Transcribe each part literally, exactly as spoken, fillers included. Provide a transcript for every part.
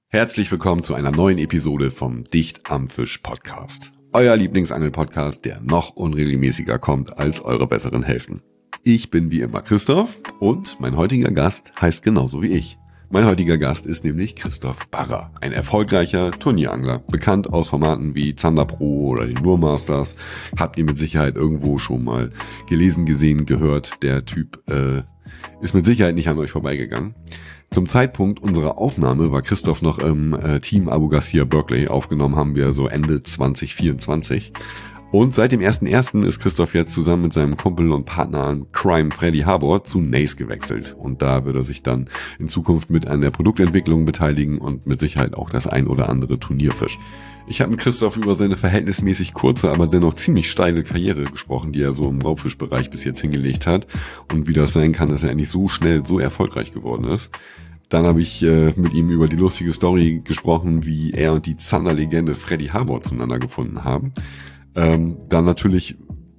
Herzlich willkommen zu einer neuen Episode vom Dicht am Fisch Podcast. Euer Lieblingsangel-Podcast, der noch unregelmäßiger kommt als eure besseren Hälften. Ich bin wie immer Christoph und mein heutiger Gast heißt genauso wie ich. Mein heutiger Gast ist nämlich Christoph Barrer, ein erfolgreicher Turnierangler, bekannt aus Formaten wie Zander Pro oder den Lure Masters. Habt ihr mit Sicherheit irgendwo schon mal gelesen, gesehen, gehört. Der Typ äh, ist mit Sicherheit nicht an euch vorbeigegangen. Zum Zeitpunkt unserer Aufnahme war Christoph noch im äh, Team Abu Garcia Berkeley. Aufgenommen haben wir so Ende zwanzig vierundzwanzig. Und seit dem ersten ersten ist Christoph jetzt zusammen mit seinem Kumpel und Partner an Crime Freddy Harbor zu Nace gewechselt. Und da wird er sich dann in Zukunft mit an der Produktentwicklung beteiligen und mit Sicherheit auch das ein oder andere Turnierfisch. Ich habe mit Christoph über seine verhältnismäßig kurze, aber dennoch ziemlich steile Karriere gesprochen, die er so im Raubfischbereich bis jetzt hingelegt hat. Und wie das sein kann, dass er endlich so schnell so erfolgreich geworden ist. Dann habe ich äh, mit ihm über die lustige Story gesprochen, wie er und die Zander-Legende Freddy Harbor zueinander gefunden haben. Ähm, dann natürlich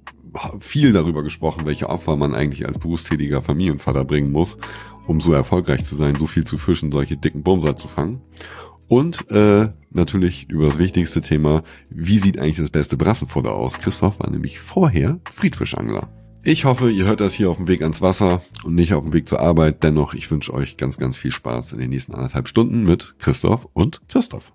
viel darüber gesprochen, welche Opfer man eigentlich als berufstätiger Familienvater bringen muss, um so erfolgreich zu sein, so viel zu fischen, solche dicken Bumser zu fangen. Und äh, natürlich über das wichtigste Thema, wie sieht eigentlich das beste Brassenfutter aus? Christoph war nämlich vorher Friedfischangler. Ich hoffe, ihr hört das hier auf dem Weg ans Wasser und nicht auf dem Weg zur Arbeit. Dennoch, ich wünsche euch ganz, ganz viel Spaß in den nächsten anderthalb Stunden mit Christoph und Christoph.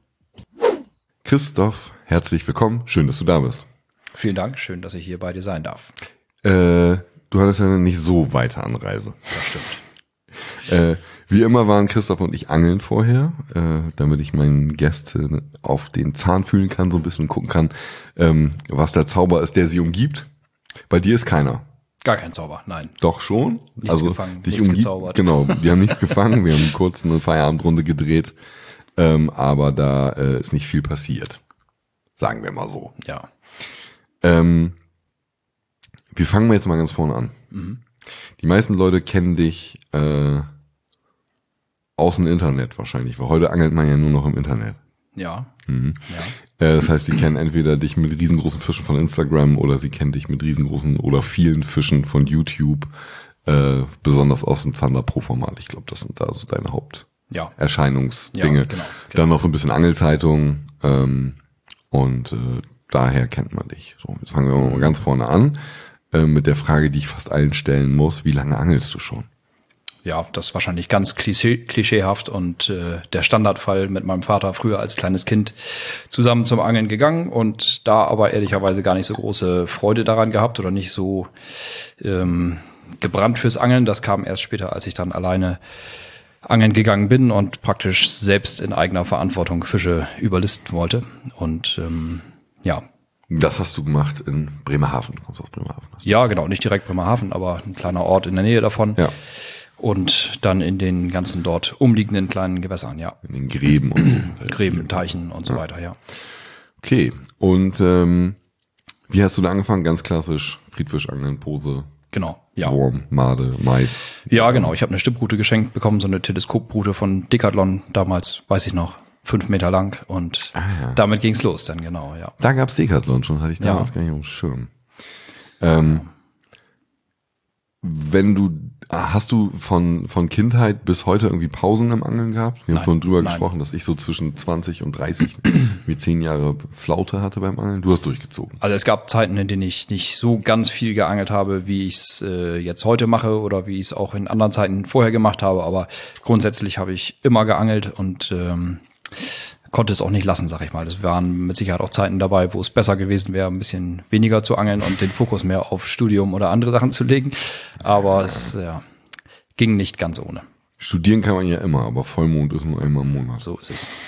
Christoph, herzlich willkommen. Schön, dass du da bist. Vielen Dank. Schön, dass ich hier bei dir sein darf. Äh, du hattest ja nicht so weite Anreise. Das stimmt. Äh, wie immer waren Christoph und ich angeln vorher, äh, damit ich meinen Gästen auf den Zahn fühlen kann, so ein bisschen gucken kann, ähm, was der Zauber ist, der sie umgibt. Bei dir ist keiner. Gar kein Zauber, nein. Doch schon. Nichts also gefangen, dich nichts umgibt, gezaubert. Genau, wir haben nichts gefangen, wir haben kurz eine Feierabendrunde gedreht, ähm, aber da äh, ist nicht viel passiert. Sagen wir mal so. Ja. Ähm, wir fangen jetzt mal ganz vorne an. Mhm. Die meisten Leute kennen dich äh, aus dem Internet wahrscheinlich, weil heute angelt man ja nur noch im Internet. Ja. Mhm. Ja. Äh, das heißt, sie kennen entweder dich mit riesengroßen Fischen von Instagram oder sie kennen dich mit riesengroßen oder vielen Fischen von YouTube, äh, besonders aus dem Zander Pro Format. Ich glaube, das sind da so deine Haupterscheinungsdinge. Ja, genau, genau. Dann noch so ein bisschen Angelzeitung ähm, und äh, daher kennt man dich. So, jetzt fangen wir mal ganz vorne an äh, mit der Frage, die ich fast allen stellen muss. Wie lange angelst du schon? Ja, das ist wahrscheinlich ganz klischee, klischeehaft und äh, der Standardfall mit meinem Vater früher als kleines Kind zusammen zum Angeln gegangen und da aber ehrlicherweise gar nicht so große Freude daran gehabt oder nicht so ähm, gebrannt fürs Angeln. Das kam erst später, als ich dann alleine angeln gegangen bin und praktisch selbst in eigener Verantwortung Fische überlisten wollte. Und ähm, ja. Das hast du gemacht in Bremerhaven. Du kommst aus Bremerhaven. Ja, genau, nicht direkt Bremerhaven, aber ein kleiner Ort in der Nähe davon. Ja. Und dann in den ganzen dort umliegenden kleinen Gewässern, ja. In den Gräben und Gräben, Teichen und so ja. weiter, ja. Okay, und ähm, wie hast du da angefangen? Ganz klassisch Friedfischangeln, Pose, Genau, ja. Wurm, Made, Mais. Ja, genau. Ich habe eine Stipprute geschenkt bekommen, so eine Teleskoprute von Decathlon, damals, weiß ich noch, fünf Meter lang. Und ah, ja. damit ging's los dann, genau, ja. Da gab's Decathlon schon, hatte ich damals ja. gar nicht auf dem Schirm. Ähm, wenn du, hast du von von Kindheit bis heute irgendwie Pausen im Angeln gehabt? Wir haben Nein, vorhin drüber nein. gesprochen, dass ich so zwischen zwanzig und dreißig wie zehn Jahre Flaute hatte beim Angeln. Du hast durchgezogen. Also es gab Zeiten, in denen ich nicht so ganz viel geangelt habe, wie ich es äh, jetzt heute mache oder wie ich es auch in anderen Zeiten vorher gemacht habe. Aber grundsätzlich habe ich immer geangelt und ähm, konnte es auch nicht lassen, sag ich mal. Es waren mit Sicherheit auch Zeiten dabei, wo es besser gewesen wäre, ein bisschen weniger zu angeln und den Fokus mehr auf Studium oder andere Sachen zu legen. Aber es ja, ging nicht ganz ohne. Studieren kann man ja immer, aber Vollmond ist nur einmal im Monat. So ist es.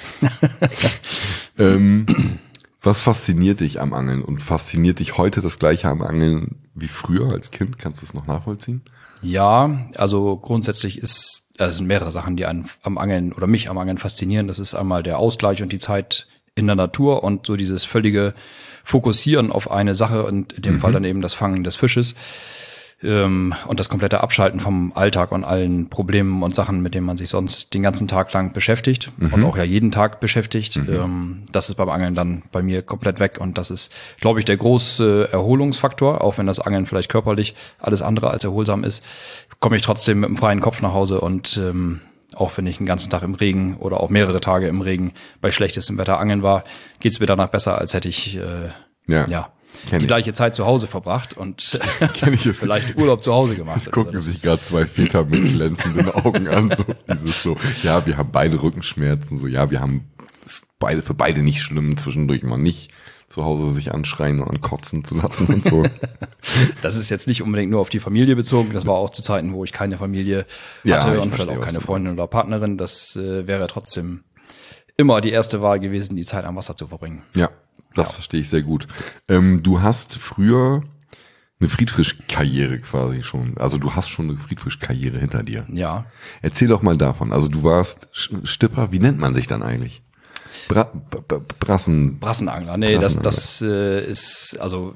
ähm, was fasziniert dich am Angeln? Und fasziniert dich heute das Gleiche am Angeln wie früher als Kind? Kannst du es noch nachvollziehen? Ja, also grundsätzlich ist, es sind mehrere Sachen, die einen am Angeln oder mich am Angeln faszinieren. Das ist einmal der Ausgleich und die Zeit in der Natur und so dieses völlige Fokussieren auf eine Sache und in dem mhm. Fall dann eben das Fangen des Fisches. Ähm, und das komplette Abschalten vom Alltag und allen Problemen und Sachen, mit denen man sich sonst den ganzen Tag lang beschäftigt mhm. und auch ja jeden Tag beschäftigt. Mhm. Ähm, das ist beim Angeln dann bei mir komplett weg und das ist, glaube ich, der große Erholungsfaktor, auch wenn das Angeln vielleicht körperlich alles andere als erholsam ist, komme ich trotzdem mit einem freien Kopf nach Hause und ähm, auch wenn ich einen ganzen Tag im Regen oder auch mehrere Tage im Regen bei schlechtestem Wetter angeln war, geht's mir danach besser, als hätte ich äh, ja, ja die ich. gleiche Zeit zu Hause verbracht und vielleicht Urlaub zu Hause gemacht. Es gucken also sich gerade zwei Väter mit glänzenden Augen an. So, dieses so, ja, wir haben beide Rückenschmerzen. So, ja, wir haben es beide für beide nicht schlimm, zwischendurch mal nicht zu Hause sich anschreien und ankotzen zu lassen und so. Das ist jetzt nicht unbedingt nur auf die Familie bezogen. Das war auch zu Zeiten, wo ich keine Familie hatte ja, und vielleicht auch keine Freundin oder Partnerin. Das äh, wäre trotzdem immer die erste Wahl gewesen, die Zeit am Wasser zu verbringen. Ja, das ja. verstehe ich sehr gut. Ähm, du hast früher eine Friedfisch-Karriere quasi schon. Also du hast schon eine Friedfisch-Karriere hinter dir. Ja. Erzähl doch mal davon. Also du warst Stipper. Wie nennt man sich dann eigentlich? Bra B Brassen. Brassenangler. Nee, Brassenangler. das, das äh, ist, also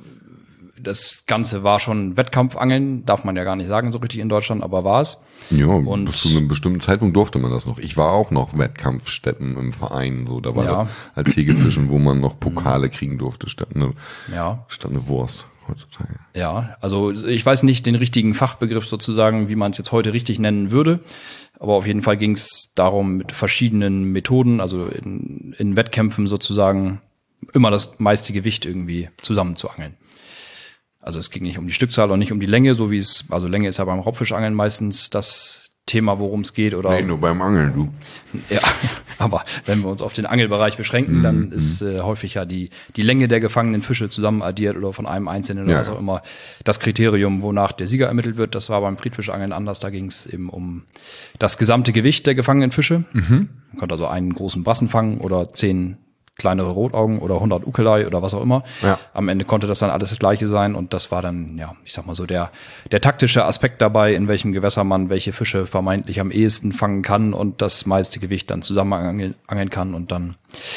das Ganze war schon Wettkampfangeln, darf man ja gar nicht sagen so richtig in Deutschland, aber war es. Ja, und bis zu einem bestimmten Zeitpunkt durfte man das noch. Ich war auch noch Wettkampfstätten im Verein, so da war ja. als Hegefischen, wo man noch Pokale kriegen durfte, statt eine, ja. statt eine Wurst heutzutage. Ja, also ich weiß nicht den richtigen Fachbegriff sozusagen, wie man es jetzt heute richtig nennen würde. Aber auf jeden Fall ging es darum, mit verschiedenen Methoden, also in, in Wettkämpfen sozusagen, immer das meiste Gewicht irgendwie zusammen zu angeln. Also es ging nicht um die Stückzahl und nicht um die Länge, so wie es, also Länge ist ja beim Raubfischangeln meistens das Thema, worum es geht. Oder nee, nur beim Angeln, du. Ja, aber wenn wir uns auf den Angelbereich beschränken, mm, dann ist äh, häufig ja die die Länge der gefangenen Fische zusammen addiert oder von einem Einzelnen oder ja. was auch immer das Kriterium, wonach der Sieger ermittelt wird. Das war beim Friedfischangeln anders. Da ging es eben um das gesamte Gewicht der gefangenen Fische. Mhm. Man konnte also einen großen Brassen fangen oder zehn kleinere Rotaugen oder hundert Ukelei oder was auch immer. Ja. Am Ende konnte das dann alles das Gleiche sein und das war dann, ja, ich sag mal so der der taktische Aspekt dabei, in welchem Gewässer man welche Fische vermeintlich am ehesten fangen kann und das meiste Gewicht dann zusammen angeln, angeln kann und dann,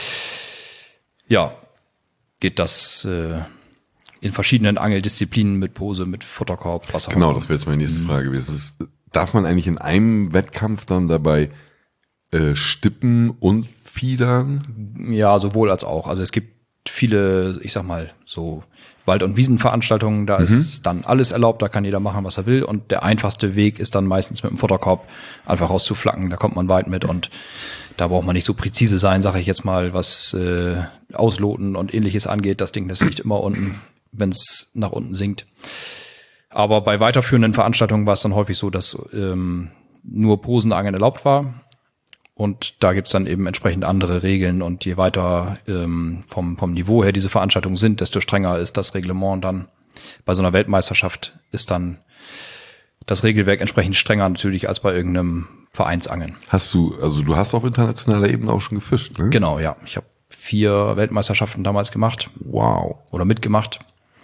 ja, geht das äh, in verschiedenen Angeldisziplinen mit Pose, mit Futterkorb, was auch immer. Genau, das wäre jetzt meine nächste Frage gewesen. Ist, darf man eigentlich in einem Wettkampf dann dabei äh, stippen und Fiedern? Ja, sowohl als auch. Also es gibt viele, ich sag mal, so Wald- und Wiesenveranstaltungen, da mhm. ist dann alles erlaubt, da kann jeder machen, was er will und der einfachste Weg ist dann meistens mit dem Futterkorb einfach rauszuflacken, da kommt man weit mit und da braucht man nicht so präzise sein, sage ich jetzt mal, was äh, Ausloten und ähnliches angeht. Das Ding, das liegt immer unten, wenn es nach unten sinkt. Aber bei weiterführenden Veranstaltungen war es dann häufig so, dass ähm, nur Posenangeln erlaubt war. Und da gibt's dann eben entsprechend andere Regeln und je weiter ähm, vom vom Niveau her diese Veranstaltungen sind, desto strenger ist das Reglement dann. Bei so einer Weltmeisterschaft ist dann das Regelwerk entsprechend strenger natürlich als bei irgendeinem Vereinsangeln. Hast du, also du hast auf internationaler Ebene auch schon gefischt, ne? Genau, ja. Ich habe vier Weltmeisterschaften damals gemacht. Wow. Oder mitgemacht.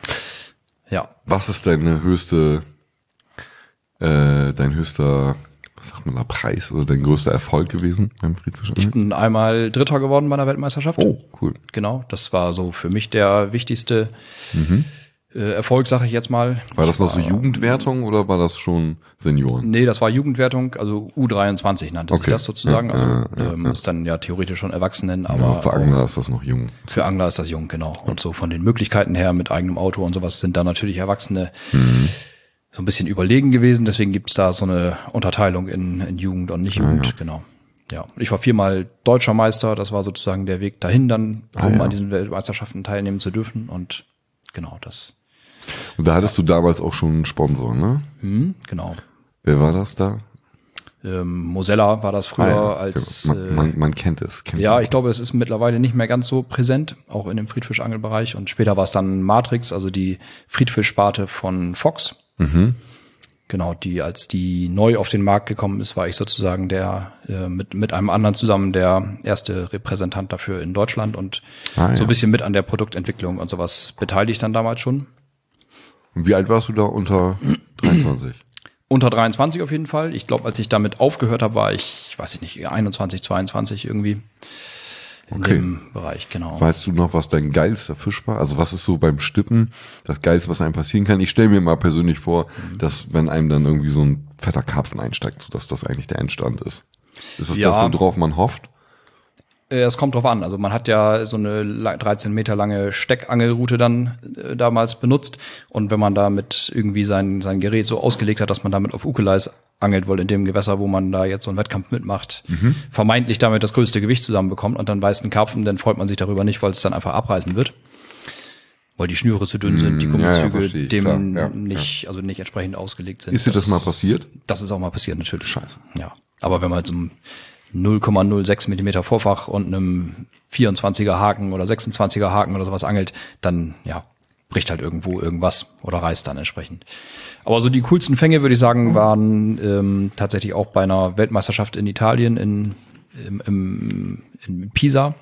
Ja. Was ist deine höchste, äh, dein höchster... was sagt man da, Preis oder dein größter Erfolg gewesen beim Friedfischangeln? Ich bin einmal Dritter geworden bei einer Weltmeisterschaft. Oh, cool. Genau, das war so für mich der wichtigste mhm. äh, Erfolg, sage ich jetzt mal. War das noch war, so Jugendwertung oder war das schon Senioren? Nee, das war Jugendwertung, also U dreiundzwanzig nannte okay. sich das sozusagen. Ja, also ja, ja, ähm, ja. ist dann ja theoretisch schon Erwachsenen, aber ja, für Angler ist das noch jung. Für Angler ist das jung, genau. Und so von den Möglichkeiten her mit eigenem Auto und sowas sind da natürlich Erwachsene mhm. so ein bisschen überlegen gewesen, deswegen gibt's da so eine Unterteilung in, in Jugend und Nicht-Jugend, ja, ja. genau. Ja, ich war viermal deutscher Meister, das war sozusagen der Weg dahin dann, um ah, ja. an diesen Weltmeisterschaften teilnehmen zu dürfen und genau das. Und da hattest ja. du damals auch schon einen Sponsor, ne? Hm, genau. Wer war das da? Ähm, Mosella war das früher ah, ja. als... Man, man, man kennt es. Kennt ja, ich glaube, es ist mittlerweile nicht mehr ganz so präsent, auch in dem Friedfischangelbereich und später war es dann Matrix, also die Friedfischsparte von Fox. Mhm. Genau, die, als die neu auf den Markt gekommen ist, war ich sozusagen der, äh, mit, mit einem anderen zusammen der erste Repräsentant dafür in Deutschland und ah, ja. so ein bisschen mit an der Produktentwicklung und sowas beteiligt dann damals schon. Und wie alt warst du da unter dreiundzwanzig? Unter dreiundzwanzig auf jeden Fall. Ich glaube, als ich damit aufgehört habe, war ich, weiß ich nicht, einundzwanzig, zweiundzwanzig irgendwie. In okay. dem Bereich, genau. Weißt du noch, was dein geilster Fisch war? Also was ist so beim Stippen das Geilste, was einem passieren kann? Ich stelle mir mal persönlich vor, mhm. dass wenn einem dann irgendwie so ein fetter Karpfen einsteigt, dass das eigentlich der Endstand ist. Ist das ja. das, worauf man hofft? Es kommt drauf an. Also man hat ja so eine dreizehn Meter lange Steckangelroute dann äh, damals benutzt. Und wenn man damit irgendwie sein, sein Gerät so ausgelegt hat, dass man damit auf Ukelais angelt, weil in dem Gewässer, wo man da jetzt so einen Wettkampf mitmacht, mhm. vermeintlich damit das größte Gewicht zusammenbekommt und dann beißt ein Karpfen, dann freut man sich darüber nicht, weil es dann einfach abreißen wird. Weil die Schnüre zu dünn sind, die Gummizüge ja, ja, dem ja, nicht, ja. also nicht entsprechend ausgelegt sind. Ist dir das, das mal passiert? Das ist auch mal passiert, natürlich. Scheiße. Ja. Aber wenn man so ein null Komma null sechs Millimeter Vorfach und einem vierundzwanziger Haken oder sechsundzwanziger Haken oder sowas angelt, dann, ja, bricht halt irgendwo irgendwas oder reißt dann entsprechend. Aber so die coolsten Fänge, würde ich sagen, waren ähm, tatsächlich auch bei einer Weltmeisterschaft in Italien in, im, im, in Pisa.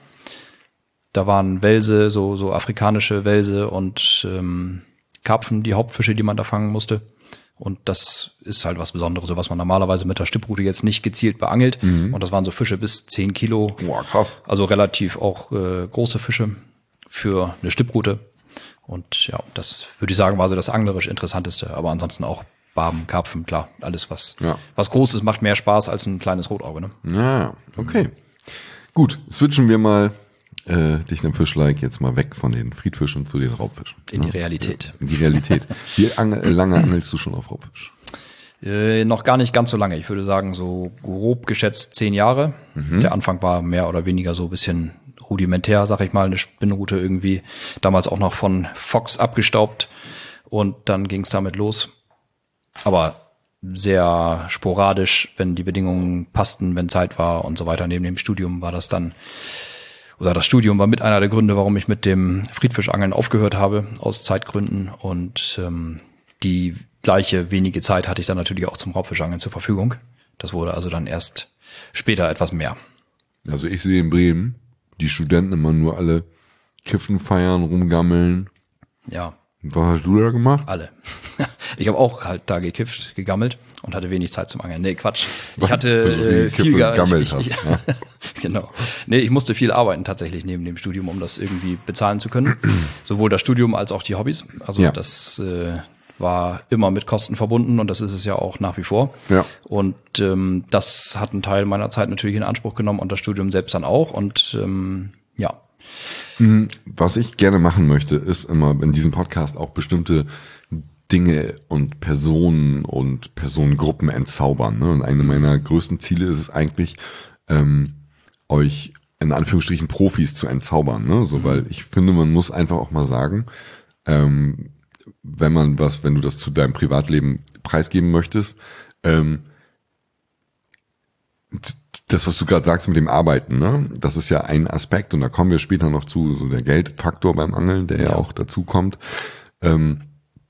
Da waren Welse, so, so afrikanische Welse und ähm, Karpfen, die Hauptfische, die man da fangen musste. Und das ist halt was Besonderes, so was man normalerweise mit der Stipprute jetzt nicht gezielt beangelt. Mhm. Und das waren so Fische bis zehn Kilo. Boah, krass. Also relativ auch äh, große Fische für eine Stipprute. Und ja, das würde ich sagen, war so das anglerisch Interessanteste. Aber ansonsten auch Barben, Karpfen, klar. Alles, was, ja. was groß ist, macht mehr Spaß als ein kleines Rotauge. Ne? Ja, okay. Mhm. Gut, switchen wir mal äh, Dicht am Fisch-like jetzt mal weg von den Friedfischen zu den Raubfischen. In die Realität. In die Realität. Wie angel, lange angelst du schon auf Raubfisch? Äh, noch gar nicht ganz so lange. Ich würde sagen, so grob geschätzt zehn Jahre. Mhm. Der Anfang war mehr oder weniger so ein bisschen rudimentär, sag ich mal, eine Spinnrute irgendwie. Damals auch noch von Fox abgestaubt. Und dann ging es damit los. Aber sehr sporadisch, wenn die Bedingungen passten, wenn Zeit war und so weiter. Neben dem Studium war das dann, oder das Studium war mit einer der Gründe, warum ich mit dem Friedfischangeln aufgehört habe, aus Zeitgründen. Und ähm, die gleiche wenige Zeit hatte ich dann natürlich auch zum Raubfischangeln zur Verfügung. Das wurde also dann erst später etwas mehr. Also ich sehe in Bremen die Studenten immer nur alle kiffen, feiern, rumgammeln. Ja. Was hast du da gemacht? Alle. Ich habe auch halt da gekifft, gegammelt und hatte wenig Zeit zum Angeln. Nee, Quatsch. Ich hatte äh, viel gegammelt. Ich, ich, hast, ja. Genau. Nee, ich musste viel arbeiten tatsächlich neben dem Studium, um das irgendwie bezahlen zu können. Sowohl das Studium als auch die Hobbys. Also ja. das äh, war immer mit Kosten verbunden und das ist es ja auch nach wie vor. Ja. Und ähm, das hat einen Teil meiner Zeit natürlich in Anspruch genommen und das Studium selbst dann auch. Und ähm, ja. Was ich gerne machen möchte, ist immer in diesem Podcast auch bestimmte Dinge und Personen und Personengruppen entzaubern. Ne? Und eine meiner größten Ziele ist es eigentlich, ähm, euch in Anführungsstrichen Profis zu entzaubern. Ne? So, weil ich finde, man muss einfach auch mal sagen, ähm, wenn man was, wenn du das zu deinem Privatleben preisgeben möchtest, ähm, das, was du gerade sagst mit dem Arbeiten, ne, das ist ja ein Aspekt und da kommen wir später noch zu, so der Geldfaktor beim Angeln, der ja, ja auch dazu kommt. Ähm,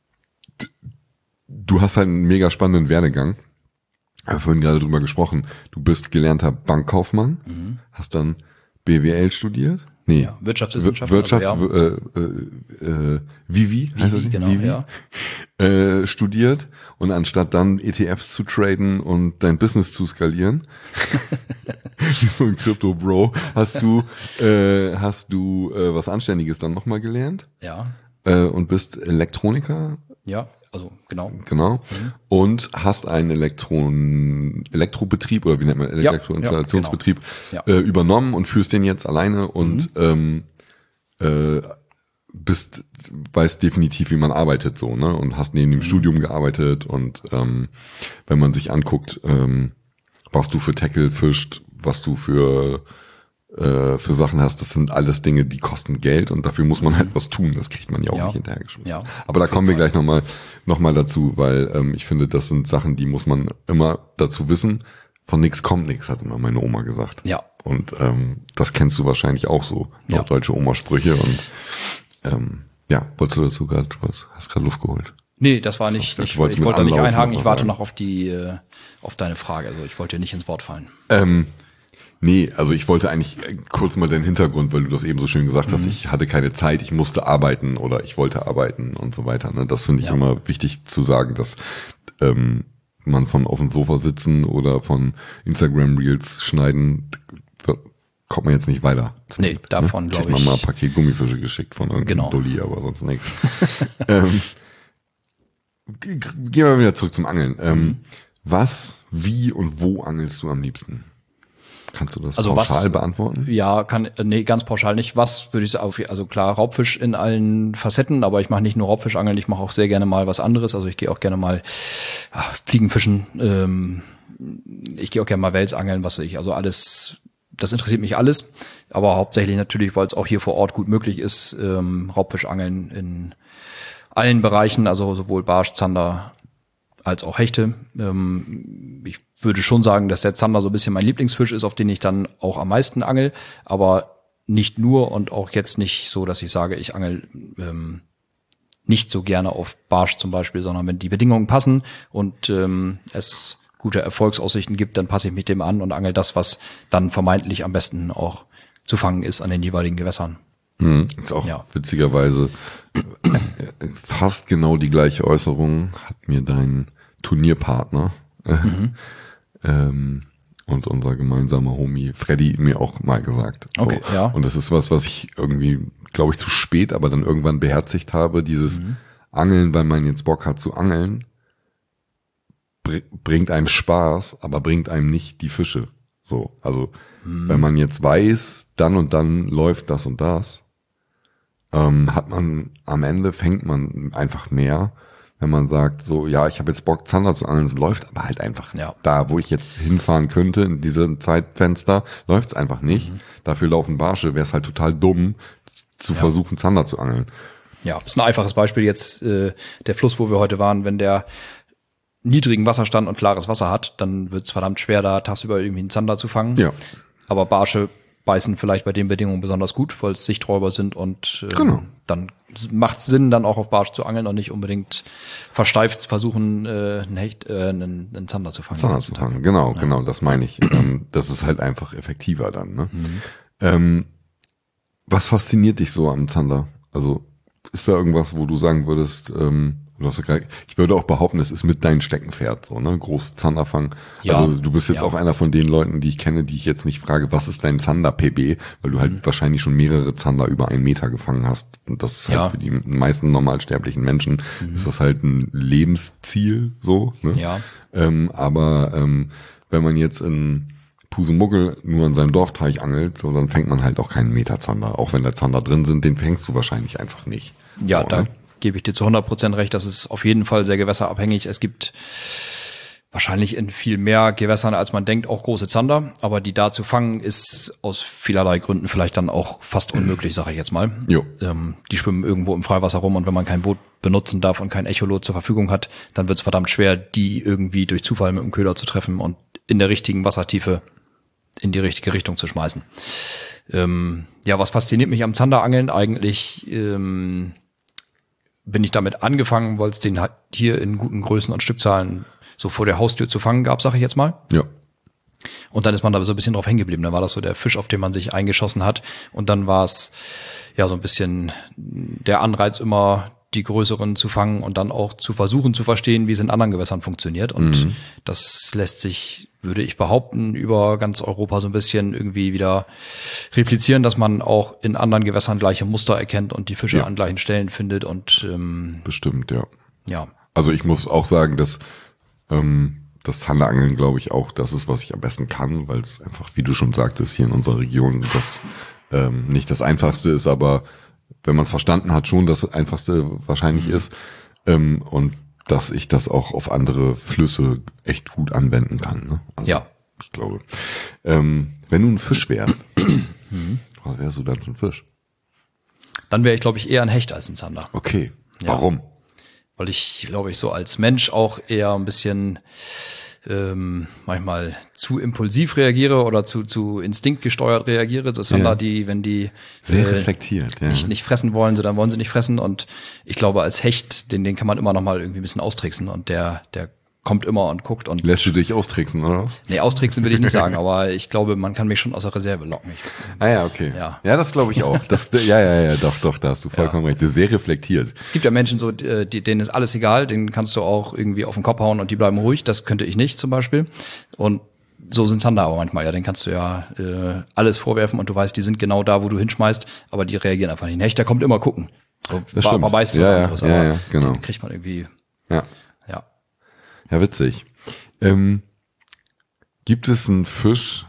du hast halt einen mega spannenden Werdegang. Wir haben vorhin gerade drüber gesprochen. Du bist gelernter Bankkaufmann, mhm. hast dann B W L studiert. Nee, ja, Wirtschaftswissenschaften. Wirtschaft, also, ja. äh, äh, Vivi, heißt Vivi, das? Genau, Vivi, ja. äh, studiert und anstatt dann E T Fs zu traden und dein Business zu skalieren, wie so ein Crypto-Bro, hast du äh, hast du äh, was Anständiges dann nochmal gelernt. Ja. Äh, und bist Elektroniker. Ja. Also genau. Genau. Mhm. Und hast einen Elektron Elektrobetrieb oder wie nennt man ja, Elektroinstallationsbetrieb ja, genau. äh, übernommen und führst den jetzt alleine und mhm. ähm, äh, bist weißt definitiv, wie man arbeitet so, ne? Und hast neben dem mhm. Studium gearbeitet und ähm, wenn man sich anguckt, ähm, was du für Tackle fischt, was du für für Sachen hast, das sind alles Dinge, die kosten Geld und dafür muss man halt was tun. Das kriegt man ja auch ja. nicht hinterhergeschmissen. Ja. Aber da kommen wir gleich nochmal noch mal dazu, weil ähm, ich finde, das sind Sachen, die muss man immer dazu wissen. Von nix kommt nix, hat immer meine Oma gesagt. Ja. Und ähm, das kennst du wahrscheinlich auch so, ja. deutsche Oma-Sprüche. Und ähm, ja, wolltest du dazu gerade was? Hast gerade Luft geholt? Nee, das war nicht. So, ich ich wollte da nicht einhaken. Ich warte sagen. noch auf die äh, auf deine Frage. Also ich wollte dir nicht ins Wort fallen. Ähm, Nee, also ich wollte eigentlich kurz mal den Hintergrund, weil du das eben so schön gesagt hast, mhm. ich hatte keine Zeit, ich musste arbeiten oder ich wollte arbeiten und so weiter. Ne? Das finde ich ja. immer wichtig zu sagen, dass ähm, man von auf dem Sofa sitzen oder von Instagram Reels schneiden, kommt man jetzt nicht weiter. Nee, Glück, davon ne? glaube ich. Ich habe mal ein Paket Gummifische geschickt von irgendeinem genau. Dolly, aber sonst nichts. ähm, gehen wir wieder zurück zum Angeln. Ähm, was, wie und wo angelst du am liebsten? Kannst du das also pauschal was, beantworten? Ja, kann, nee, ganz pauschal nicht. Was würde ich sagen? Also klar, Raubfisch in allen Facetten, aber ich mache nicht nur Raubfischangeln, ich mache auch sehr gerne mal was anderes. Also ich gehe auch gerne mal ja, Fliegenfischen, ähm, ich gehe auch gerne mal Welsangeln, was weiß ich. Also alles, das interessiert mich alles. Aber hauptsächlich natürlich, weil es auch hier vor Ort gut möglich ist, ähm, Raubfischangeln in allen Bereichen, also sowohl Barsch, Zander als auch Hechte. Ähm, ich würde schon sagen, dass der Zander so ein bisschen mein Lieblingsfisch ist, auf den ich dann auch am meisten angel, aber nicht nur und auch jetzt nicht so, dass ich sage, ich angel ähm, nicht so gerne auf Barsch zum Beispiel, sondern wenn die Bedingungen passen und ähm, es gute Erfolgsaussichten gibt, dann passe ich mich dem an und angel das, was dann vermeintlich am besten auch zu fangen ist an den jeweiligen Gewässern. Hm, ist auch ja. witzigerweise fast genau die gleiche Äußerung hat mir dein Turnierpartner mhm. ähm, und unser gemeinsamer Homie Freddy mir auch mal gesagt. So. Okay, ja. Und das ist was, was ich irgendwie, glaube ich, zu spät, aber dann irgendwann beherzigt habe, dieses mhm. Angeln, weil man jetzt Bock hat zu angeln, br- bringt einem Spaß, aber bringt einem nicht die Fische. So, also mhm. wenn man jetzt weiß, dann und dann läuft das und das, ähm, hat man am Ende, fängt man einfach mehr, wenn man sagt, so, ja, ich habe jetzt Bock, Zander zu angeln, es läuft aber halt einfach ja. da, wo ich jetzt hinfahren könnte, in diesem Zeitfenster, läuft es einfach nicht. Mhm. Dafür laufen Barsche, wäre es halt total dumm, zu ja. versuchen, Zander zu angeln. Ja, ist ein einfaches Beispiel jetzt, äh, der Fluss, wo wir heute waren, wenn der niedrigen Wasserstand und klares Wasser hat, dann wird es verdammt schwer, da tagsüber irgendwie einen Zander zu fangen. Ja. Aber Barsche beißen vielleicht bei den Bedingungen besonders gut, weil es Sichträuber sind und ähm, genau. dann macht es Sinn, dann auch auf Barsch zu angeln und nicht unbedingt versteift versuchen, äh, einen, Hecht, äh, einen, einen Zander zu fangen. Zander zu fangen, genau, ja. genau, das meine ich. ähm, das ist halt einfach effektiver dann. Ne? Mhm. Ähm, was fasziniert dich so am Zander? Also ist da irgendwas, wo du sagen würdest, ähm, du hast ja grad, ich würde auch behaupten, es ist mit dein Steckenpferd, so, ne? Große Zanderfang. Ja, also du bist jetzt ja. auch einer von den Leuten, die ich kenne, die ich jetzt nicht frage, was ist dein Zander-P B? Weil du halt mhm. wahrscheinlich schon mehrere Zander über einen Meter gefangen hast. Und das ist halt ja. für die meisten normalsterblichen Menschen, mhm. ist das halt ein Lebensziel, so, ne? Ja. Ähm, aber ähm, wenn man jetzt in Pusemuggel nur in seinem Dorfteich angelt, so, dann fängt man halt auch keinen Meterzander. Auch wenn da Zander drin sind, den fängst du wahrscheinlich einfach nicht. Ja, so, da ne? gebe ich dir zu hundert Prozent recht. Das ist auf jeden Fall sehr gewässerabhängig. Es gibt wahrscheinlich in viel mehr Gewässern, als man denkt, auch große Zander. Aber die da zu fangen, ist aus vielerlei Gründen vielleicht dann auch fast unmöglich, sage ich jetzt mal. Jo. Ähm, die schwimmen irgendwo im Freiwasser rum und wenn man kein Boot benutzen darf und kein Echolot zur Verfügung hat, dann wird es verdammt schwer, die irgendwie durch Zufall mit dem Köder zu treffen und in der richtigen Wassertiefe in die richtige Richtung zu schmeißen. Ähm, ja, was fasziniert mich am Zanderangeln eigentlich? Ähm, bin ich damit angefangen, weil es den hier in guten Größen und Stückzahlen so vor der Haustür zu fangen gab, sage ich jetzt mal. Ja. Und dann ist man da so ein bisschen drauf hängen geblieben. Dann war das so der Fisch, auf den man sich eingeschossen hat. Und dann war es ja so ein bisschen der Anreiz, immer die größeren zu fangen und dann auch zu versuchen zu verstehen, wie es in anderen Gewässern funktioniert. Und mhm. das lässt sich, würde ich behaupten, über ganz Europa so ein bisschen irgendwie wieder replizieren, dass man auch in anderen Gewässern gleiche Muster erkennt und die Fische ja. an gleichen Stellen findet. Und ähm, bestimmt, ja. Ja. Also ich muss auch sagen, dass ähm, das Zanderangeln, glaube ich, auch das ist, was ich am besten kann, weil es einfach, wie du schon sagtest, hier in unserer Region das ähm, nicht das Einfachste ist, aber wenn man es verstanden hat, schon das Einfachste wahrscheinlich mhm. ist. Ähm, und dass ich das auch auf andere Flüsse echt gut anwenden kann. Ne? Also, ja. Ich glaube. Ähm, wenn du ein Fisch wärst, mhm. was wärst du dann für ein Fisch? Dann wäre ich, glaube ich, eher ein Hecht als ein Zander. Okay. Warum? Ja. Weil ich, glaube ich, so als Mensch auch eher ein bisschen ähm, manchmal zu impulsiv reagiere oder zu zu instinktgesteuert reagiere. So Zander, ja. die, wenn die sehr äh, reflektiert, ja. nicht, nicht fressen wollen, so dann wollen sie nicht fressen. Und ich glaube, als Hecht, den, den kann man immer noch mal irgendwie ein bisschen austricksen und der, der kommt immer und guckt und. Lässt du dich austricksen, oder was? Nee, austricksen will ich nicht sagen, aber ich glaube, man kann mich schon aus der Reserve locken. Ich, ah ja, okay. Ja, ja das glaube ich auch. Das, ja, ja, ja, doch, doch, da hast du vollkommen ja. recht. Das ist sehr reflektiert. Es gibt ja Menschen so, die, denen ist alles egal, denen kannst du auch irgendwie auf den Kopf hauen und die bleiben ruhig. Das könnte ich nicht zum Beispiel. Und so sind Zander aber manchmal. Ja, den kannst du ja äh, alles vorwerfen und du weißt, die sind genau da, wo du hinschmeißt, aber die reagieren einfach nicht. Ein Hecht, der kommt immer gucken. So, das stimmt. Man weiß was ja, anderes, ja, aber ja, genau. den kriegt man irgendwie. Ja. Ja. Ja, witzig. Ähm, gibt es einen Fisch,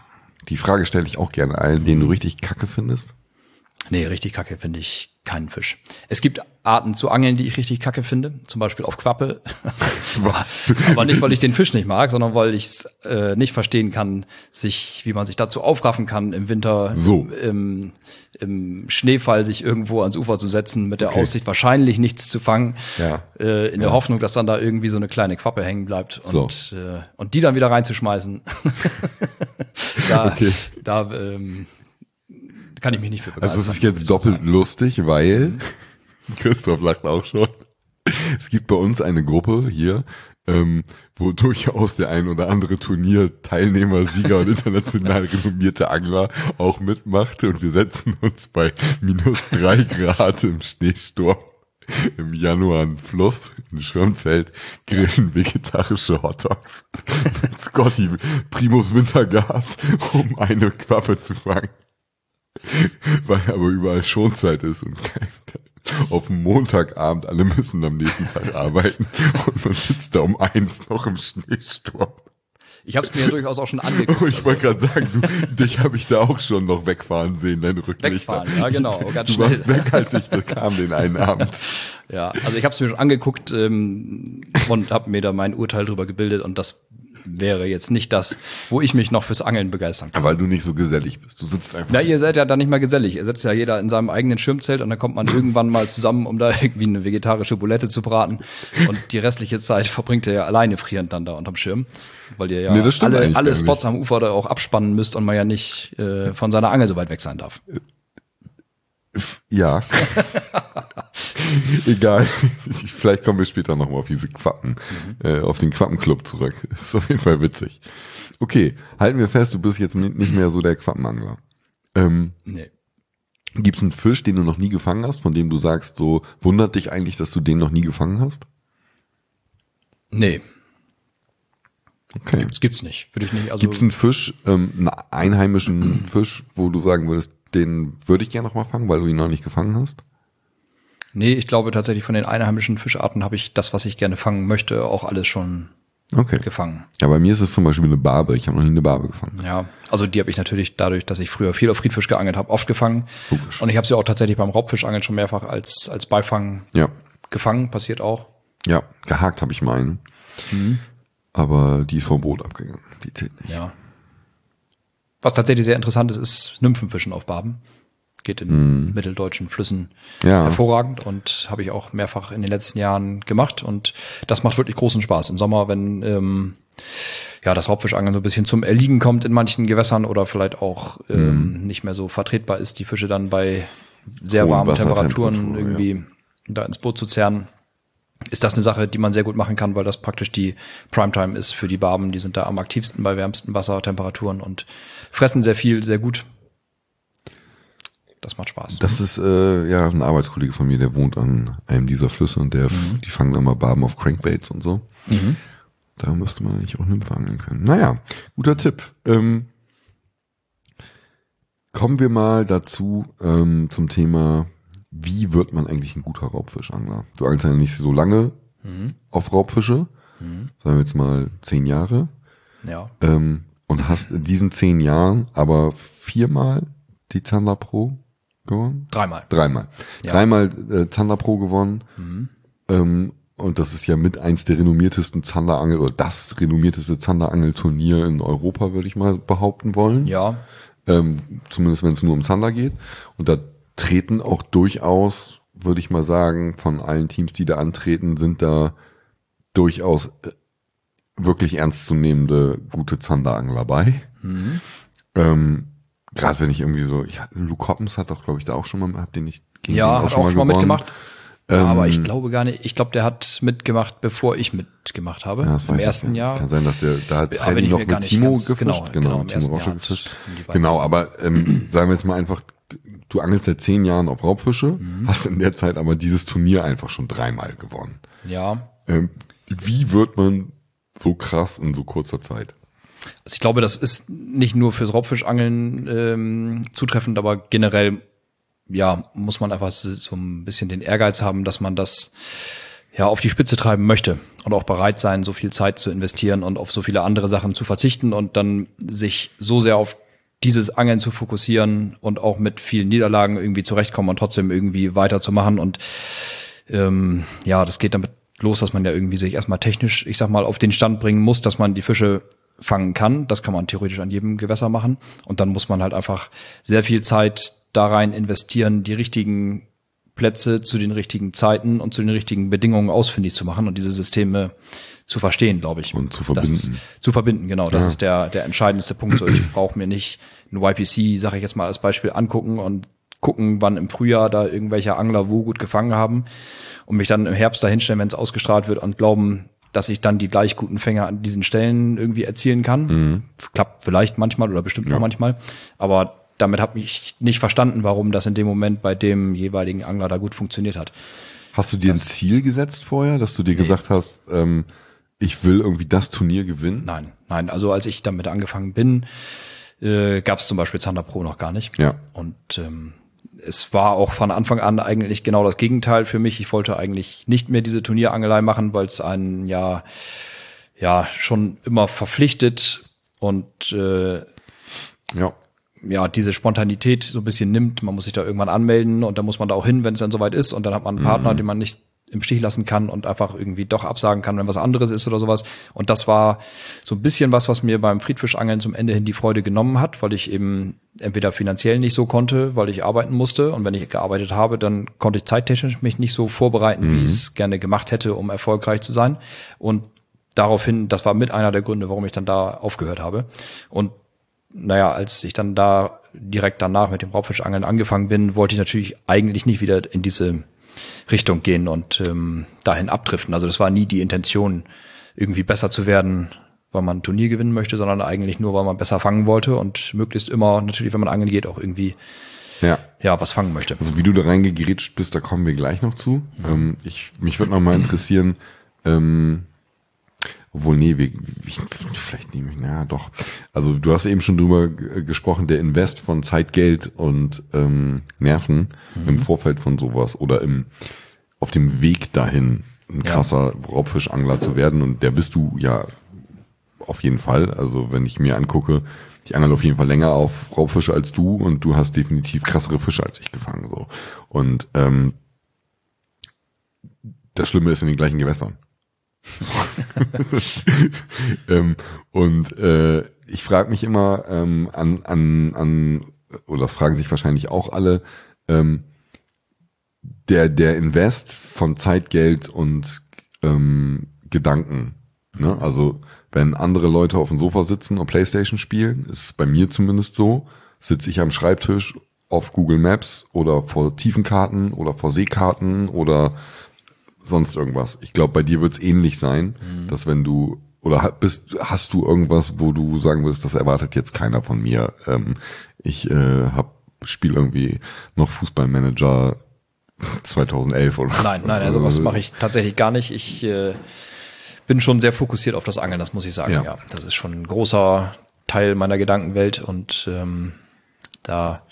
Die Frage stelle ich auch gerne allen, den du richtig kacke findest. Nee, richtig kacke finde ich keinen Fisch. Es gibt Arten zu angeln, die ich richtig kacke finde. Zum Beispiel auf Quappe. Was? Aber nicht, weil ich den Fisch nicht mag, sondern weil ich es äh, nicht verstehen kann, sich, wie man sich dazu aufraffen kann, im Winter so. im, im Schneefall sich irgendwo ans Ufer zu setzen, mit der Okay. Aussicht wahrscheinlich nichts zu fangen, Ja. äh, in der Ja. Hoffnung, dass dann da irgendwie so eine kleine Quappe hängen bleibt und, So. äh, und die dann wieder reinzuschmeißen. da, Okay. da ähm, kann ich mich nicht für begeistern. Also es ist jetzt doppelt lustig, weil Christoph lacht auch schon. Es gibt bei uns eine Gruppe hier, ähm, wo durchaus der ein oder andere Turnierteilnehmer, Sieger und international renommierte Angler auch mitmacht. Und wir setzen uns bei minus drei Grad im Schneesturm im Januar an den Fluss, ein Schirmzelt, grillen vegetarische Hotdogs mit Scotty Primus Wintergas, um eine Quappe zu fangen. Weil aber überall Schonzeit ist und kein, auf dem Montagabend, alle müssen am nächsten Tag arbeiten und man sitzt da um eins noch im Schneesturm. Ich habe es mir ja durchaus auch schon angeguckt. Und ich wollte gerade sagen, du, dich habe ich da auch schon noch wegfahren sehen, deine Rücklichter. Wegfahren, ja genau, ganz du schnell. warst weg, als ich da kam den einen Abend. Ja, also ich habe es mir schon angeguckt ähm, und habe mir da mein Urteil drüber gebildet und das wäre jetzt nicht das, wo ich mich noch fürs Angeln begeistern kann. Weil du nicht so gesellig bist. Du sitzt einfach. Na, ihr seid ja da nicht mal gesellig. Ihr sitzt ja jeder in seinem eigenen Schirmzelt und dann kommt man irgendwann mal zusammen, um da irgendwie eine vegetarische Bulette zu braten. Und die restliche Zeit verbringt ihr ja alleine frierend dann da unterm Schirm. Weil ihr ja Nee, das stimmt alle, eigentlich alle gar Spots nicht. am Ufer da auch abspannen müsst und man ja nicht äh, von seiner Angel so weit weg sein darf. Ja. Egal. Vielleicht kommen wir später nochmal auf diese Quappen, mhm. äh, auf den Quappenclub zurück. Ist auf jeden Fall witzig. Okay, halten wir fest, du bist jetzt nicht mehr so der Quappenangler. Ähm, Nee. Gibt's einen Fisch, den du noch nie gefangen hast, von dem du sagst, so wundert dich eigentlich, dass du den noch nie gefangen hast? Nee, Okay. das gibt's nicht. Würde ich nicht. Also Gibt's einen Fisch, ähm, einen einheimischen Fisch, wo du sagen würdest, den würde ich gerne noch mal fangen, weil du ihn noch nicht gefangen hast? Nee, ich glaube tatsächlich von den einheimischen Fischarten habe ich das, was ich gerne fangen möchte, auch alles schon Okay. gefangen. Ja, bei mir ist es zum Beispiel eine Barbe. Ich habe noch nie eine Barbe gefangen. Ja, also die habe ich natürlich dadurch, dass ich früher viel auf Friedfisch geangelt habe, oft gefangen. Logisch. Und ich habe sie auch tatsächlich beim Raubfischangeln schon mehrfach als als Beifang Ja, gefangen, passiert auch. ja, gehakt habe ich mal einen. Mhm. Aber die ist vom Boot abgegangen. Die zählt nicht. Ja. Was tatsächlich sehr interessant ist, ist Nymphenfischen auf Barben. Geht in Mhm. mitteldeutschen Flüssen Ja. hervorragend und habe ich auch mehrfach in den letzten Jahren gemacht und das macht wirklich großen Spaß. Im Sommer, wenn ähm, ja das Raubfischangeln so ein bisschen zum Erliegen kommt in manchen Gewässern oder vielleicht auch ähm, nicht mehr so vertretbar ist, die Fische dann bei sehr Hohen warmen Temperaturen Wassertemperaturen, irgendwie da ins Boot zu zerren, ist das eine Sache, die man sehr gut machen kann, weil das praktisch die Primetime ist für die Barben. Die sind da am aktivsten bei wärmsten Wassertemperaturen und fressen sehr viel, sehr gut. Das macht Spaß. Das ist äh, ja ein Arbeitskollege von mir, der wohnt an einem dieser Flüsse und der, Mhm. die fangen immer Barben auf Crankbaits und so. Mhm. Da müsste man eigentlich auch Nymphe angeln können. Naja, guter Tipp. Ähm, kommen wir mal dazu ähm, zum Thema, wie wird man eigentlich ein guter Raubfischangler? Du angelst ja nicht so lange Mhm. auf Raubfische, Mhm. sagen wir jetzt mal zehn Jahre, Ja. ähm, und hast in diesen zehn Jahren aber viermal die Zander Pro gewonnen? Dreimal. Dreimal. Ja. Dreimal äh, Zander Pro gewonnen. Mhm. Ähm, und das ist ja mit eins der renommiertesten Zanderangel oder das renommierteste Zanderangelturnier in Europa, würde ich mal behaupten wollen. Ja. Ähm, zumindest wenn es nur um Zander geht. Und da treten auch durchaus, würde ich mal sagen, von allen Teams, die da antreten, sind da durchaus äh, wirklich ernstzunehmende gute Zanderangler bei. Mhm. Ähm, Gerade wenn ich irgendwie so, ich Luke Hoppens hat doch, glaube ich, da auch schon mal, habt ihr nicht gegen Ja, den hat auch schon mal gewonnen? mitgemacht. Ähm, Aber ich glaube gar nicht, ich glaube, der hat mitgemacht, bevor ich mitgemacht habe. Ja, das Im weiß ich ersten nicht. Jahr. Kann sein, dass der, da hat Aber Freddy bin ich noch mir gar mit nicht Timo ganz- gefischt. genau, genau, im Timo ersten Rosche Jahr hat gefischt. die beiden Genau, zusammen. aber ähm, sagen wir jetzt mal einfach, du angelst seit zehn Jahren auf Raubfische, Mhm. hast in der Zeit aber dieses Turnier einfach schon dreimal gewonnen. Ja. Ähm, wie wird man so krass in so kurzer Zeit? Also ich glaube, das ist nicht nur fürs Raubfischangeln ähm, zutreffend, aber generell ja muss man einfach so so ein bisschen den Ehrgeiz haben, dass man das ja auf die Spitze treiben möchte und auch bereit sein, so viel Zeit zu investieren und auf so viele andere Sachen zu verzichten und dann sich so sehr auf dieses Angeln zu fokussieren und auch mit vielen Niederlagen irgendwie zurechtkommen und trotzdem irgendwie weiterzumachen. Und ähm, ja, das geht damit los, dass man ja irgendwie sich erstmal technisch, ich sag mal, auf den Stand bringen muss, dass man die Fische fangen kann. Das kann man theoretisch an jedem Gewässer machen. Und dann muss man halt einfach sehr viel Zeit da rein investieren, die richtigen Plätze zu den richtigen Zeiten und zu den richtigen Bedingungen ausfindig zu machen und diese Systeme zu verstehen, glaube ich. Und zu verbinden. Das ist, zu verbinden, genau. Das ja. ist der der entscheidendste Punkt. So, ich brauche mir nicht ein Y P C, sage ich jetzt mal als Beispiel, angucken und gucken, wann im Frühjahr da irgendwelche Angler wo gut gefangen haben und mich dann im Herbst da hinstellen, wenn es ausgestrahlt wird und glauben, dass ich dann die gleich guten Fänger an diesen Stellen irgendwie erzielen kann. Mhm. Klappt vielleicht manchmal oder bestimmt ja. auch manchmal. Aber damit habe ich nicht verstanden, warum das in dem Moment bei dem jeweiligen Angler da gut funktioniert hat. Hast du dir das, ein Ziel gesetzt vorher, dass du dir nee. gesagt hast, ähm, ich will irgendwie das Turnier gewinnen? Nein, nein. Also als ich damit angefangen bin, äh, gab es zum Beispiel Zander Pro noch gar nicht. Ja. Und ähm, es war auch von Anfang an eigentlich genau das Gegenteil für mich. Ich wollte eigentlich nicht mehr diese Turnierangelei machen, weil es einen ja ja schon immer verpflichtet und äh, ja. ja, diese Spontanität so ein bisschen nimmt. Man muss sich da irgendwann anmelden und dann muss man da auch hin, wenn es dann soweit ist. Und dann hat man einen Partner, mhm. den man nicht im Stich lassen kann und einfach irgendwie doch absagen kann, wenn was anderes ist oder sowas. Und das war so ein bisschen was, was mir beim Friedfischangeln zum Ende hin die Freude genommen hat, weil ich eben entweder finanziell nicht so konnte, weil ich arbeiten musste. Und wenn ich gearbeitet habe, dann konnte ich zeittechnisch mich nicht so vorbereiten, mhm. wie ich es gerne gemacht hätte, um erfolgreich zu sein. Und daraufhin, das war mit einer der Gründe, warum ich dann da aufgehört habe. Und naja, als ich dann da direkt danach mit dem Raubfischangeln angefangen bin, wollte ich natürlich eigentlich nicht wieder in diese Richtung gehen und ähm, dahin abdriften. Also das war nie die Intention, irgendwie besser zu werden, weil man ein Turnier gewinnen möchte, sondern eigentlich nur, weil man besser fangen wollte und möglichst immer, natürlich, wenn man angeln geht, auch irgendwie ja, ja was fangen möchte. Also wie du da reingegrätscht bist, da kommen wir gleich noch zu. Mhm. Ähm, ich, mich würde noch mal interessieren, ähm, obwohl, nee, wir, ich, vielleicht nehme ich, na doch. Also du hast eben schon drüber g- gesprochen, der Invest von Zeit, Geld und ähm, Nerven mhm. im Vorfeld von sowas oder im auf dem Weg dahin, ein krasser ja. Raubfischangler zu werden. Und der bist du ja auf jeden Fall. Also wenn ich mir angucke, ich angel auf jeden Fall länger auf Raubfische als du und du hast definitiv krassere Fische als ich gefangen. So. Und ähm, das Schlimme ist in den gleichen Gewässern. das, ähm, und äh, ich frage mich immer ähm, an, an, an, oder das fragen sich wahrscheinlich auch alle, ähm, der, der Invest von Zeit, Geld und ähm, Gedanken. Ne? Also wenn andere Leute auf dem Sofa sitzen und Playstation spielen, ist es bei mir zumindest so, sitze ich am Schreibtisch auf Google Maps oder vor Tiefenkarten oder vor Seekarten oder sonst irgendwas. Ich glaube, bei dir wird es ähnlich sein, mhm. dass wenn du, oder bist, hast du irgendwas, wo du sagen wirst, das erwartet jetzt keiner von mir. Ähm, ich äh, hab spiele irgendwie noch Fußballmanager zweitausendelf oder Nein, nein, also was mache ich tatsächlich gar nicht. Ich äh, bin schon sehr fokussiert auf das Angeln, das muss ich sagen. Ja, ja, das ist schon ein großer Teil meiner Gedankenwelt und ähm, da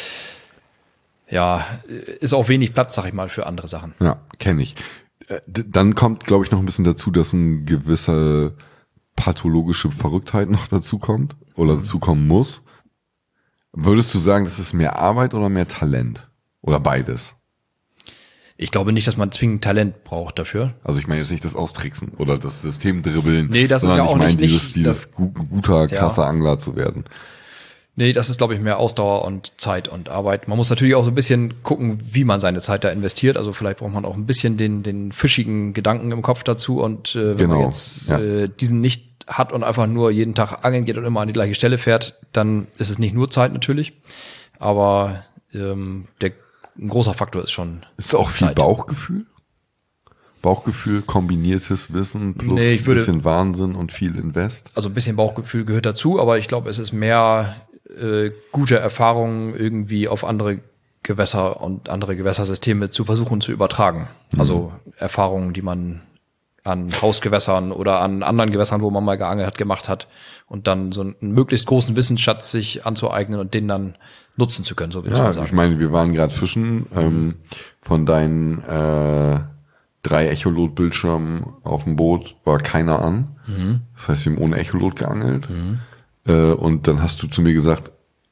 ja ist auch wenig Platz, sag ich mal, für andere Sachen. Ja, kenne ich. Dann kommt, glaube ich, noch ein bisschen dazu, dass eine gewisse pathologische Verrücktheit noch dazu kommt oder mhm. dazu kommen muss. Würdest du sagen, das ist mehr Arbeit oder mehr Talent? Oder beides? Ich glaube nicht, dass man zwingend Talent braucht dafür. Also ich meine jetzt nicht das Austricksen oder das System dribbeln. Nee, das ist ja auch ich meine nicht, dieses, nicht dieses das, guter, krasser ja. Angler zu werden. Nee, das ist, glaube ich, mehr Ausdauer und Zeit und Arbeit. Man muss natürlich auch so ein bisschen gucken, wie man seine Zeit da investiert. Also vielleicht braucht man auch ein bisschen den den fischigen Gedanken im Kopf dazu. Und äh, wenn genau. man jetzt ja. äh, diesen nicht hat und einfach nur jeden Tag angeln geht und immer an die gleiche Stelle fährt, dann ist es nicht nur Zeit natürlich. Aber ähm, der ein großer Faktor ist schon Ist auch viel Zeit. Bauchgefühl? Bauchgefühl, kombiniertes Wissen plus nee, ich würde, ein bisschen Wahnsinn und viel Invest? Also ein bisschen Bauchgefühl gehört dazu, aber ich glaube, es ist mehr äh, gute Erfahrungen irgendwie auf andere Gewässer und andere Gewässersysteme zu versuchen zu übertragen. Mhm. Also Erfahrungen, die man an Hausgewässern oder an anderen Gewässern, wo man mal geangelt hat, gemacht hat und dann so einen möglichst großen Wissensschatz sich anzueignen und den dann nutzen zu können, so würde ja, ich mal sagen. Ich meine, wir waren gerade fischen, ähm, von deinen äh, drei Echolot-Bildschirmen auf dem Boot war keiner an. Mhm. Das heißt, wir haben ohne Echolot geangelt. Mhm. Äh, und dann hast du zu mir gesagt,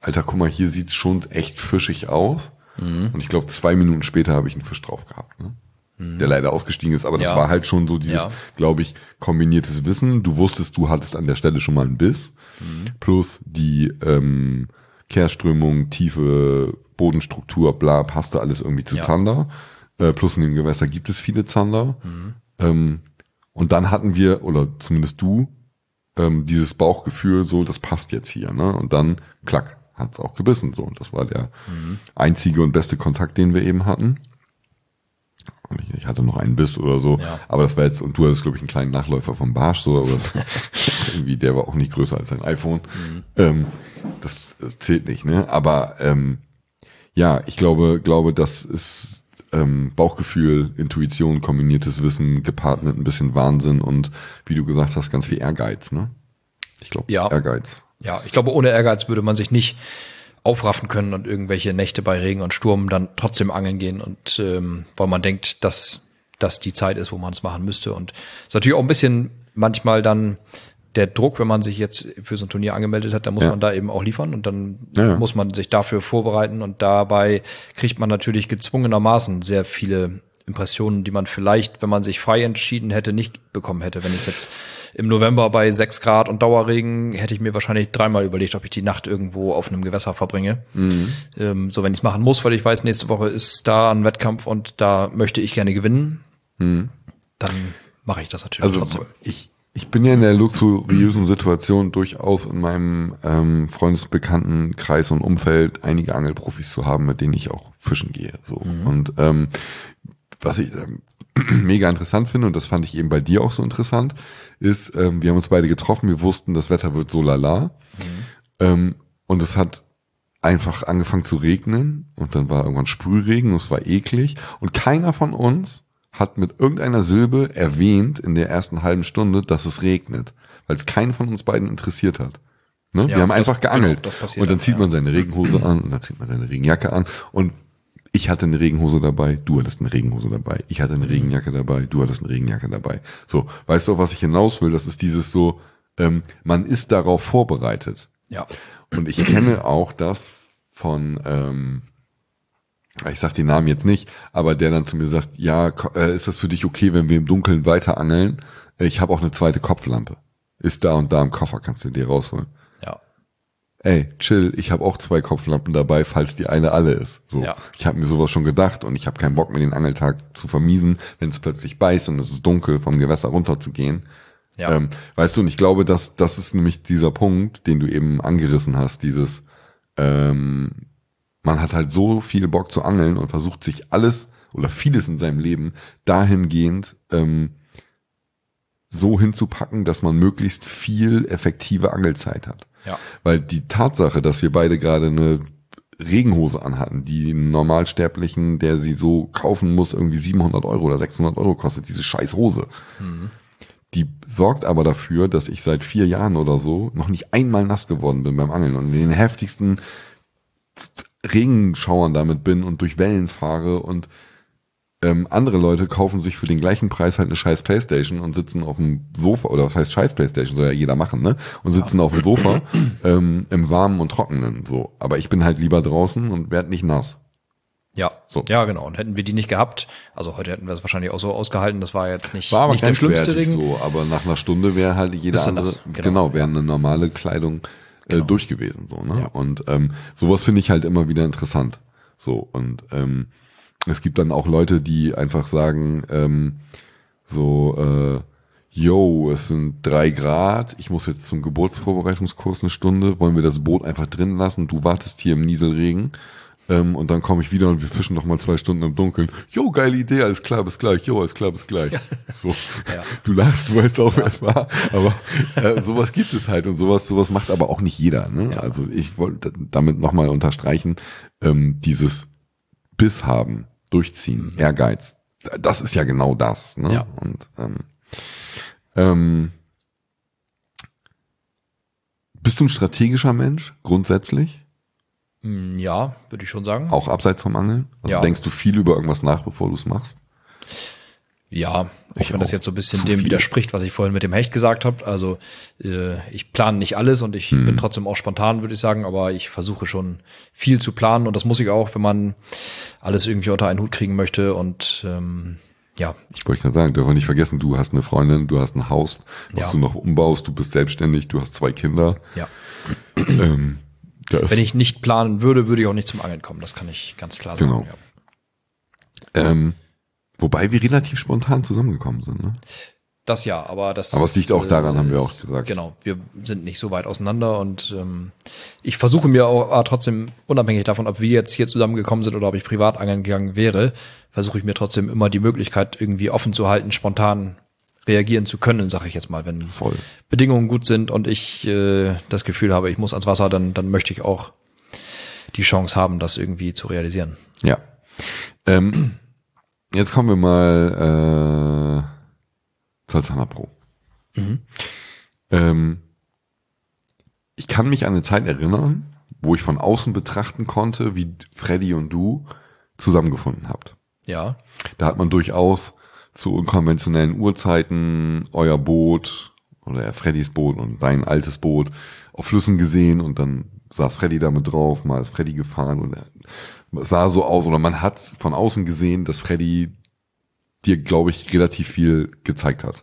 Alter, guck mal, hier sieht's schon echt fischig aus. Mhm. Und ich glaube, zwei Minuten später habe ich einen Fisch drauf gehabt, ne? Mhm. Der leider ausgestiegen ist, aber das ja. war halt schon so dieses, ja. glaube ich, kombiniertes Wissen. Du wusstest, du hattest an der Stelle schon mal einen Biss. Mhm. Plus die ähm, Kehrströmung, Tiefe, Bodenstruktur, bla, passte alles irgendwie zu ja. Zander. Äh, plus in dem Gewässer gibt es viele Zander. Mhm. Ähm, und dann hatten wir, oder zumindest du, ähm, dieses Bauchgefühl, so, das passt jetzt hier, ne? Und dann, klack, hat's auch gebissen, so. Und das war der mhm. einzige und beste Kontakt, den wir eben hatten. Und ich, ich hatte noch einen Biss oder so, ja. aber das war jetzt, und du hattest, glaube ich, einen kleinen Nachläufer vom Barsch, so, aber das, das irgendwie, der war auch nicht größer als ein iPhone. Mhm. Ähm, das, das zählt nicht, ne? Aber ähm, ja, ich glaube, glaube, das ist ähm, Bauchgefühl, Intuition, kombiniertes Wissen, gepaart mit ein bisschen Wahnsinn und, wie du gesagt hast, ganz viel Ehrgeiz, ne? Ich glaube, ja. Ehrgeiz. Ja, ich glaube, ohne Ehrgeiz würde man sich nicht aufraffen können und irgendwelche Nächte bei Regen und Sturm dann trotzdem angeln gehen und ähm, weil man denkt, dass das die Zeit ist, wo man es machen müsste. Und es ist natürlich auch ein bisschen manchmal dann der Druck, wenn man sich jetzt für so ein Turnier angemeldet hat, dann muss ja. man da eben auch liefern und dann ja, ja. muss man sich dafür vorbereiten und dabei kriegt man natürlich gezwungenermaßen sehr viele Impressionen, die man vielleicht, wenn man sich frei entschieden hätte, nicht bekommen hätte. Wenn ich jetzt im November bei sechs Grad und Dauerregen, hätte ich mir wahrscheinlich dreimal überlegt, ob ich die Nacht irgendwo auf einem Gewässer verbringe. Mhm. Ähm, so, wenn ich es machen muss, weil ich weiß, nächste Woche ist da ein Wettkampf und da möchte ich gerne gewinnen, mhm. dann mache ich das natürlich also trotzdem. Ich, ich bin ja in der luxuriösen Situation, durchaus in meinem ähm, Freundesbekanntenkreis und Umfeld einige Angelprofis zu haben, mit denen ich auch fischen gehe. So. Mhm. Und ähm, was ich ähm, mega interessant finde, und das fand ich eben bei dir auch so interessant, ist, ähm, wir haben uns beide getroffen, wir wussten, das Wetter wird so lala. Mhm. Ähm, und es hat einfach angefangen zu regnen und dann war irgendwann Sprühregen und es war eklig. Und keiner von uns hat mit irgendeiner Silbe erwähnt in der ersten halben Stunde, dass es regnet, weil es keinen von uns beiden interessiert hat. Ne? Ja, wir haben einfach geangelt. Genau, und dann zieht dann, man seine Regenhose an und dann zieht man seine Regenjacke an und ich hatte eine Regenhose dabei, du hattest eine Regenhose dabei, ich hatte eine Regenjacke dabei, du hattest eine Regenjacke dabei. So, weißt du, auf was ich hinaus will? Das ist dieses so, ähm, man ist darauf vorbereitet. Ja. Und ich kenne auch das von, ähm, ich sag den Namen jetzt nicht, aber der dann zu mir sagt, ja, äh, ist das für dich okay, wenn wir im Dunkeln weiter angeln? Ich habe auch eine zweite Kopflampe. Ist da und da im Koffer, kannst du dir rausholen. Ja. Ey, chill, ich habe auch zwei Kopflampen dabei, falls die eine alle ist. So, ja. Ich habe mir sowas schon gedacht und ich habe keinen Bock, mir den Angeltag zu vermiesen, wenn es plötzlich beißt und es ist dunkel, vom Gewässer runter zu gehen. Ja. Ähm, weißt du, und ich glaube, dass das ist nämlich dieser Punkt, den du eben angerissen hast, dieses ähm, man hat halt so viel Bock zu angeln und versucht sich alles oder vieles in seinem Leben dahingehend ähm, so hinzupacken, dass man möglichst viel effektive Angelzeit hat. Ja. Weil die Tatsache, dass wir beide gerade eine Regenhose anhatten, die einen Normalsterblichen, der sie so kaufen muss, irgendwie siebenhundert Euro oder sechshundert Euro kostet, diese scheiß Hose. Mhm. Die sorgt aber dafür, dass ich seit vier Jahren oder so noch nicht einmal nass geworden bin beim Angeln und in den heftigsten Regenschauern damit bin und durch Wellen fahre und ähm, andere Leute kaufen sich für den gleichen Preis halt eine scheiß Playstation und sitzen auf dem Sofa, oder was heißt scheiß Playstation, soll ja jeder machen, ne? Und sitzen ja. auf dem Sofa ähm, im Warmen und Trockenen, so. Aber ich bin halt lieber draußen und werde nicht nass. Ja, so. Ja, genau. Und hätten wir die nicht gehabt, also heute hätten wir es wahrscheinlich auch so ausgehalten, das war jetzt nicht, war aber nicht der schlimmste Regen. So, aber nach einer Stunde wäre halt jeder andere, nass, genau, genau wäre eine normale Kleidung Genau. Äh, durch gewesen, so, ne? Ja. Und ähm, sowas finde ich halt immer wieder interessant. So, und ähm, es gibt dann auch Leute, die einfach sagen, ähm, so, äh, yo, es sind drei Grad, ich muss jetzt zum Geburtsvorbereitungskurs eine Stunde, wollen wir das Boot einfach drin lassen, du wartest hier im Nieselregen, ähm, und dann komme ich wieder und wir fischen noch mal zwei Stunden im Dunkeln. Jo, geile Idee, alles klar, bis gleich, jo, alles klar, bis gleich. Ja. So, ja. Du lachst, du weißt auch, wer es war, aber äh, sowas gibt es halt und sowas, sowas macht aber auch nicht jeder, ne? Ja. Also ich wollte damit nochmal unterstreichen, ähm, dieses Biss haben, durchziehen, mhm. Ehrgeiz, das ist ja genau das, ne? Ja. Und ähm, ähm, bist du ein strategischer Mensch, grundsätzlich? Ja, würde ich schon sagen. Auch abseits vom Angeln? Also ja. Denkst du viel über irgendwas nach, bevor du es machst? Ja, auch Ich wenn das auch. jetzt so ein bisschen Zu dem viel. widerspricht, was ich vorhin mit dem Hecht gesagt habe. Also äh, ich plane nicht alles und ich Hm. bin trotzdem auch spontan, würde ich sagen, aber ich versuche schon viel zu planen und das muss ich auch, wenn man alles irgendwie unter einen Hut kriegen möchte. Und ähm, ja, Ich wollte gerade sagen, dürfen wir nicht vergessen, du hast eine Freundin, du hast ein Haus, was Ja. du noch umbaust, du bist selbstständig, du hast zwei Kinder. ja. Ähm, da ist, Wenn ich nicht planen würde, würde ich auch nicht zum Angeln kommen. Das kann ich ganz klar sagen. Genau. Ja. ähm, wobei wir relativ spontan zusammengekommen sind. Ne? Das ja, aber das. Aber es liegt auch daran, äh, haben wir ist- auch gesagt. Genau, wir sind nicht so weit auseinander und ähm, ich versuche mir auch aber trotzdem, unabhängig davon, ob wir jetzt hier zusammengekommen sind oder ob ich privat angeln gegangen wäre, versuche ich mir trotzdem immer die Möglichkeit irgendwie offen zu halten, spontan reagieren zu können, sage ich jetzt mal, wenn Voll. Bedingungen gut sind und ich äh, das Gefühl habe, ich muss ans Wasser, dann dann möchte ich auch die Chance haben, das irgendwie zu realisieren. Ja. Ähm, jetzt kommen wir mal äh, zur Zander Pro. Mhm. Ähm, ich kann mich an eine Zeit erinnern, wo ich von außen betrachten konnte, wie Freddy und du zusammengefunden habt. Ja, Da hat man durchaus zu unkonventionellen Uhrzeiten euer Boot oder Freddys Boot und dein altes Boot auf Flüssen gesehen und dann saß Freddy damit drauf, mal ist Freddy gefahren und es sah so aus oder man hat von außen gesehen, dass Freddy dir, glaube ich, relativ viel gezeigt hat,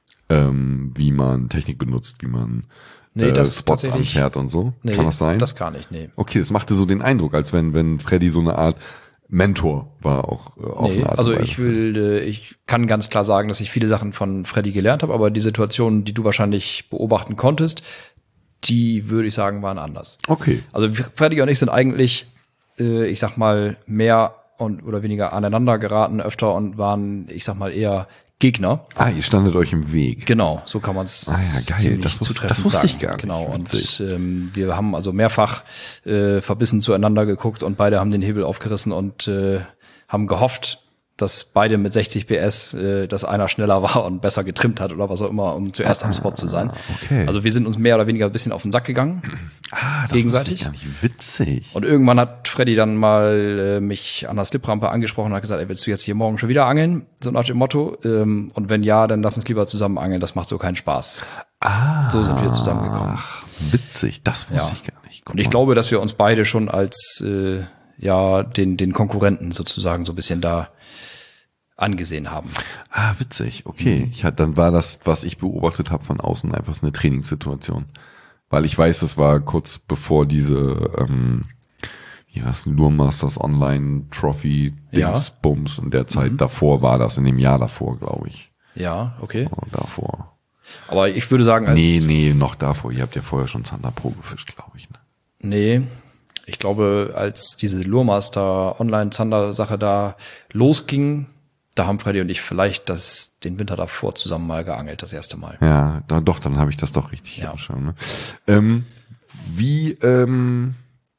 ähm, wie man Technik benutzt, wie man Nee, äh, das Spots tatsächlich- anfährt und so. nee, Kann das sein? Das gar nicht, nee. Okay, es machte so den Eindruck, als wenn wenn Freddy so eine Art Mentor war auch äh, auf Nee, eine Art also und Weise. ich will, äh, ich kann ganz klar sagen, dass ich viele Sachen von Freddy gelernt habe, aber die Situationen, die du wahrscheinlich beobachten konntest, die würde ich sagen, waren anders. Okay. Also Freddy und ich sind eigentlich, äh, ich sag mal, mehr und oder weniger aneinander geraten öfter und waren, ich sag mal, eher Gegner. Ah, ihr standet euch im Weg. Genau, so kann man es Ah ja, geil. ziemlich Das wusste- zutreffend das wusste sagen. ich gar nicht. Genau, und Witzig. ähm, wir haben also mehrfach äh, verbissen zueinander geguckt und beide haben den Hebel aufgerissen und äh, haben gehofft, dass beide mit sechzig P S, äh, dass einer schneller war und besser getrimmt hat oder was auch immer, um zuerst am Spot zu sein. okay. Also wir sind uns mehr oder weniger ein bisschen auf den Sack gegangen. Ah, das gegenseitig? wusste ich gar nicht. Witzig. Und irgendwann hat Freddy dann mal äh, mich an der Sliprampe angesprochen und hat gesagt, ey, willst du jetzt hier morgen schon wieder angeln? So nach dem Motto. Ähm, und wenn ja, dann lass uns lieber zusammen angeln, das macht so keinen Spaß. Ah. So sind wir zusammengekommen. Ach, witzig. Das wusste Ja. ich gar nicht. Guck Und ich mal. glaube, dass wir uns beide schon als äh, ja den den Konkurrenten sozusagen so ein bisschen da angesehen haben. Ah, witzig. Okay. Mhm. Ich hatte, dann war das, was ich beobachtet habe von außen, einfach eine Trainingssituation. Weil ich weiß, das war kurz bevor diese, ähm, wie heißt Lure Masters Online Trophy Ja. Dings Bums in der Zeit Mhm. davor war das, in dem Jahr davor, glaube ich. Ja, okay. Oh, davor. Aber ich würde sagen, als Nee, nee, noch davor. Ihr habt ja vorher schon Zander Pro gefischt, glaube ich. Ne? nee, ich glaube, als diese Luremaster Online-Zander-Sache da losging, da haben Freddy und ich vielleicht das den Winter davor zusammen mal geangelt, das erste Mal. Ja, da, doch, dann habe ich das doch richtig Ja. angeschaut. Ne? Ähm, wie, ähm,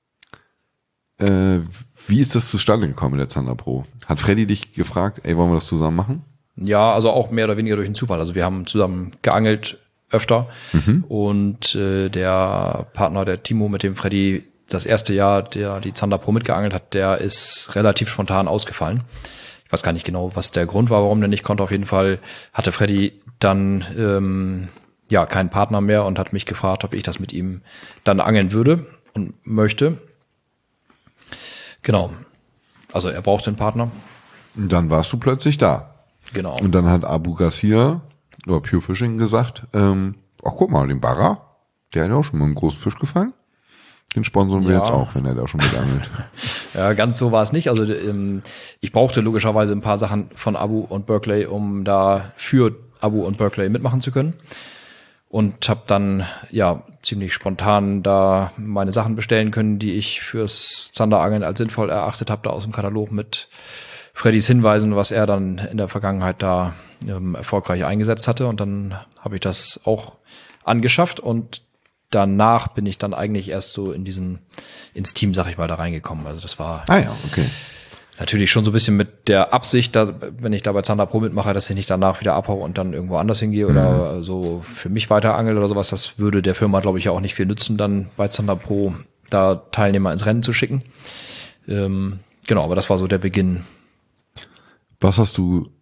äh, wie ist das zustande gekommen mit der Zander Pro? Hat Freddy dich gefragt, ey, wollen wir das zusammen machen? Ja, also auch mehr oder weniger durch einen Zufall. Also wir haben zusammen geangelt öfter und äh, der Partner, der Timo, mit dem Freddy das erste Jahr, der die Zander Pro mitgeangelt hat, der ist relativ spontan ausgefallen. Ich weiß gar nicht genau, was der Grund war, warum der nicht konnte. Auf jeden Fall hatte Freddy dann ähm, ja keinen Partner mehr und hat mich gefragt, ob ich das mit ihm dann angeln würde und möchte. Genau. Also er brauchte einen Partner. Und dann warst du plötzlich da. Genau. Und dann hat Abu Garcia oder Pure Fishing gesagt, ähm, ach guck mal, den Barra, der hat ja auch schon mal einen großen Fisch gefangen. Den sponsern wir Ja. jetzt auch, wenn er da schon mit angelt. Ja, ganz so war es nicht. Also ähm, ich brauchte logischerweise ein paar Sachen von Abu und Berkeley, um da für Abu und Berkeley mitmachen zu können. Und habe dann ja ziemlich spontan da meine Sachen bestellen können, die ich fürs Zanderangeln als sinnvoll erachtet habe, da aus dem Katalog mit Freddys Hinweisen, was er dann in der Vergangenheit da ähm, erfolgreich eingesetzt hatte. Und dann habe ich das auch angeschafft und danach bin ich dann eigentlich erst so in diesen, ins Team, sag ich mal, da reingekommen. Also das war Ah ja, okay. natürlich schon so ein bisschen mit der Absicht, da, wenn ich da bei Zander Pro mitmache, dass ich nicht danach wieder abhaue und dann irgendwo anders hingehe oder so für mich weiter angel oder sowas. Das würde der Firma, glaube ich, ja auch nicht viel nützen, dann bei Zander Pro da Teilnehmer ins Rennen zu schicken. Ähm, genau, aber das war so der Beginn. Was hast du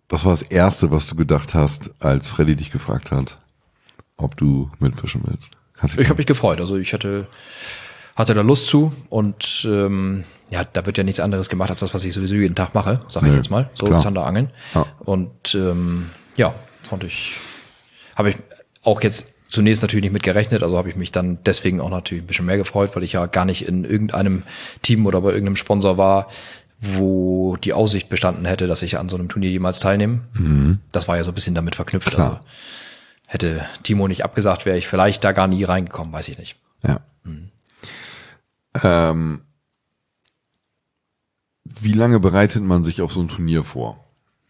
Was war das Erste, was du gedacht hast, als Freddy dich gefragt hat, ob du mitfischen willst? Ich habe mich gefreut. Also ich hatte, hatte da Lust zu und ähm, ja, da wird ja nichts anderes gemacht, als das, was ich sowieso jeden Tag mache, sage ich Nee, jetzt mal. So klar. Zanderangeln. Ja. Und ähm, ja, fand ich, habe ich auch jetzt zunächst natürlich nicht mit gerechnet, also habe ich mich dann deswegen auch natürlich ein bisschen mehr gefreut, weil ich ja gar nicht in irgendeinem Team oder bei irgendeinem Sponsor war, wo die Aussicht bestanden hätte, dass ich an so einem Turnier jemals teilnehme. Mhm. Das war ja so ein bisschen damit verknüpft. Klar. Also hätte Timo nicht abgesagt, wäre ich vielleicht da gar nie reingekommen, weiß ich nicht. Ja. Mhm. Ähm, wie lange bereitet man sich auf so ein Turnier vor?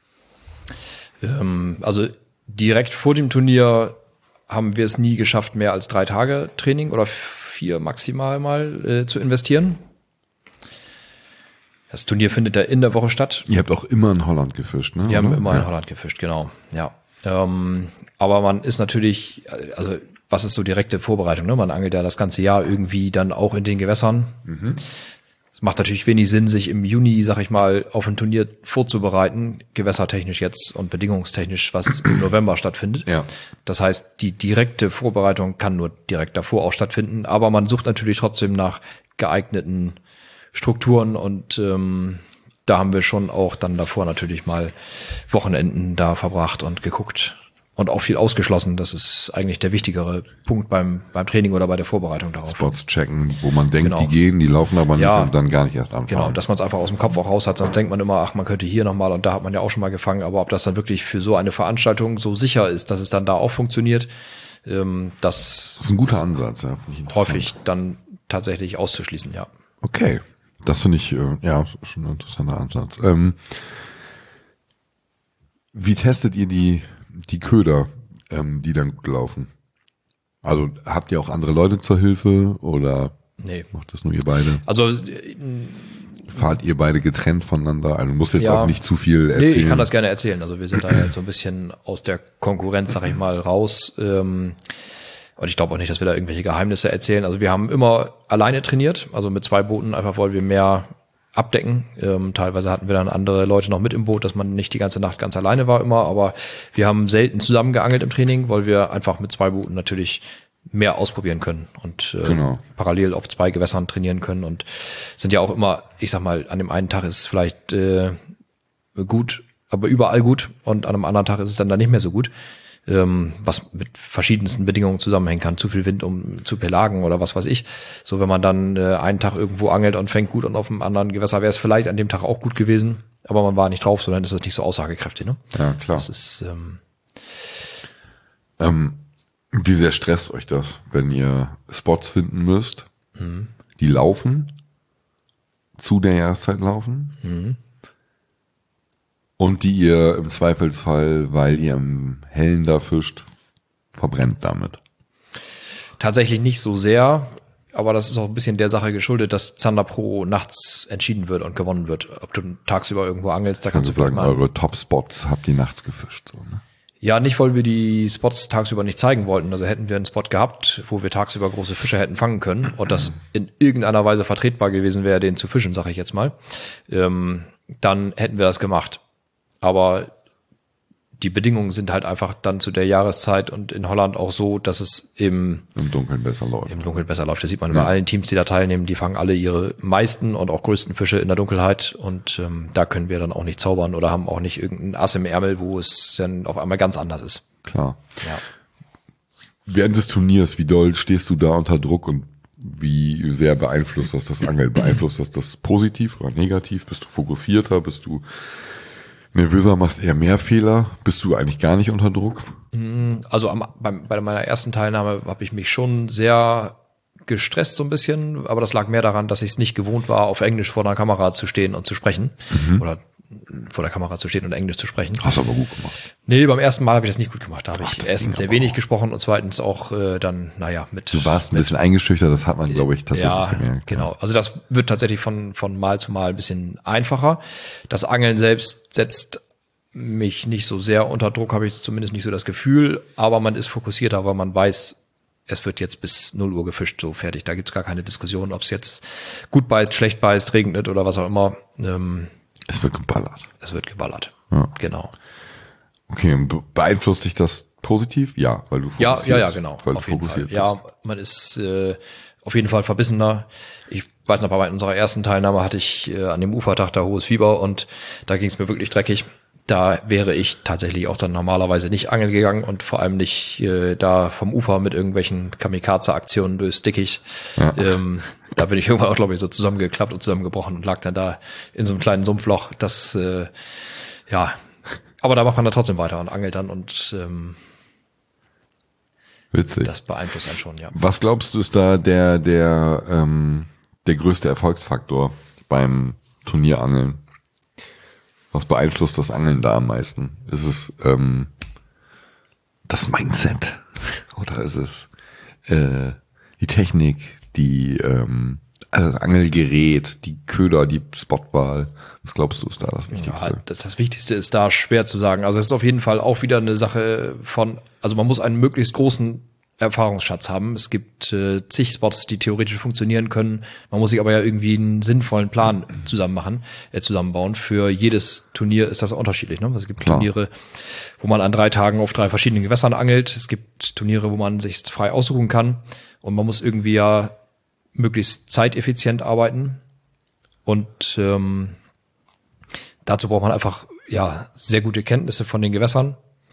Ähm, also direkt vor dem Turnier haben wir es nie geschafft, mehr als drei Tage Training oder vier maximal mal äh, zu investieren. Das Turnier findet ja in der Woche statt. Ihr habt auch immer in Holland gefischt, ne? Wir haben oder? immer ja. in Holland gefischt, genau. Ja. Ähm, aber man ist natürlich, also was ist so direkte Vorbereitung? Ne? Man angelt ja das ganze Jahr irgendwie dann auch in den Gewässern. Mhm. Es macht natürlich wenig Sinn, sich im Juni, sag ich mal, auf ein Turnier vorzubereiten, gewässertechnisch jetzt und bedingungstechnisch, was im November stattfindet. Ja. Das heißt, die direkte Vorbereitung kann nur direkt davor auch stattfinden, aber man sucht natürlich trotzdem nach geeigneten Strukturen und ähm, da haben wir schon auch dann davor natürlich mal Wochenenden da verbracht und geguckt und auch viel ausgeschlossen. Das ist eigentlich der wichtigere Punkt beim beim Training oder bei der Vorbereitung darauf. Spots checken, wo man denkt, Genau. die gehen, die laufen aber nicht Ja. und dann gar nicht erst anfangen. Genau, dass man es einfach aus dem Kopf auch raus hat, sonst denkt man immer, ach, man könnte hier nochmal und da hat man ja auch schon mal gefangen, aber ob das dann wirklich für so eine Veranstaltung so sicher ist, dass es dann da auch funktioniert, ähm, das, Das ist ein guter Ansatz, ja. Finde ich interessant. häufig dann tatsächlich auszuschließen, ja. Okay, das finde ich, äh, ja, schon ein interessanter Ansatz. Ähm, wie testet ihr die, die Köder, ähm, die dann gut laufen? Also habt ihr auch andere Leute zur Hilfe oder Nee. macht das nur ihr beide? Also äh, Fahrt ihr beide getrennt voneinander? Also du musst jetzt Ja. auch nicht zu viel nee, erzählen. ich kann das gerne erzählen. Also wir sind da jetzt so ein bisschen aus der Konkurrenz, sag ich mal, raus. Ähm, und ich glaube auch nicht, dass wir da irgendwelche Geheimnisse erzählen. Also wir haben immer alleine trainiert, also mit zwei Booten, einfach weil wir mehr abdecken. Ähm, teilweise hatten wir dann andere Leute noch mit im Boot, dass man nicht die ganze Nacht ganz alleine war immer, aber wir haben selten zusammen geangelt im Training, weil wir einfach mit zwei Booten natürlich mehr ausprobieren können und äh, Genau. parallel auf zwei Gewässern trainieren können und sind ja auch immer, ich sag mal, an dem einen Tag ist es vielleicht äh, gut, aber überall gut und an einem anderen Tag ist es dann da nicht mehr so gut. Ähm, was mit verschiedensten Bedingungen zusammenhängen kann, zu viel Wind, um zu pelagen oder was weiß ich. So, wenn man dann äh, einen Tag irgendwo angelt und fängt gut und auf einem anderen Gewässer wäre es vielleicht an dem Tag auch gut gewesen, aber man war nicht drauf, sondern ist das nicht so aussagekräftig, ne? Ja, klar. Das ist, ähm, Ähm, wie sehr stresst euch das, wenn ihr Spots finden müsst, die laufen, zu der Jahreszeit laufen mhm. und die ihr im Zweifelsfall, weil ihr im Hellen da fischt, verbrennt damit? tatsächlich nicht so sehr, aber das ist auch ein bisschen der Sache geschuldet, dass Zander Pro nachts entschieden wird und gewonnen wird. Ob du tagsüber irgendwo angelst, da kannst Also du sagen, vielleicht mal eure Top-Spots habt ihr nachts gefischt. So, ne? Ja, nicht, weil wir die Spots tagsüber nicht zeigen wollten. Also hätten wir einen Spot gehabt, wo wir tagsüber große Fische hätten fangen können und das in irgendeiner Weise vertretbar gewesen wäre, den zu fischen, sage ich jetzt mal, ähm, dann hätten wir das gemacht. Aber die Bedingungen sind halt einfach dann zu der Jahreszeit und in Holland auch so, dass es im, Im Dunkeln besser läuft. im Dunkeln besser läuft. Das sieht man Ja. bei allen Teams, die da teilnehmen. Die fangen alle ihre meisten und auch größten Fische in der Dunkelheit und ähm, da können wir dann auch nicht zaubern oder haben auch nicht irgendein Ass im Ärmel, wo es dann auf einmal ganz anders ist. Klar. Ja. Während des Turniers, wie doll stehst du da unter Druck und wie sehr beeinflusst das das Angeln? Beeinflusst das das positiv oder negativ? Bist du fokussierter? Bist du nervöser? Machst eher mehr Fehler? Bist du eigentlich gar nicht unter Druck? Also am, beim, bei meiner ersten Teilnahme habe ich mich schon sehr gestresst so ein bisschen, aber das lag mehr daran, dass ich es nicht gewohnt war, auf Englisch vor der Kamera zu stehen und zu sprechen oder vor der Kamera zu stehen und Englisch zu sprechen. Hast du aber gut gemacht. Nee, beim ersten Mal habe ich das nicht gut gemacht. Da habe Ach, ich das erstens ging sehr aber wenig auch. gesprochen und zweitens auch äh, dann, naja, mit... Du warst ein bisschen eingeschüchtert, das hat man, glaube ich, tatsächlich ja, gemerkt. genau. Also das wird tatsächlich von, von Mal zu Mal ein bisschen einfacher. Das Angeln selbst setzt mich nicht so sehr unter Druck, habe ich zumindest nicht so das Gefühl, aber man ist fokussierter, weil man weiß, es wird jetzt bis null Uhr gefischt, so fertig. Da gibt's gar keine Diskussion, ob es jetzt gut beißt, schlecht beißt, regnet oder was auch immer. Ähm, Es wird geballert. es wird geballert. Ja. Genau. Okay, beeinflusst dich das positiv? Ja, weil du fokussierst. Ja, ja, ja, genau. Weil auf du jeden fokussiert Fall. bist. Ja, man ist äh, auf jeden Fall verbissener. Ich weiß noch, bei unserer ersten Teilnahme hatte ich äh, an dem Ufertag da hohes Fieber und da ging es mir wirklich dreckig. Da wäre ich tatsächlich auch dann normalerweise nicht angeln gegangen und vor allem nicht äh, da vom Ufer mit irgendwelchen Kamikaze-Aktionen durchs Dickicht. Ja. Ähm, da bin ich irgendwann auch, glaube ich, so zusammengeklappt und zusammengebrochen und lag dann da in so einem kleinen Sumpfloch. Das, äh, ja, aber da macht man dann trotzdem weiter und angelt dann und ähm, witzig. Das beeinflusst einen schon, ja. Was glaubst du ist da der der ähm, der größte Erfolgsfaktor beim Turnierangeln? Was beeinflusst das Angeln da am meisten? Ist es ähm, das Mindset oder ist es äh, die Technik, die ähm, also das Angelgerät, die Köder, die Spotwahl? Was glaubst du ist da das Wichtigste? Ja, das, das Wichtigste ist da schwer zu sagen. Also es ist auf jeden Fall auch wieder eine Sache von, also man muss einen möglichst großen Erfahrungsschatz haben. Es gibt äh, zig Spots, die theoretisch funktionieren können. Man muss sich aber ja irgendwie einen sinnvollen Plan zusammen machen, äh, zusammenbauen. Für jedes Turnier ist das unterschiedlich. Ne? Also es gibt Klar. Turniere, wo man an drei Tagen auf drei verschiedenen Gewässern angelt. Es gibt Turniere, wo man sich frei aussuchen kann. Und man muss irgendwie ja möglichst zeiteffizient arbeiten. Und ähm, dazu braucht man einfach ja sehr gute Kenntnisse von den Gewässern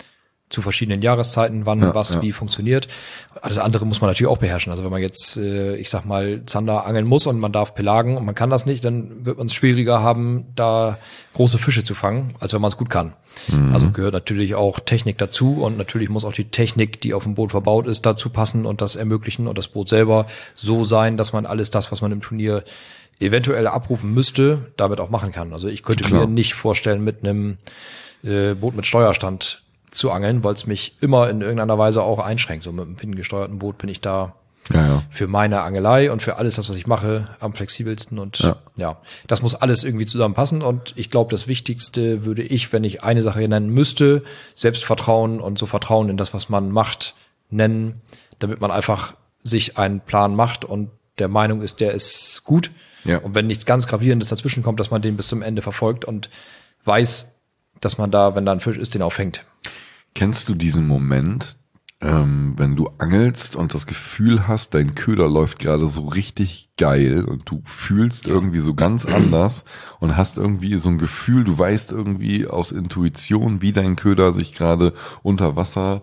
zu verschiedenen Jahreszeiten, wann ja, was ja. wie funktioniert. Alles andere muss man natürlich auch beherrschen. Also wenn man jetzt, äh, ich sag mal, Zander angeln muss und man darf pelagen und man kann das nicht, dann wird man es schwieriger haben, da große Fische zu fangen, als wenn man es gut kann. Mhm. Also gehört natürlich auch Technik dazu und natürlich muss auch die Technik, die auf dem Boot verbaut ist, dazu passen und das ermöglichen und das Boot selber so sein, dass man alles das, was man im Turnier eventuell abrufen müsste, damit auch machen kann. Also ich könnte Klar. mir nicht vorstellen, mit einem äh, Boot mit Steuerstand zu angeln, weil es mich immer in irgendeiner Weise auch einschränkt. So mit einem pinnengesteuerten Boot bin ich da ja, ja. für meine Angelei und für alles das, was ich mache, am flexibelsten und ja, ja das muss alles irgendwie zusammenpassen und ich glaube, das Wichtigste würde ich, wenn ich eine Sache nennen müsste, Selbstvertrauen und so Vertrauen in das, was man macht, nennen, damit man einfach sich einen Plan macht und der Meinung ist, der ist gut ja. und wenn nichts ganz Gravierendes dazwischen kommt, dass man den bis zum Ende verfolgt und weiß, dass man da, wenn da ein Fisch ist, den auch fängt. Kennst du diesen Moment, ähm, wenn du angelst und das Gefühl hast, dein Köder läuft gerade so richtig geil und du fühlst ja. irgendwie so ganz anders und hast irgendwie so ein Gefühl, du weißt irgendwie aus Intuition, wie dein Köder sich gerade unter Wasser,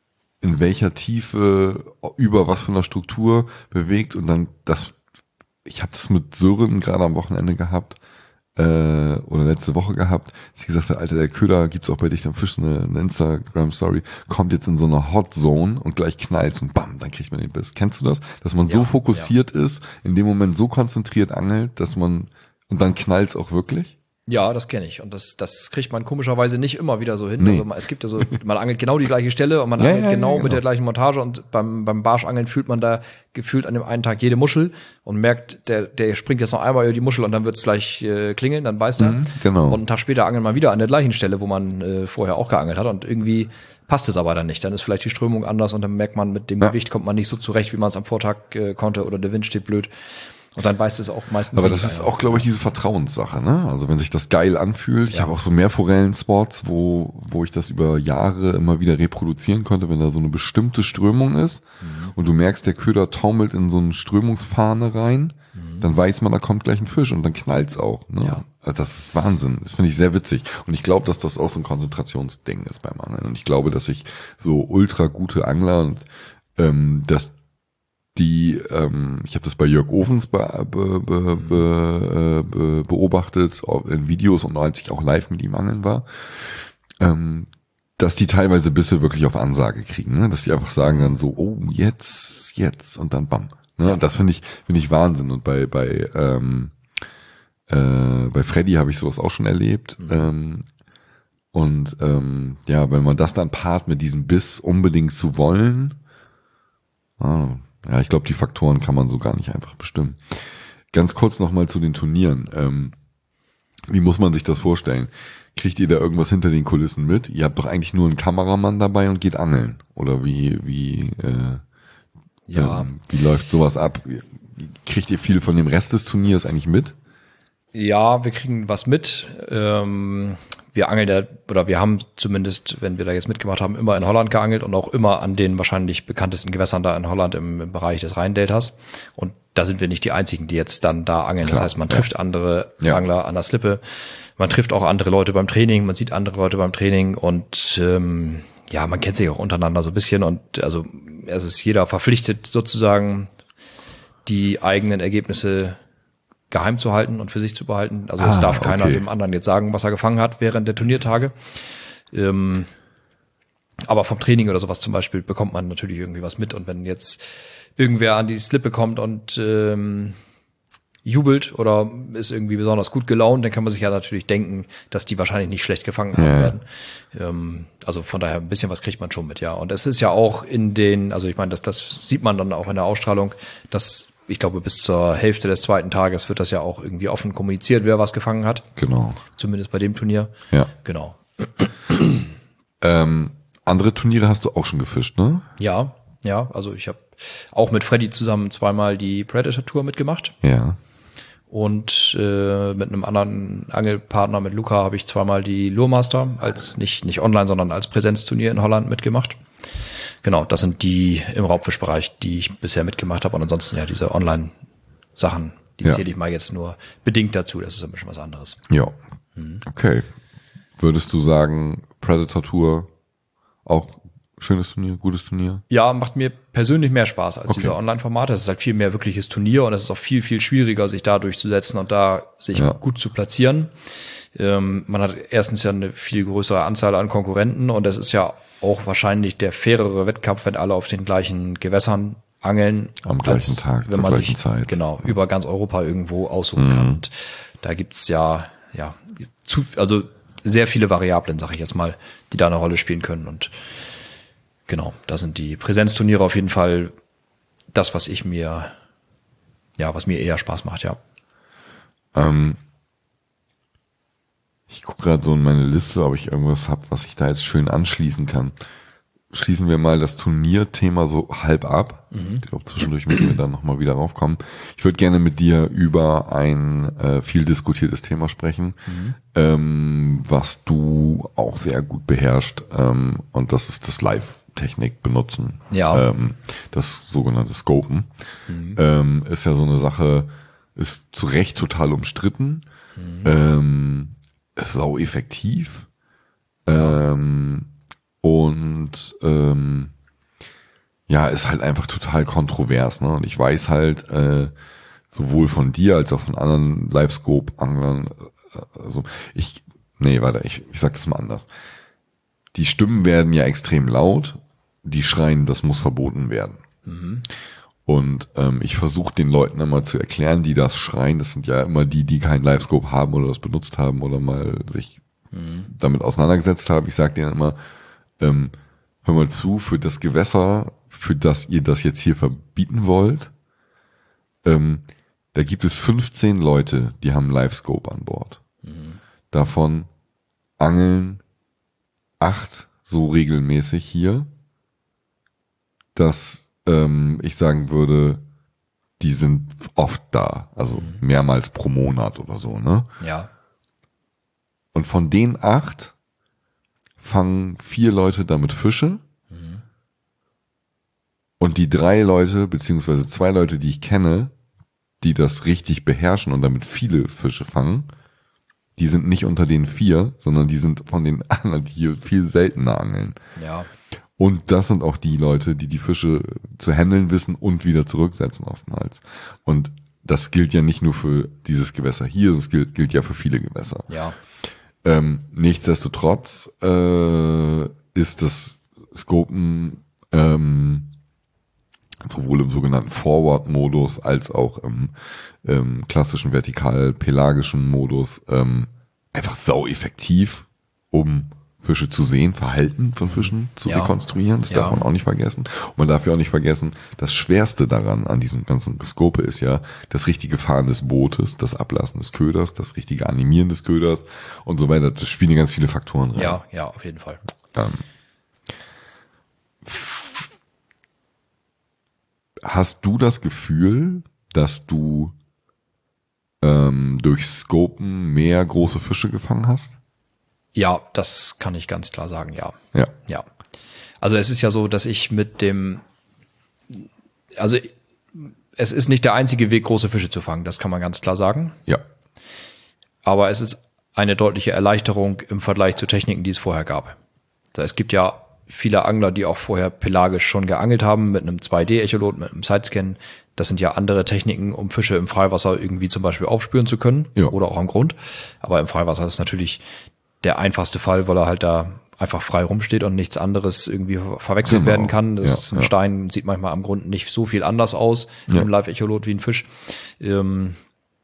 in welcher Tiefe, über was für einer Struktur bewegt und dann das, ich habe das mit Sören gerade am Wochenende gehabt, äh, oder letzte Woche gehabt, dass ich gesagt habe, Alter, der Köder gibt's auch bei dich am Fisch, eine, eine Instagram-Story, kommt jetzt in so eine Hot Zone und gleich knallt's und bam, dann kriegt man den Biss. Kennst du das? Dass man ja, so fokussiert ja. ist, in dem Moment so konzentriert angelt, dass man, und dann knallt's auch wirklich? Ja, das kenne ich. Und das, das kriegt man komischerweise nicht immer wieder so hin. Nee. Also man, es gibt ja so, man angelt genau die gleiche Stelle und man ja, angelt ja, genau, ja, genau mit der gleichen Montage und beim, beim Barschangeln fühlt man da gefühlt an dem einen Tag jede Muschel und merkt, der, der springt jetzt noch einmal über die Muschel und dann wird's gleich äh, klingeln, dann beißt er. Mhm, genau. Und einen Tag später angelt man wieder an der gleichen Stelle, wo man äh, vorher auch geangelt hat und irgendwie passt es aber dann nicht. Dann ist vielleicht die Strömung anders und dann merkt man, mit dem ja. Gewicht kommt man nicht so zurecht, wie man es am Vortag äh, konnte oder der Wind steht blöd. Und dann weiß es auch meistens. Aber das ist auch, glaube ich, diese Vertrauenssache, ne? Also wenn sich das geil anfühlt, ja. ich habe auch so mehr Forellenspots, wo wo ich das über Jahre immer wieder reproduzieren konnte, wenn da so eine bestimmte Strömung ist mhm. und du merkst, der Köder taumelt in so eine Strömungsfahne rein, mhm. dann weiß man, da kommt gleich ein Fisch und dann knallt's auch. Ne? Ja. Also das ist Wahnsinn. Das finde ich sehr witzig. Und ich glaube, dass das auch so ein Konzentrationsding ist beim Angeln. Und ich glaube, dass ich so ultra gute Angler und ähm, dass die, ähm, ich habe das bei Jörg Ovens be, be, be, be, be, beobachtet, in Videos und als ich auch live mit ihm angeln war, ähm, dass die teilweise Bisse wirklich auf Ansage kriegen, ne? Dass die einfach sagen dann so, oh, jetzt, jetzt und dann bam. Ne? Ja. Das finde ich, finde ich Wahnsinn. Und bei, bei, ähm, äh, bei Freddy habe ich sowas auch schon erlebt. Mhm. Ähm, und ähm, ja, wenn man das dann paart mit diesem Biss unbedingt zu wollen, ah, ja, ich glaube, die Faktoren kann man so gar nicht einfach bestimmen. Ganz kurz nochmal zu den Turnieren. Ähm, wie muss man sich das vorstellen? Kriegt ihr da irgendwas hinter den Kulissen mit? Ihr habt doch eigentlich nur einen Kameramann dabei und geht angeln. Oder wie, wie, äh, ja. ähm, wie läuft sowas ab? Kriegt ihr viel von dem Rest des Turniers eigentlich mit? Ja, wir kriegen was mit. Ähm, wir angeln ja, oder wir haben zumindest, wenn wir da jetzt mitgemacht haben, immer in Holland geangelt und auch immer an den wahrscheinlich bekanntesten Gewässern da in Holland im, im Bereich des Rheindeltas. Und da sind wir nicht die Einzigen, die jetzt dann da angeln. Klar, das heißt, man ja. trifft andere Ja. Angler an der Slippe. Man trifft auch andere Leute beim Training. Man sieht andere Leute beim Training und ähm, ja, man kennt sich auch untereinander so ein bisschen. Und also es ist jeder verpflichtet sozusagen, die eigenen Ergebnisse geheim zu halten und für sich zu behalten. Also es Ah, darf keiner okay. dem anderen jetzt sagen, was er gefangen hat während der Turniertage. Ähm, aber vom Training oder sowas zum Beispiel bekommt man natürlich irgendwie was mit. Und wenn jetzt irgendwer an die Slippe kommt und ähm, jubelt oder ist irgendwie besonders gut gelaunt, dann kann man sich ja natürlich denken, dass die wahrscheinlich nicht schlecht gefangen haben Ja. werden. Ähm, also von daher ein bisschen was kriegt man schon mit, ja. Und es ist ja auch in den, also ich meine, das, das sieht man dann auch in der Ausstrahlung, dass ich glaube, bis zur Hälfte des zweiten Tages wird das ja auch irgendwie offen kommuniziert, wer was gefangen hat. Genau. Zumindest bei dem Turnier. Ja. Genau. Ähm, andere Turniere hast du auch schon gefischt, ne? Ja, ja. Also ich habe auch mit Freddy zusammen zweimal die Predator Tour mitgemacht. Ja. Und äh, mit einem anderen Angelpartner, mit Luca, habe ich zweimal die Lurmaster als nicht nicht online, sondern als Präsenzturnier in Holland mitgemacht. Genau, das sind die im Raubfischbereich, die ich bisher mitgemacht habe. Und ansonsten ja diese Online-Sachen, die Ja. zähle ich mal jetzt nur bedingt dazu. Das ist ein bisschen was anderes. Ja. Okay. Würdest du sagen, Predator Tour auch schönes Turnier, gutes Turnier? Ja, macht mir persönlich mehr Spaß als Okay. diese Online-Formate. Es ist halt viel mehr wirkliches Turnier und es ist auch viel, viel schwieriger, sich da durchzusetzen und da sich Ja. gut zu platzieren. Ähm, man hat erstens ja eine viel größere Anzahl an Konkurrenten und es ist ja auch wahrscheinlich der fairere Wettkampf, wenn alle auf den gleichen Gewässern angeln. Am gleichen als Tag, wenn zur man gleichen sich Zeit. genau über ganz Europa irgendwo aussuchen Mhm. kann. Und da gibt's ja, ja, zu, also sehr viele Variablen, sag ich jetzt mal, die da eine Rolle spielen können. Und genau, da sind die Präsenzturniere auf jeden Fall das, was ich mir, ja, was mir eher Spaß macht, ja. Ähm, ich gucke gerade so in meine Liste, ob ich irgendwas habe, was ich da jetzt schön anschließen kann. Schließen wir mal das Turnierthema so halb ab. Ich glaube, zwischendurch müssen wir dann nochmal wieder raufkommen. Ich würde gerne mit dir über ein äh, viel diskutiertes Thema sprechen, ähm, was du auch sehr gut beherrschst. Ähm, und das ist das Live-Technik benutzen. Ja. Ähm, das sogenannte Scopen. Ähm, ist ja so eine Sache, ist zu Recht total umstritten. Ähm, ist sau effektiv. Ähm, und ähm, ja, ist halt einfach total kontrovers, ne? Und ich weiß halt äh, sowohl von dir als auch von anderen Livescope-Anglern, äh, also ich, nee, warte, ich, ich sag das mal anders. Die Stimmen werden ja extrem laut, die schreien, das muss verboten werden. Und ähm, ich versuche den Leuten immer zu erklären, die das schreien, das sind ja immer die, die keinen Livescope haben oder das benutzt haben oder mal sich damit auseinandergesetzt haben. Ich sage denen immer, ähm, hör mal zu, für das Gewässer, für das ihr das jetzt hier verbieten wollt, ähm, da gibt es fünfzehn Leute, die haben Livescope an Bord. Davon angeln acht so regelmäßig hier, dass ähm, ich sagen würde, die sind oft da, also mehrmals pro Monat oder so, ne? Ja. Und von den acht fangen vier Leute damit Fische. Und die drei Leute, beziehungsweise zwei Leute, die ich kenne, die das richtig beherrschen und damit viele Fische fangen, die sind nicht unter den vier, sondern die sind von den anderen, die hier viel seltener angeln. Ja. Und das sind auch die Leute, die die Fische zu handeln wissen und wieder zurücksetzen oftmals. Und das gilt ja nicht nur für dieses Gewässer hier, das gilt, gilt ja für viele Gewässer. Ja. Ähm, nichtsdestotrotz äh, ist das Scopen ähm, sowohl im sogenannten Forward-Modus als auch im ähm, klassischen vertikal-pelagischen Modus ähm, einfach sau effektiv, um Fische zu sehen, Verhalten von Fischen zu Ja. rekonstruieren. Das Ja. darf man auch nicht vergessen. Und man darf ja auch nicht vergessen, das Schwerste daran, an diesem ganzen Scope ist ja das richtige Fahren des Bootes, das Ablassen des Köders, das richtige Animieren des Köders und so weiter. Das spielen ja ganz viele Faktoren rein. Ja, ja, auf jeden Fall. Ähm, hast du das Gefühl, dass du ähm, durch Scopen mehr große Fische gefangen hast? Ja, das kann ich ganz klar sagen, ja. Ja. Ja. Also es ist ja so, dass ich mit dem, also es ist nicht der einzige Weg, große Fische zu fangen, das kann man ganz klar sagen. Ja. Aber es ist eine deutliche Erleichterung im Vergleich zu Techniken, die es vorher gab. Es gibt ja viele Angler, die auch vorher pelagisch schon geangelt haben mit einem zwei D-Echolot, mit einem Sidescan. Das sind ja andere Techniken, um Fische im Freiwasser irgendwie zum Beispiel aufspüren zu können, ja. oder auch am Grund. Aber im Freiwasser ist natürlich der einfachste Fall, weil er halt da einfach frei rumsteht und nichts anderes irgendwie verwechselt genau. werden kann. Das ja, ist ein ja. Stein, sieht manchmal am Grund nicht so viel anders aus ja. im Live-Echolot wie ein Fisch. Ähm,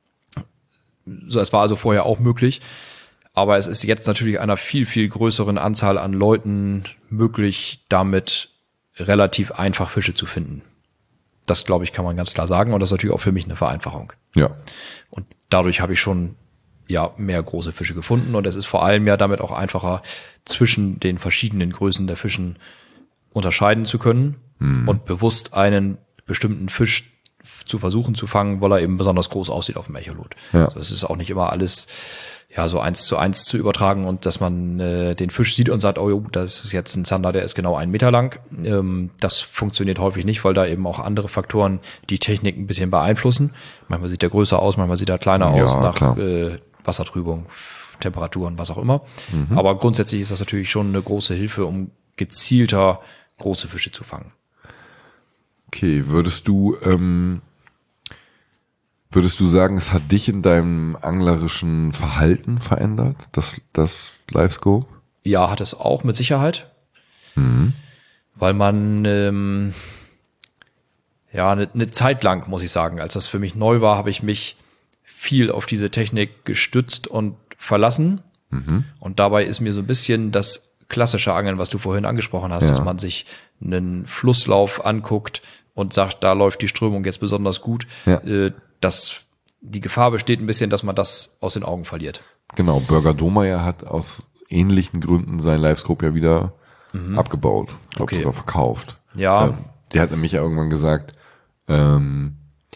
so, es war also vorher auch möglich. Aber es ist jetzt natürlich einer viel, viel größeren Anzahl an Leuten möglich, damit relativ einfach Fische zu finden. Das, glaube ich, kann man ganz klar sagen. Und das ist natürlich auch für mich eine Vereinfachung. Ja. Und dadurch habe ich schon ja mehr große Fische gefunden. Und es ist vor allem ja damit auch einfacher, zwischen den verschiedenen Größen der Fischen unterscheiden zu können mhm. und bewusst einen bestimmten Fisch zu versuchen zu fangen, weil er eben besonders groß aussieht auf dem Echolot. Ja. Also es ist auch nicht immer alles ja so eins zu eins zu übertragen und dass man äh, den Fisch sieht und sagt, oh, das ist jetzt ein Zander, der ist genau einen Meter lang. Ähm, das funktioniert häufig nicht, weil da eben auch andere Faktoren die Technik ein bisschen beeinflussen. Manchmal sieht der größer aus, manchmal sieht er kleiner ja, aus nach klar. äh, Wassertrübung, Temperaturen, was auch immer. Mhm. Aber grundsätzlich ist das natürlich schon eine große Hilfe, um gezielter große Fische zu fangen. Okay, würdest du ähm, würdest du sagen, es hat dich in deinem anglerischen Verhalten verändert, das das Livescope? Ja, hat es auch mit Sicherheit, mhm. weil man ähm, ja eine, eine Zeit lang, muss ich sagen, als das für mich neu war, habe ich mich viel auf diese Technik gestützt und verlassen. Mhm. Und dabei ist mir so ein bisschen das klassische Angeln, was du vorhin angesprochen hast, ja. dass man sich einen Flusslauf anguckt und sagt, da läuft die Strömung jetzt besonders gut, ja. äh, dass die Gefahr besteht ein bisschen, dass man das aus den Augen verliert. Genau, Bürger Domeyer hat aus ähnlichen Gründen sein Livescope ja wieder mhm. abgebaut, glaube okay. sogar verkauft. Ja. Ähm, der hat nämlich ja irgendwann gesagt, ähm,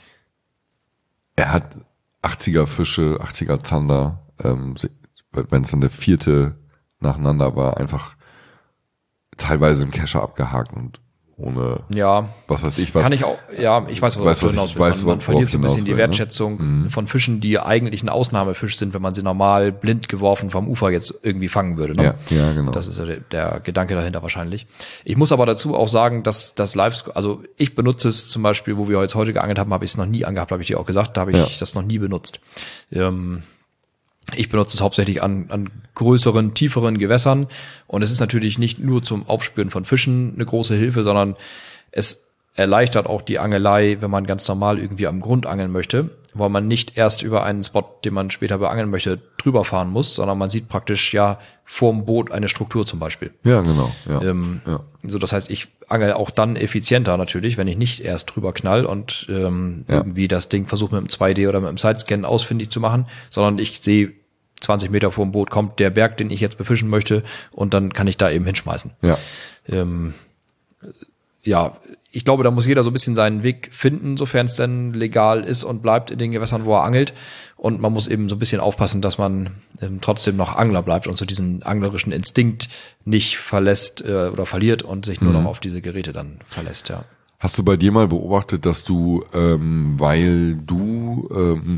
er hat achtziger Fische, achtziger Zander, ähm, wenn es dann der vierte nacheinander war, einfach teilweise im Kescher abgehakt und ohne, ja, was weiß ich was. Kann ich auch, ja, ich weiß, worauf du hinaus willst. Man, man verliert so ein bisschen die Wertschätzung ne? mhm. von Fischen, die eigentlich ein Ausnahmefisch sind, wenn man sie normal blind geworfen vom Ufer jetzt irgendwie fangen würde. Ne? Ja, ja, genau. Das ist ja der, der Gedanke dahinter wahrscheinlich. Ich muss aber dazu auch sagen, dass das Livescope, also ich benutze es zum Beispiel, wo wir jetzt heute geangelt haben, habe ich es noch nie angehabt, habe ich dir auch gesagt, da habe ich ja. das noch nie benutzt. Ähm, Ich benutze es hauptsächlich an, an größeren, tieferen Gewässern und es ist natürlich nicht nur zum Aufspüren von Fischen eine große Hilfe, sondern es erleichtert auch die Angelei, wenn man ganz normal irgendwie am Grund angeln möchte, weil man nicht erst über einen Spot, den man später beangeln möchte, drüber fahren muss, sondern man sieht praktisch ja vorm Boot eine Struktur zum Beispiel. Ja, genau. Ja, ähm, ja. So, das heißt, ich angel auch dann effizienter natürlich, wenn ich nicht erst drüber knall und ähm, ja. irgendwie das Ding versuche mit dem zwei D oder mit dem Sidescan ausfindig zu machen, sondern ich sehe zwanzig Meter vor dem Boot kommt der Berg, den ich jetzt befischen möchte und dann kann ich da eben hinschmeißen. Ja. Ähm, ja, ich glaube, da muss jeder so ein bisschen seinen Weg finden, sofern es denn legal ist und bleibt in den Gewässern, wo er angelt. Und man muss eben so ein bisschen aufpassen, dass man ähm, trotzdem noch Angler bleibt und so diesen anglerischen Instinkt nicht verlässt äh, oder verliert und sich nur mhm. noch auf diese Geräte dann verlässt, ja. Hast du bei dir mal beobachtet, dass du, ähm, weil du ähm,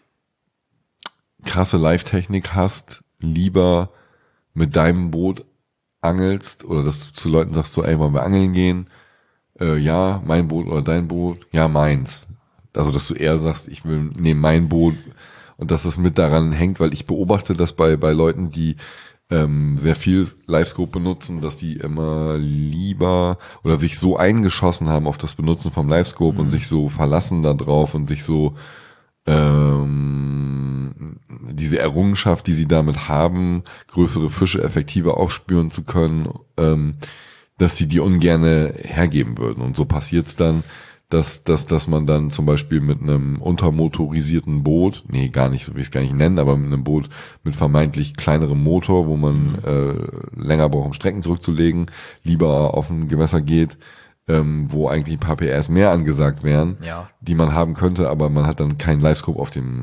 krasse Live-Technik hast, lieber mit deinem Boot angelst oder dass du zu Leuten sagst, so, ey, wollen wir angeln gehen? Äh, ja, mein Boot oder dein Boot? Ja, meins. Also, dass du eher sagst, ich will nehmen mein Boot und dass es mit daran hängt, weil ich beobachte das bei bei Leuten, die ähm, sehr viel Livescope benutzen, dass die immer lieber oder sich so eingeschossen haben auf das Benutzen vom Livescope mhm. und sich so verlassen da drauf und sich so ähm, diese Errungenschaft, die sie damit haben, größere Fische effektiver aufspüren zu können, ähm, dass sie die ungerne hergeben würden. Und so passiert's dann, dass, dass, dass man dann zum Beispiel mit einem untermotorisierten Boot, nee, gar nicht, so will ich es gar nicht nennen, aber mit einem Boot mit vermeintlich kleinerem Motor, wo man äh, länger braucht, um Strecken zurückzulegen, lieber auf ein Gewässer geht, ähm, wo eigentlich ein paar P S mehr angesagt wären, ja. die man haben könnte, aber man hat dann keinen Livescope auf dem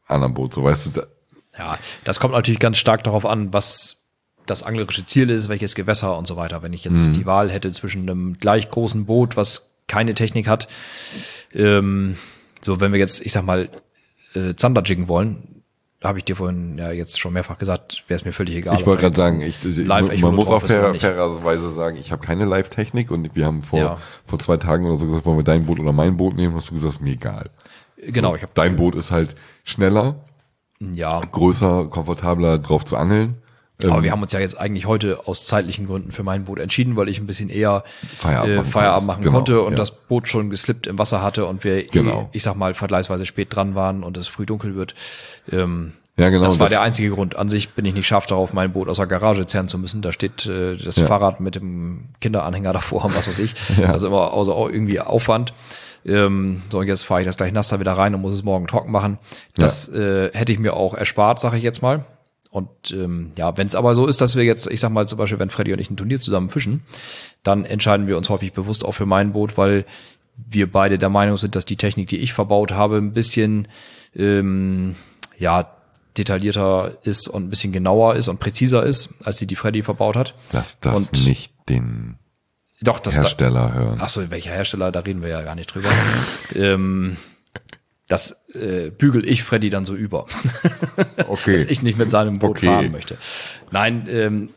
anderen Boot, so weißt du. Da, ja, das kommt natürlich ganz stark darauf an, was das anglerische Ziel ist, welches Gewässer und so weiter. Wenn ich jetzt mhm. die Wahl hätte zwischen einem gleich großen Boot, was keine Technik hat, ähm, so wenn wir jetzt, ich sag mal, äh, Zander jiggen wollen, habe ich dir vorhin ja jetzt schon mehrfach gesagt, wäre es mir völlig egal. Ich wollte gerade sagen, ich, man muss auch fair, fairerweise sagen, ich habe keine Live-Technik und wir haben vor, ja. vor zwei Tagen oder so gesagt, wollen wir dein Boot oder mein Boot nehmen, hast du gesagt, ist mir egal. Genau. So, ich hab, dein Boot ist halt schneller, ja. größer, komfortabler drauf zu angeln. Aber ähm, wir haben uns ja jetzt eigentlich heute aus zeitlichen Gründen für mein Boot entschieden, weil ich ein bisschen eher Feierabend äh, machen, Feierabend machen genau, konnte und ja. das Boot schon geslippt im Wasser hatte und wir, genau. eh, ich sag mal, vergleichsweise spät dran waren und es früh dunkel wird. Ähm, ja, genau. Das war das der einzige Grund. An sich bin ich nicht scharf darauf, mein Boot aus der Garage zerren zu müssen. Da steht äh, das ja. Fahrrad mit dem Kinderanhänger davor und was weiß ich. ja. Also immer also auch irgendwie Aufwand. Ähm, so, und jetzt fahre ich das gleich nass da wieder rein und muss es morgen trocken machen. Das ja. äh, hätte ich mir auch erspart, sage ich jetzt mal. Und ähm, ja, wenn es aber so ist, dass wir jetzt, ich sag mal zum Beispiel, wenn Freddy und ich ein Turnier zusammen fischen, dann entscheiden wir uns häufig bewusst auch für mein Boot, weil wir beide der Meinung sind, dass die Technik, die ich verbaut habe, ein bisschen ähm, ja detaillierter ist und ein bisschen genauer ist und präziser ist, als die, die Freddy verbaut hat. Dass das und nicht den doch, das Hersteller da, hören. Ach so, welcher Hersteller, da reden wir ja gar nicht drüber. ähm, das äh, bügel ich Freddy dann so über. Okay. Dass ich nicht mit seinem Boot okay. fahren möchte. Nein, ähm,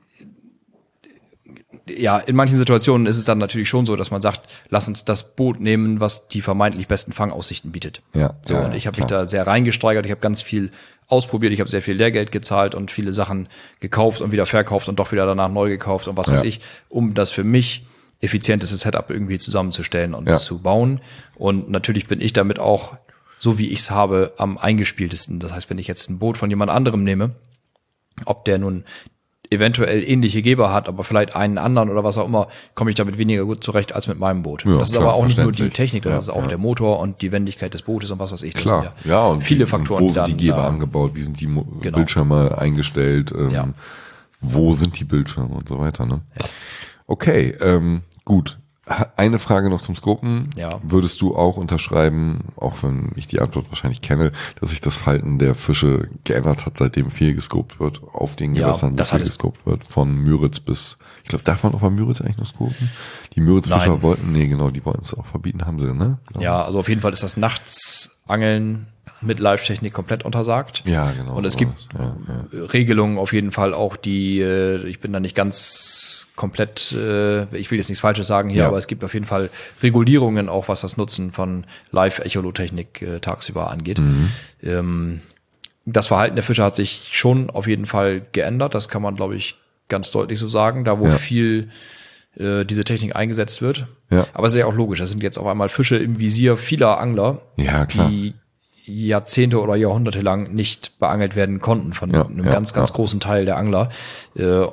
ja, in manchen Situationen ist es dann natürlich schon so, dass man sagt, lass uns das Boot nehmen, was die vermeintlich besten Fangaussichten bietet. Ja. So, ja, und ich habe mich da sehr reingesteigert, ich habe ganz viel ausprobiert, ich habe sehr viel Lehrgeld gezahlt und viele Sachen gekauft und wieder verkauft und doch wieder danach neu gekauft und was ja. weiß ich, um das für mich effizienteste Setup irgendwie zusammenzustellen und ja. zu bauen. Und natürlich bin ich damit auch, so wie ich es habe, am eingespieltesten. Das heißt, wenn ich jetzt ein Boot von jemand anderem nehme, ob der nun eventuell ähnliche Geber hat, aber vielleicht einen anderen oder was auch immer, komme ich damit weniger gut zurecht als mit meinem Boot. Ja, das ist klar, aber auch nicht nur die Technik, das ja, ist auch ja. der Motor und die Wendigkeit des Bootes und was weiß ich. Das klar, sind ja, ja und viele die, Faktoren. Und wo sind die, die Geber dann, angebaut, wie sind die Mo- genau. Bildschirme eingestellt, ähm, ja. wo sind die Bildschirme und so weiter. Ne? Ja. Okay, ähm, gut. Eine Frage noch zum Scopen. Ja. Würdest du auch unterschreiben, auch wenn ich die Antwort wahrscheinlich kenne, dass sich das Verhalten der Fische geändert hat, seitdem viel gescopt wird, auf den ja, Gewässern, das viel hat gescopt wird, von Müritz bis, ich glaube, darf man auf der Müritz eigentlich noch scopen? Die Müritz-Fischer Nein. wollten, nee, genau, die wollten es auch verbieten, haben sie, ne? Glaube. Ja, also auf jeden Fall ist das Nachtsangeln mit Live-Technik komplett untersagt. Ja, genau. Und es gibt ja, ja. Regelungen auf jeden Fall auch, die, äh, ich bin da nicht ganz komplett, äh, ich will jetzt nichts Falsches sagen hier, ja. aber es gibt auf jeden Fall Regulierungen auch, was das Nutzen von Live-Echolotechnik äh, tagsüber angeht. Mhm. Ähm, das Verhalten der Fische hat sich schon auf jeden Fall geändert, das kann man, glaube ich, ganz deutlich so sagen, da wo ja. viel äh, diese Technik eingesetzt wird. Ja. Aber es ist ja auch logisch, das sind jetzt auf einmal Fische im Visier vieler Angler, ja, klar. die Jahrzehnte oder Jahrhunderte lang nicht beangelt werden konnten von ja, einem ja, ganz, ganz ja. großen Teil der Angler. Äh,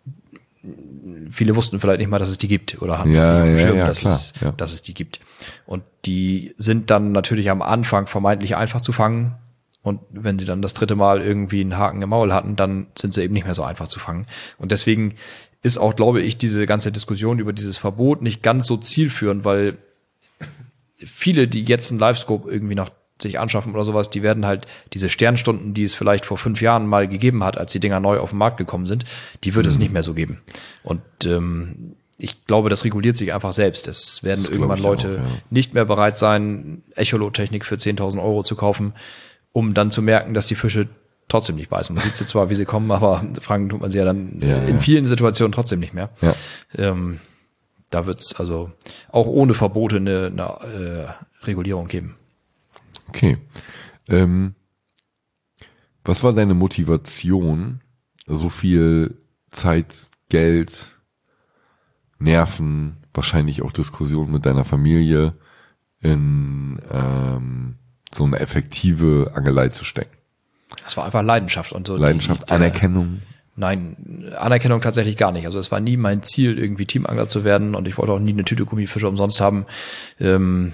viele wussten vielleicht nicht mal, dass es die gibt oder haben ja, es nicht auf dem ja, Schirm, ja, dass, klar, es, ja. dass es die gibt. Und die sind dann natürlich am Anfang vermeintlich einfach zu fangen. Und wenn sie dann das dritte Mal irgendwie einen Haken im Maul hatten, dann sind sie eben nicht mehr so einfach zu fangen. Und deswegen ist auch, glaube ich, diese ganze Diskussion über dieses Verbot nicht ganz so zielführend, weil viele, die jetzt einen Livescope irgendwie noch sich anschaffen oder sowas, die werden halt diese Sternstunden, die es vielleicht vor fünf Jahren mal gegeben hat, als die Dinger neu auf den Markt gekommen sind, die wird mhm. es nicht mehr so geben. Und ähm, ich glaube, das reguliert sich einfach selbst. Es werden das irgendwann Leute auch, ja. nicht mehr bereit sein, Echolot-Technik für zehntausend Euro zu kaufen, um dann zu merken, dass die Fische trotzdem nicht beißen. Man sieht sie zwar, wie sie kommen, aber fangen tut man sie ja dann ja, in ja. vielen Situationen trotzdem nicht mehr. Ja. Ähm, da wird es also auch ohne Verbote eine, eine äh, Regulierung geben. Okay. Ähm, was war deine Motivation, so viel Zeit, Geld, Nerven, wahrscheinlich auch Diskussionen mit deiner Familie in ähm, so eine effektive Angelei zu stecken? Das war einfach Leidenschaft und so. Leidenschaft, die, die, Anerkennung? Nein, Anerkennung tatsächlich gar nicht. Also es war nie mein Ziel, irgendwie Teamangler zu werden und ich wollte auch nie eine Tüte Gummifische umsonst haben. Ähm,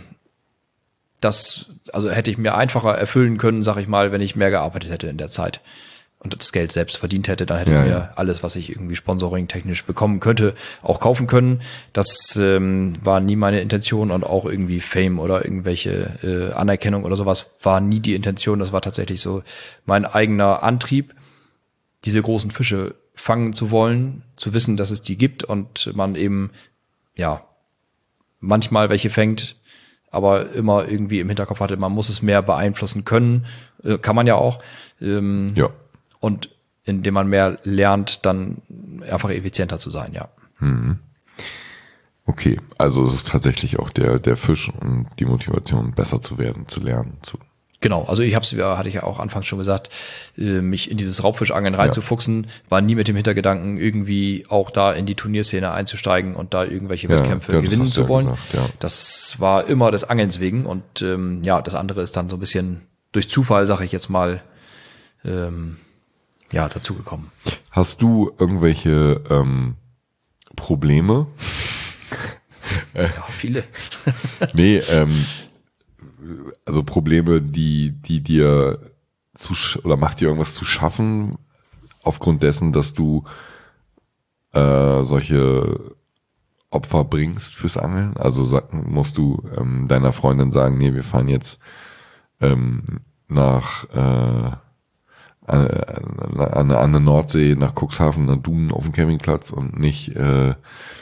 das, also hätte ich mir einfacher erfüllen können, sag ich mal, wenn ich mehr gearbeitet hätte in der Zeit. und das Geld selbst verdient hätte, dann hätte Ja, ich mir ja. alles, was ich irgendwie sponsoring-technisch bekommen könnte, auch kaufen können. Das ähm, war nie meine Intention und auch irgendwie Fame oder irgendwelche äh, Anerkennung oder sowas war nie die Intention. Das war tatsächlich so mein eigener Antrieb, diese großen Fische fangen zu wollen, zu wissen, dass es die gibt und man eben, ja, manchmal welche fängt, aber immer irgendwie im Hinterkopf hatte, man muss es mehr beeinflussen können, äh, kann man ja auch. Ähm, Ja. Und indem man mehr lernt, dann einfach effizienter zu sein, ja. Okay, also es ist tatsächlich auch der, der Fisch und die Motivation, besser zu werden, zu lernen. Zu Genau, also ich habe es, hatte ich ja auch anfangs schon gesagt, äh, mich in dieses Raubfischangeln reinzufuchsen, war nie mit dem Hintergedanken, irgendwie auch da in die Turnierszene einzusteigen und da irgendwelche Ja, Wettkämpfe ja, das gewinnen hast du zu ja wollen. gesagt, ja. Das war immer des Angelns wegen und ähm, ja, das andere ist dann so ein bisschen durch Zufall, sage ich jetzt mal, ähm, ja, dazugekommen. Hast du irgendwelche ähm, Probleme? Ja, viele. Nee, ähm, also Probleme, die, die dir zu sch- oder macht dir irgendwas zu schaffen, aufgrund dessen, dass du äh, solche Opfer bringst fürs Angeln? Also sag, musst du ähm, deiner Freundin sagen, nee, wir fahren jetzt ähm, nach äh, an, an, an der Nordsee, nach Cuxhaven, nach Dunen auf dem Campingplatz und nicht äh,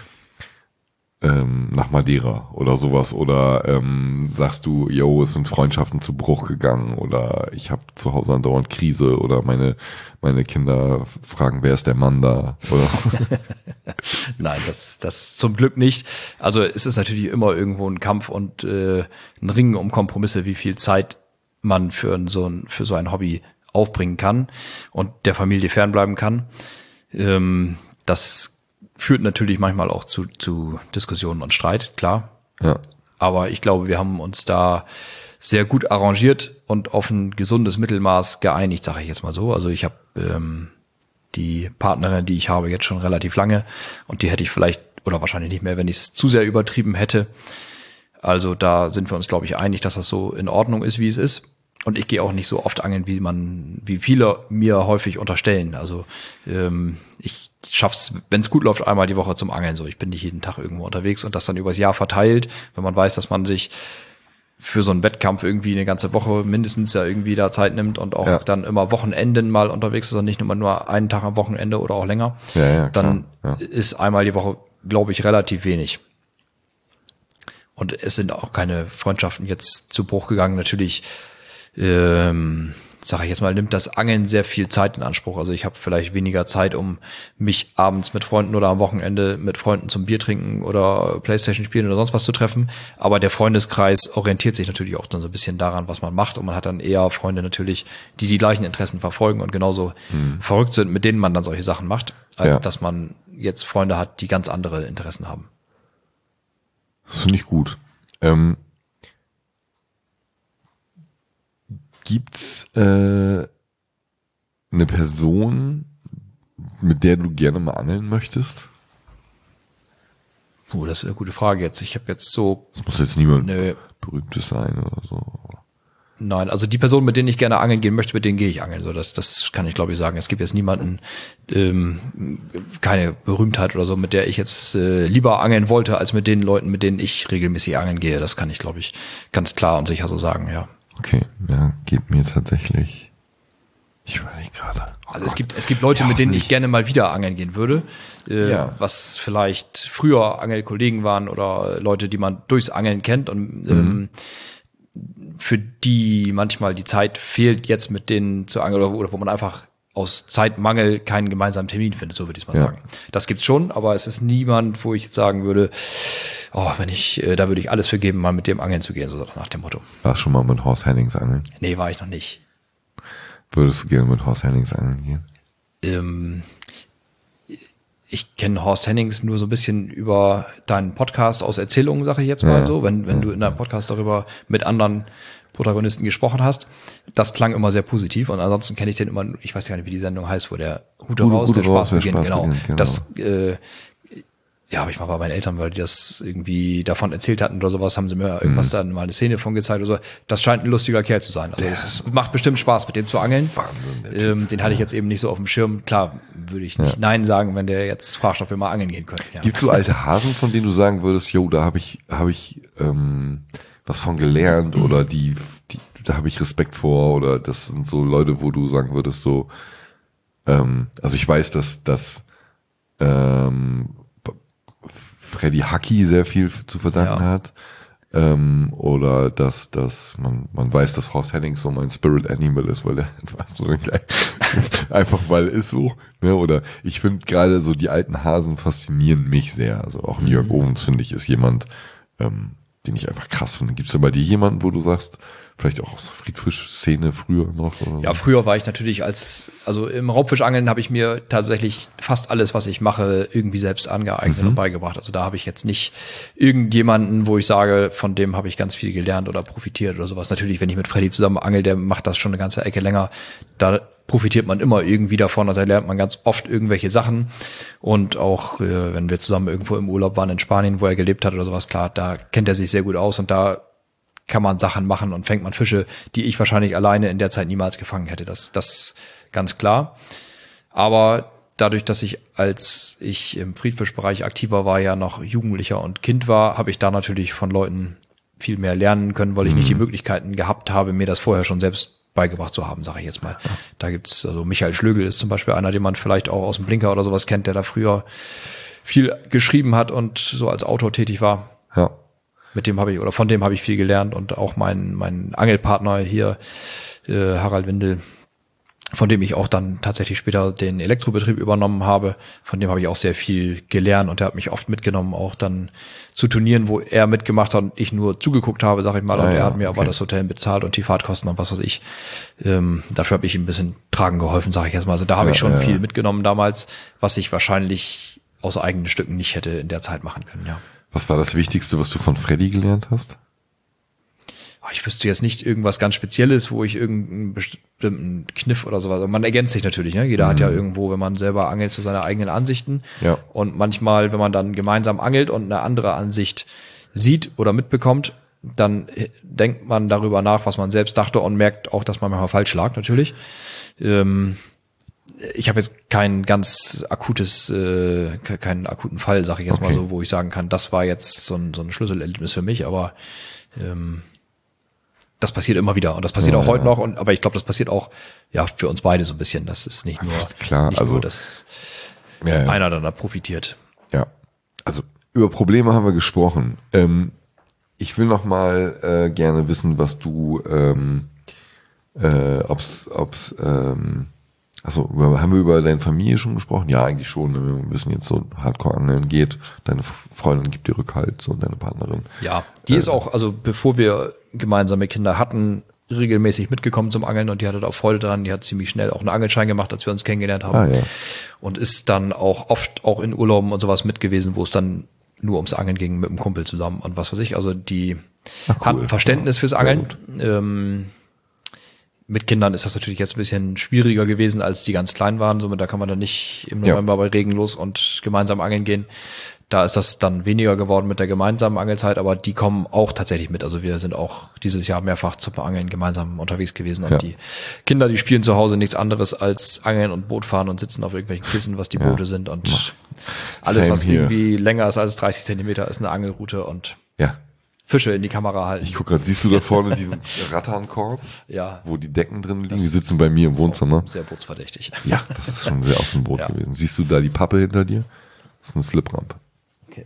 ähm, nach Madeira oder sowas, oder ähm, sagst du, yo, es sind Freundschaften zu Bruch gegangen, oder ich habe zu Hause andauernd Krise, oder meine meine Kinder fragen, wer ist der Mann da, oder Nein, das das zum Glück nicht. Also es ist natürlich immer irgendwo ein Kampf und äh, ein Ringen um Kompromisse, wie viel Zeit man für so ein für so ein Hobby aufbringen kann und der Familie fernbleiben kann. Ähm, das führt natürlich manchmal auch zu, zu Diskussionen und Streit, klar. ja, Aber ich glaube, wir haben uns da sehr gut arrangiert und auf ein gesundes Mittelmaß geeinigt, sage ich jetzt mal so. Also ich habe ähm, die Partnerin, die ich habe, jetzt schon relativ lange und die hätte ich vielleicht oder wahrscheinlich nicht mehr, wenn ich es zu sehr übertrieben hätte. Also da sind wir uns, glaube ich, einig, dass das so in Ordnung ist, wie es ist. Und ich gehe auch nicht so oft angeln, wie man, wie viele mir häufig unterstellen. Also ähm, ich schaff's, wenn es gut läuft, einmal die Woche zum Angeln. So, ich bin nicht jeden Tag irgendwo unterwegs und das dann übers Jahr verteilt, wenn man weiß, dass man sich für so einen Wettkampf irgendwie eine ganze Woche mindestens ja irgendwie da Zeit nimmt und auch Ja. dann immer Wochenenden mal unterwegs ist und nicht immer nur einen Tag am Wochenende oder auch länger. Ja, ja, dann klar, ja. ist einmal die Woche, glaube ich, relativ wenig. Und es sind auch keine Freundschaften jetzt zu Bruch gegangen. Natürlich ähm, sage ich jetzt mal, nimmt das Angeln sehr viel Zeit in Anspruch. Also ich habe vielleicht weniger Zeit, um mich abends mit Freunden oder am Wochenende mit Freunden zum Bier trinken oder Playstation spielen oder sonst was zu treffen. Aber der Freundeskreis orientiert sich natürlich auch dann so ein bisschen daran, was man macht. Und man hat dann eher Freunde natürlich, die die gleichen Interessen verfolgen und genauso mhm. verrückt sind, mit denen man dann solche Sachen macht, als ja. dass man jetzt Freunde hat, die ganz andere Interessen haben. Das finde ich gut. Ähm, Gibt's äh, eine Person, mit der du gerne mal angeln möchtest? Oh, das ist eine gute Frage jetzt. Ich habe jetzt so... Das muss jetzt niemand nö. Berühmtes sein oder so. Nein, also die Personen, mit denen ich gerne angeln gehen möchte, mit denen gehe ich angeln. So, das, das kann ich, glaube ich, sagen. Es gibt jetzt niemanden, ähm, keine Berühmtheit oder so, mit der ich jetzt äh, lieber angeln wollte, als mit den Leuten, mit denen ich regelmäßig angeln gehe. Das kann ich, glaube ich, ganz klar und sicher so sagen, ja. Okay, ja, geht mir tatsächlich. Ich weiß nicht gerade. Oh also Gott. es gibt es gibt Leute, ja, mit denen nicht. ich gerne mal wieder angeln gehen würde, äh, Ja. was vielleicht früher Angelkollegen waren oder Leute, die man durchs Angeln kennt und ähm, Mhm. für die manchmal die Zeit fehlt, jetzt mit denen zu angeln oder, oder wo man einfach aus Zeitmangel keinen gemeinsamen Termin findet, so würde ich es mal Ja. sagen. Das gibt's schon, aber es ist niemand, wo ich jetzt sagen würde, oh, wenn ich, äh, da würde ich alles für geben, mal mit dem angeln zu gehen, so nach dem Motto. Warst du schon mal mit Horst Hennings angeln? Nee, war ich noch nicht. Würdest du gerne mit Horst Hennings angeln gehen? Ähm, ich kenne Horst Hennings nur so ein bisschen über deinen Podcast aus Erzählungen, sage ich jetzt mal Ja. so, wenn, wenn Ja. du in deinem Podcast darüber mit anderen Protagonisten gesprochen hast. Das klang immer sehr positiv und ansonsten kenne ich den immer, ich weiß gar nicht, wie die Sendung heißt, wo der Rute Rute- raus, Rute der raus, Spaß der beginnt, Spaß genau. beginnt, genau. Das äh, ja, habe ich mal bei meinen Eltern, weil die das irgendwie davon erzählt hatten oder sowas, haben sie mir irgendwas mhm. dann mal eine Szene von gezeigt oder so. Das scheint ein lustiger Kerl zu sein. Also es ist, macht bestimmt Spaß, mit dem zu angeln. Wahnsinn. Ähm, den hatte ich jetzt eben nicht so auf dem Schirm. Klar, würde ich nicht ja. Nein sagen, wenn der jetzt fragt, ob wir mal angeln gehen können. Ja. Gibt es so alte Hasen, von denen du sagen würdest, jo, da habe ich, habe ich ähm, was von gelernt mhm. oder die, die da habe ich Respekt vor oder das sind so Leute, wo du sagen würdest, so, ähm, also ich weiß, dass, dass ähm, Freddy Hacki sehr viel zu verdanken ja. hat. Ähm, oder dass, dass man, man weiß, dass Horst Hennings so mein Spirit Animal ist, weil er so einfach weil ist so. Ne? Oder ich finde gerade so die alten Hasen faszinieren mich sehr. Also auch Jörg mhm. Owens, finde ich, ist jemand, ähm, den ich einfach krass finde. Gibt es da bei dir jemanden, wo du sagst, vielleicht auch aus der Friedfisch-Szene früher noch? Oder ja, früher war ich natürlich als, also im Raubfischangeln habe ich mir tatsächlich fast alles, was ich mache, irgendwie selbst angeeignet mhm. und beigebracht. Also da habe ich jetzt nicht irgendjemanden, wo ich sage, von dem habe ich ganz viel gelernt oder profitiert oder sowas. Natürlich, wenn ich mit Freddy zusammen angel, der macht das schon eine ganze Ecke länger. Da profitiert man immer irgendwie davon, also da lernt man ganz oft irgendwelche Sachen. Und auch, äh, wenn wir zusammen irgendwo im Urlaub waren in Spanien, wo er gelebt hat oder sowas, klar, da kennt er sich sehr gut aus und da kann man Sachen machen und fängt man Fische, die ich wahrscheinlich alleine in der Zeit niemals gefangen hätte. Das, das ganz klar. Aber dadurch, dass ich, als ich im Friedfischbereich aktiver war, ja noch Jugendlicher und Kind war, habe ich da natürlich von Leuten viel mehr lernen können, weil ich mhm. nicht die Möglichkeiten gehabt habe, mir das vorher schon selbst beigebracht zu haben, sage ich jetzt mal. Da gibt's, also Michael Schlögel ist zum Beispiel einer, den man vielleicht auch aus dem Blinker oder sowas kennt, der da früher viel geschrieben hat und so als Autor tätig war. Ja. Mit dem habe ich, oder von dem habe ich viel gelernt und auch mein, mein Angelpartner hier, äh, Harald Windel, von dem ich auch dann tatsächlich später den Elektrobetrieb übernommen habe, von dem habe ich auch sehr viel gelernt und der hat mich oft mitgenommen, auch dann zu Turnieren, wo er mitgemacht hat und ich nur zugeguckt habe, sag ich mal, ah, und er ja, hat mir okay. aber das Hotel bezahlt und die Fahrtkosten und was weiß ich. Ähm, dafür habe ich ihm ein bisschen tragen geholfen, sage ich jetzt mal. Also da habe ja, ich schon ja, viel ja. mitgenommen damals, was ich wahrscheinlich aus eigenen Stücken nicht hätte in der Zeit machen können, ja. Was war das Wichtigste, was du von Freddy gelernt hast? Ich wüsste jetzt nicht irgendwas ganz Spezielles, wo ich irgendeinen bestimmten Kniff oder sowas. Man ergänzt sich natürlich, ne? Jeder mhm. hat ja irgendwo, wenn man selber angelt, so seine eigenen Ansichten. Ja. Und manchmal, wenn man dann gemeinsam angelt und eine andere Ansicht sieht oder mitbekommt, dann denkt man darüber nach, was man selbst dachte und merkt auch, dass man manchmal falsch lag, natürlich. Ähm, Ich habe jetzt kein ganz akutes, äh, keinen akuten Fall, sage ich jetzt okay. mal so, wo ich sagen kann, das war jetzt so ein, so ein Schlüsselerlebnis für mich, aber ähm, das passiert immer wieder und das passiert ja, auch heute ja. noch, und aber ich glaube, das passiert auch ja für uns beide so ein bisschen. Das ist nicht nur, Klar, nicht also, nur, dass ja, ja. einer dann da profitiert. Ja, also über Probleme haben wir gesprochen. Ähm, ich will noch mal äh, gerne wissen, was du, ähm, äh, ob's, ob's, ähm, also haben wir über deine Familie schon gesprochen? Ja, eigentlich schon. Wenn wir wissen, jetzt so Hardcore-Angeln geht, deine Freundin gibt dir Rückhalt, so deine Partnerin. Ja, die äh, ist auch, also bevor wir gemeinsame Kinder hatten, regelmäßig mitgekommen zum Angeln und die hatte da auch Freude dran. Die hat ziemlich schnell auch einen Angelschein gemacht, als wir uns kennengelernt haben. Ah, ja. Und ist dann auch oft auch in Urlauben und sowas mit gewesen, wo es dann nur ums Angeln ging mit einem Kumpel zusammen und was weiß ich. Also die Ach, cool. hat ein Verständnis ja, fürs Angeln. Ähm, Mit Kindern ist das natürlich jetzt ein bisschen schwieriger gewesen, als die ganz klein waren. Somit, da kann man dann nicht im November ja. bei Regen los und gemeinsam angeln gehen. Da ist das dann weniger geworden mit der gemeinsamen Angelzeit, aber die kommen auch tatsächlich mit. Also wir sind auch dieses Jahr mehrfach zum Angeln gemeinsam unterwegs gewesen. Und ja. die Kinder, die spielen zu Hause nichts anderes als Angeln und Boot fahren und sitzen auf irgendwelchen Kissen, was die ja. Boote sind. Und ja. alles, Same was hier. irgendwie länger ist als dreißig Zentimeter, ist eine Angelroute und ja. Fische in die Kamera halten. Ich gucke gerade, siehst du da vorne diesen Rattankorb? Ja. Wo die Decken drin liegen? Die sitzen bei mir im Wohnzimmer. Sehr bootsverdächtig. Ja, das ist schon sehr auf dem Boot ja. gewesen. Siehst du da die Pappe hinter dir? Das ist eine Sliprampe. Okay.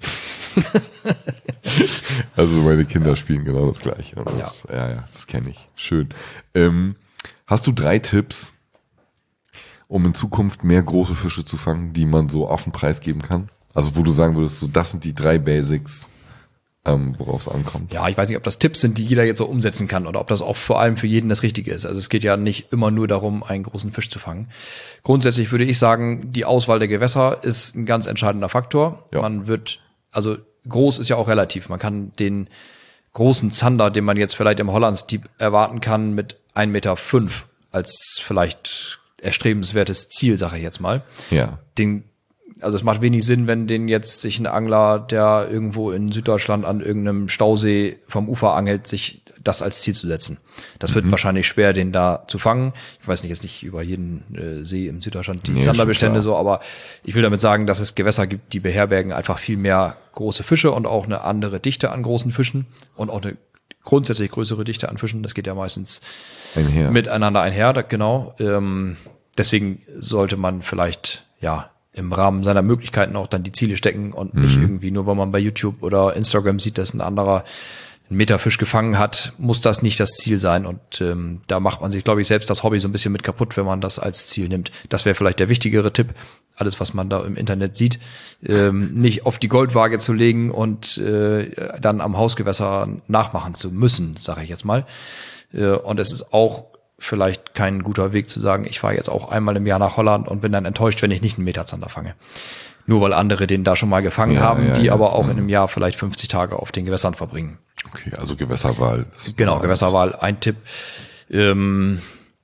Also meine Kinder spielen genau das Gleiche. Und das, ja. ja, ja, das kenne ich. Schön. Ähm, hast du drei Tipps, um in Zukunft mehr große Fische zu fangen, die man so auf den Preis geben kann? Also wo du sagen würdest, so das sind die drei Basics, Ähm, worauf es ankommt. Ja, ich weiß nicht, ob das Tipps sind, die jeder jetzt so umsetzen kann oder ob das auch vor allem für jeden das Richtige ist. Also es geht ja nicht immer nur darum, einen großen Fisch zu fangen. Grundsätzlich würde ich sagen, die Auswahl der Gewässer ist ein ganz entscheidender Faktor. Ja. Man wird, also groß ist ja auch relativ. Man kann den großen Zander, den man jetzt vielleicht im Hollandstieb erwarten kann, mit ein Meter fünf als vielleicht erstrebenswertes Ziel, sage ich jetzt mal. Ja. Den also es macht wenig Sinn, wenn den jetzt sich ein Angler, der irgendwo in Süddeutschland an irgendeinem Stausee vom Ufer angelt, sich das als Ziel zu setzen. Das wird mhm. wahrscheinlich schwer, den da zu fangen. Ich weiß nicht, jetzt nicht über jeden äh, See in Süddeutschland die nee, Zanderbestände so, aber ich will damit sagen, dass es Gewässer gibt, die beherbergen einfach viel mehr große Fische und auch eine andere Dichte an großen Fischen und auch eine grundsätzlich größere Dichte an Fischen. Das geht ja meistens einher. miteinander einher, da, genau. Ähm, deswegen sollte man vielleicht, ja, im Rahmen seiner Möglichkeiten auch dann die Ziele stecken und mhm. nicht irgendwie nur, weil man bei YouTube oder Instagram sieht, dass ein anderer einen Meterfisch gefangen hat, muss das nicht das Ziel sein. Und ähm, da macht man sich, glaube ich, selbst das Hobby so ein bisschen mit kaputt, wenn man das als Ziel nimmt. Das wäre vielleicht der wichtigere Tipp, alles, was man da im Internet sieht, ähm, nicht auf die Goldwaage zu legen und äh, dann am Hausgewässer nachmachen zu müssen, sage ich jetzt mal. Äh, und es ist auch vielleicht kein guter Weg zu sagen, ich fahre jetzt auch einmal im Jahr nach Holland und bin dann enttäuscht, wenn ich nicht einen Meterzander fange. Nur weil andere den da schon mal gefangen ja, haben, ja, die ja. aber auch in einem Jahr vielleicht fünfzig Tage auf den Gewässern verbringen. Okay, also Gewässerwahl. Genau, Gewässerwahl, ein Tipp. Ähm,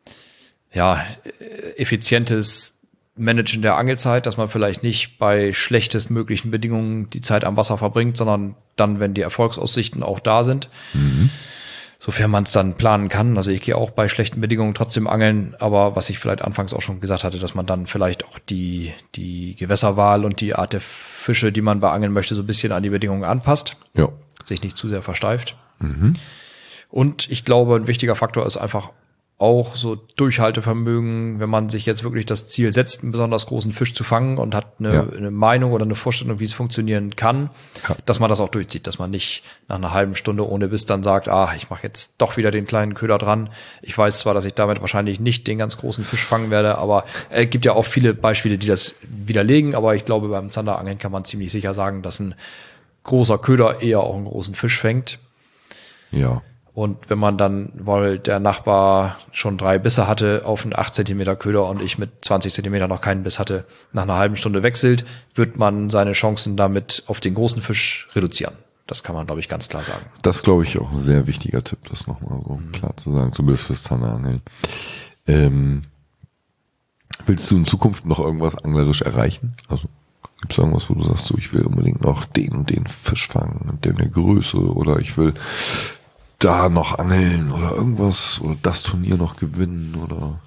ja, effizientes Managen der Angelzeit, dass man vielleicht nicht bei schlechtestmöglichen Bedingungen die Zeit am Wasser verbringt, sondern dann, wenn die Erfolgsaussichten auch da sind. Mhm. Sofern man es dann planen kann. Also ich gehe auch bei schlechten Bedingungen trotzdem angeln, aber was ich vielleicht anfangs auch schon gesagt hatte, dass man dann vielleicht auch die die Gewässerwahl und die Art der Fische, die man beangeln möchte, so ein bisschen an die Bedingungen anpasst. Ja. Sich nicht zu sehr versteift. Mhm. Und ich glaube, ein wichtiger Faktor ist einfach auch so Durchhaltevermögen, wenn man sich jetzt wirklich das Ziel setzt, einen besonders großen Fisch zu fangen und hat eine, ja. eine Meinung oder eine Vorstellung, wie es funktionieren kann, ja. dass man das auch durchzieht, dass man nicht nach einer halben Stunde ohne Biss dann sagt, ah, ich mache jetzt doch wieder den kleinen Köder dran. Ich weiß zwar, dass ich damit wahrscheinlich nicht den ganz großen Fisch fangen werde, aber es gibt ja auch viele Beispiele, die das widerlegen, aber ich glaube, beim Zanderangeln kann man ziemlich sicher sagen, dass ein großer Köder eher auch einen großen Fisch fängt. Ja. Und wenn man dann, weil der Nachbar schon drei Bisse hatte auf einen acht Zentimeter Köder und ich mit zwanzig Zentimeter noch keinen Biss hatte, nach einer halben Stunde wechselt, wird man seine Chancen damit auf den großen Fisch reduzieren. Das kann man, glaube ich, ganz klar sagen. Das glaube ich auch ein sehr wichtiger Tipp, das nochmal so mhm. klar zu sagen, zumindest fürs Zanderangeln. Ähm, willst du in Zukunft noch irgendwas anglerisch erreichen? Also gibt es irgendwas, wo du sagst, so, ich will unbedingt noch den und den Fisch fangen, der eine Größe oder ich will da noch angeln oder irgendwas oder das Turnier noch gewinnen oder?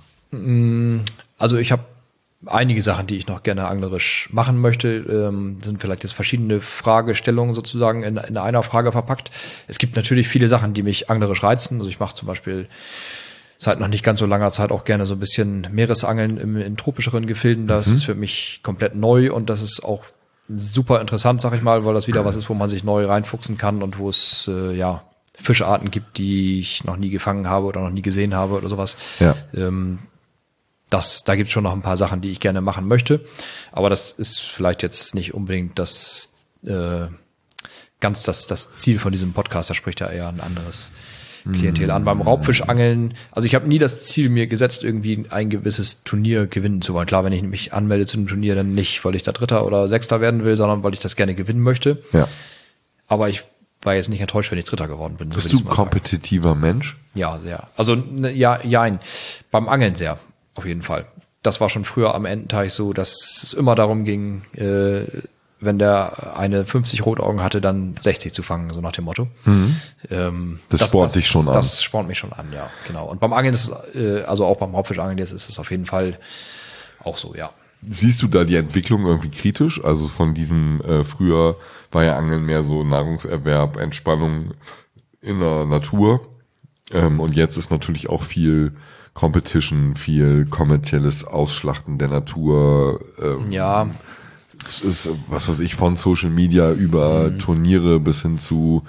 Also ich habe einige Sachen, die ich noch gerne anglerisch machen möchte, ähm, sind vielleicht jetzt verschiedene Fragestellungen sozusagen in, in einer Frage verpackt. Es gibt natürlich viele Sachen, die mich anglerisch reizen. Also ich mache zum Beispiel seit noch nicht ganz so langer Zeit auch gerne so ein bisschen Meeresangeln im, in tropischeren Gefilden. Das mhm. ist für mich komplett neu und das ist auch super interessant, sag ich mal, weil das wieder was ist, wo man sich neu reinfuchsen kann und wo es äh, ja Fischarten gibt, die ich noch nie gefangen habe oder noch nie gesehen habe oder sowas. Ja. Ähm, das, da gibt es schon noch ein paar Sachen, die ich gerne machen möchte. Aber das ist vielleicht jetzt nicht unbedingt das äh, ganz das, das Ziel von diesem Podcast. Da spricht ja eher ein anderes Klientel an. Beim Raubfischangeln, also ich habe nie das Ziel mir gesetzt, irgendwie ein gewisses Turnier gewinnen zu wollen. Klar, wenn ich mich anmelde zu einem Turnier, dann nicht, weil ich da Dritter oder Sechster werden will, sondern weil ich das gerne gewinnen möchte. Ja. Aber ich war jetzt nicht enttäuscht, wenn ich Dritter geworden bin. Bist so du ein kompetitiver Mensch? Ja, sehr. Also ne, ja, jein. Beim Angeln sehr, auf jeden Fall. Das war schon früher am Ententeich so, dass es immer darum ging, äh, wenn der eine fünfzig Rotaugen hatte, dann sechzig zu fangen, so nach dem Motto. Mhm. Ähm, das, das spornt dich schon das, an. Das spornt mich schon an, ja, genau. Und beim Angeln ist es, äh, also auch beim Raubfischangeln jetzt ist es auf jeden Fall auch so, ja. Siehst du da die Entwicklung irgendwie kritisch? Also von diesem, äh, früher war ja Angeln mehr so Nahrungserwerb, Entspannung in der Natur. Ähm, und jetzt ist natürlich auch viel Competition, viel kommerzielles Ausschlachten der Natur. Ähm, ja. Es ist, was weiß ich, von Social Media über mhm. Turniere bis hin zu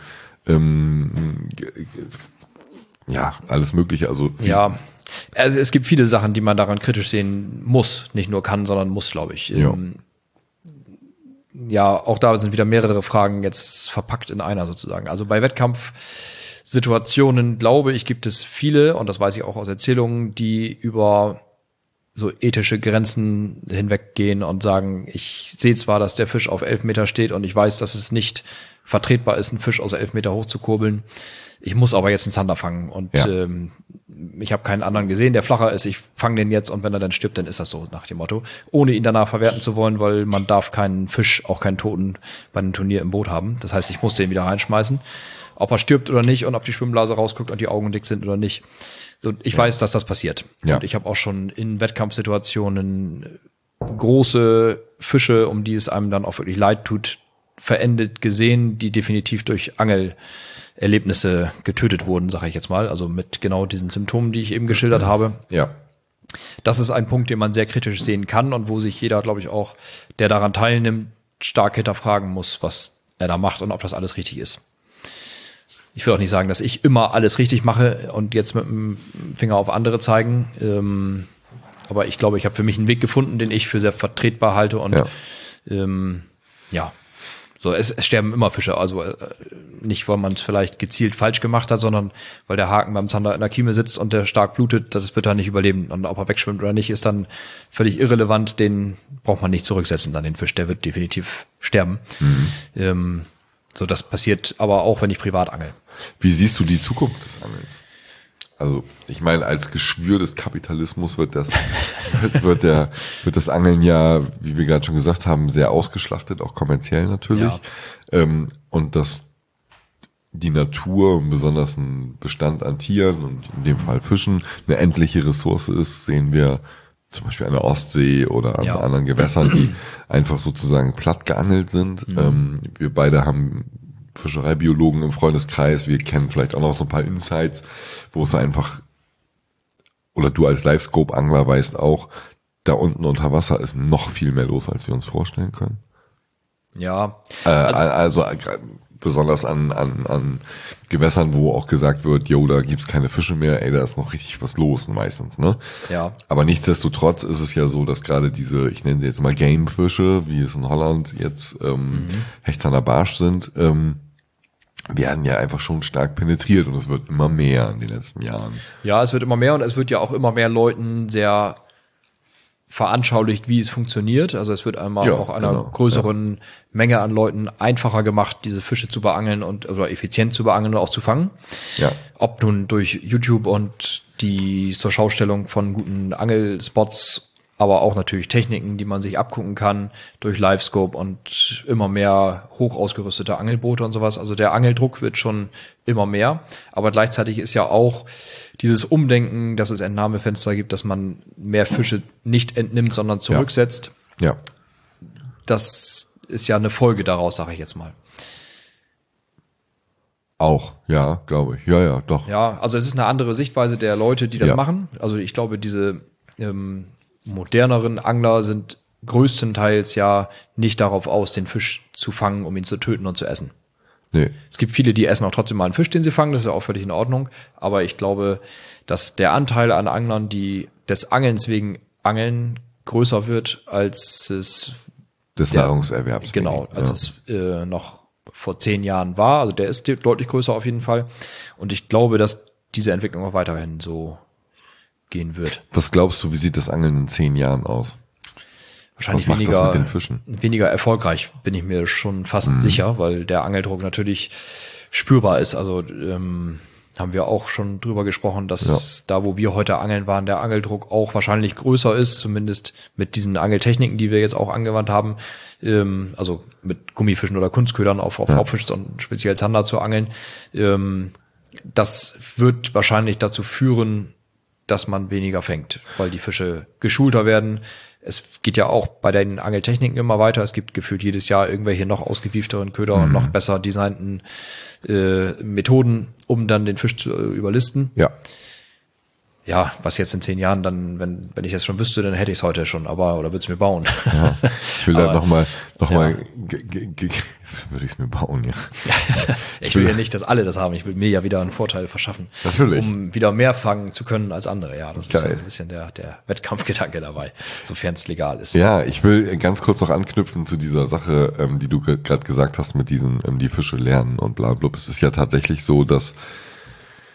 ähm, ja, alles Mögliche. Also ja. Also es gibt viele Sachen, die man daran kritisch sehen muss, nicht nur kann, sondern muss, glaube ich. Ja. Ähm, ja, auch da sind wieder mehrere Fragen jetzt verpackt in einer sozusagen. Also bei Wettkampfsituationen, glaube ich, gibt es viele, und das weiß ich auch aus Erzählungen, die über so ethische Grenzen hinweggehen und sagen, ich sehe zwar, dass der Fisch auf elf Meter steht und ich weiß, dass es nicht vertretbar ist, einen Fisch aus elf Meter hochzukurbeln. Ich muss aber jetzt einen Zander fangen und ja. ähm, ich habe keinen anderen gesehen, der flacher ist. Ich fange den jetzt und wenn er dann stirbt, dann ist das so nach dem Motto. Ohne ihn danach verwerten zu wollen, weil man darf keinen Fisch, auch keinen Toten bei einem Turnier im Boot haben. Das heißt, ich muss den wieder reinschmeißen, ob er stirbt oder nicht und ob die Schwimmblase rausguckt und die Augen dick sind oder nicht. So, ich ja. weiß, dass das passiert. Ja. Und ich habe auch schon in Wettkampfsituationen große Fische, um die es einem dann auch wirklich leid tut, verendet gesehen, die definitiv durch Angelerlebnisse getötet wurden, sage ich jetzt mal. Also mit genau diesen Symptomen, die ich eben geschildert habe. Ja. Das ist ein Punkt, den man sehr kritisch sehen kann und wo sich jeder, glaube ich, auch, der daran teilnimmt, stark hinterfragen muss, was er da macht und ob das alles richtig ist. Ich will auch nicht sagen, dass ich immer alles richtig mache und jetzt mit dem Finger auf andere zeigen. Ähm, aber ich glaube, ich habe für mich einen Weg gefunden, den ich für sehr vertretbar halte. Und ja, ähm, ja. So, es, es sterben immer Fische. Also äh, nicht, weil man es vielleicht gezielt falsch gemacht hat, sondern weil der Haken beim Zander in der Kieme sitzt und der stark blutet, das wird er nicht überleben. Und ob er wegschwimmt oder nicht, ist dann völlig irrelevant. Den braucht man nicht zurücksetzen, dann den Fisch. Der wird definitiv sterben. Mhm. Ähm, so, das passiert aber auch, wenn ich privat angel. Wie siehst du die Zukunft des Angelns? Also, ich meine, als Geschwür des Kapitalismus wird das, wird, wird der, wird das Angeln ja, wie wir gerade schon gesagt haben, sehr ausgeschlachtet, auch kommerziell natürlich. Ja. Ähm, und dass die Natur und besonders ein Bestand an Tieren und in dem Fall Fischen eine endliche Ressource ist, sehen wir zum Beispiel an der Ostsee oder an ja. anderen Gewässern, die einfach sozusagen platt geangelt sind. Mhm. Ähm, wir beide haben Fischereibiologen im Freundeskreis, wir kennen vielleicht auch noch so ein paar Insights, wo es einfach, oder du als Livescope-Angler weißt auch, da unten unter Wasser ist noch viel mehr los, als wir uns vorstellen können. Ja. Äh, also, also besonders an, an, an Gewässern, wo auch gesagt wird, jo, da gibt's keine Fische mehr, ey, da ist noch richtig was los meistens, ne? Ja. Aber nichtsdestotrotz ist es ja so, dass gerade diese, ich nenne sie jetzt mal Game-Fische, wie es in Holland jetzt ähm, mhm. Hecht an der Barsch sind, ähm, werden ja einfach schon stark penetriert und es wird immer mehr in den letzten Jahren. Ja, es wird immer mehr und es wird ja auch immer mehr Leuten sehr veranschaulicht, wie es funktioniert. Also es wird einmal ja, auch einer genau, größeren ja. Menge an Leuten einfacher gemacht, diese Fische zu beangeln und oder effizient zu beangeln und auch zu fangen. Ja. Ob nun durch YouTube und die zur Schaustellung von guten Angelspots, aber auch natürlich Techniken, die man sich abgucken kann durch Livescope und immer mehr hoch ausgerüstete Angelboote und sowas. Also der Angeldruck wird schon immer mehr, aber gleichzeitig ist ja auch dieses Umdenken, dass es Entnahmefenster gibt, dass man mehr Fische nicht entnimmt, sondern zurücksetzt. Ja. ja. Das ist ja eine Folge daraus, sage ich jetzt mal. Auch, ja, glaube ich. Ja, ja, doch. Ja, also es ist eine andere Sichtweise der Leute, die das ja. machen. Also ich glaube, diese ähm, moderneren Angler sind größtenteils ja nicht darauf aus, den Fisch zu fangen, um ihn zu töten und zu essen. Nee. Es gibt viele, die essen auch trotzdem mal einen Fisch, den sie fangen, das ist ja auch völlig in Ordnung. Aber ich glaube, dass der Anteil an Anglern, die des Angelns wegen angeln, größer wird, als es des der, Nahrungserwerbs. Genau, wegen. als ja. es äh, noch vor zehn Jahren war. Also der ist deutlich größer auf jeden Fall. Und ich glaube, dass diese Entwicklung auch weiterhin so gehen wird. Was glaubst du, wie sieht das Angeln in zehn Jahren aus? Wahrscheinlich Was macht weniger, das mit den Fischen? weniger erfolgreich, bin ich mir schon fast mhm. sicher, weil der Angeldruck natürlich spürbar ist. Also ähm, haben wir auch schon drüber gesprochen, dass ja. da, wo wir heute angeln waren, der Angeldruck auch wahrscheinlich größer ist, zumindest mit diesen Angeltechniken, die wir jetzt auch angewandt haben. Ähm, also mit Gummifischen oder Kunstködern auf, auf ja. Raubfisch und speziell Zander zu angeln. Ähm, das wird wahrscheinlich dazu führen, dass man weniger fängt, weil die Fische geschulter werden. Es geht ja auch bei den Angeltechniken immer weiter. Es gibt gefühlt jedes Jahr irgendwelche noch ausgewiefteren Köder mhm. und noch besser designten äh, Methoden, um dann den Fisch zu äh, überlisten. Ja. Ja, was jetzt in zehn Jahren dann, wenn wenn ich es schon wüsste, dann hätte ich es heute schon, aber oder würde es mir bauen. Ja, ich will da nochmal, nochmal, ja. würde ich es mir bauen, ja. Ich will ja nicht, dass alle das haben. Ich will mir ja wieder einen Vorteil verschaffen. Natürlich. Um wieder mehr fangen zu können als andere. Ja, das Geil. ist ein bisschen der, der Wettkampfgedanke dabei, sofern es legal ist. Ja, ich will ganz kurz noch anknüpfen zu dieser Sache, ähm, die du gerade gesagt hast mit diesen, ähm, die Fische lernen und bla bla. Es ist ja tatsächlich so, dass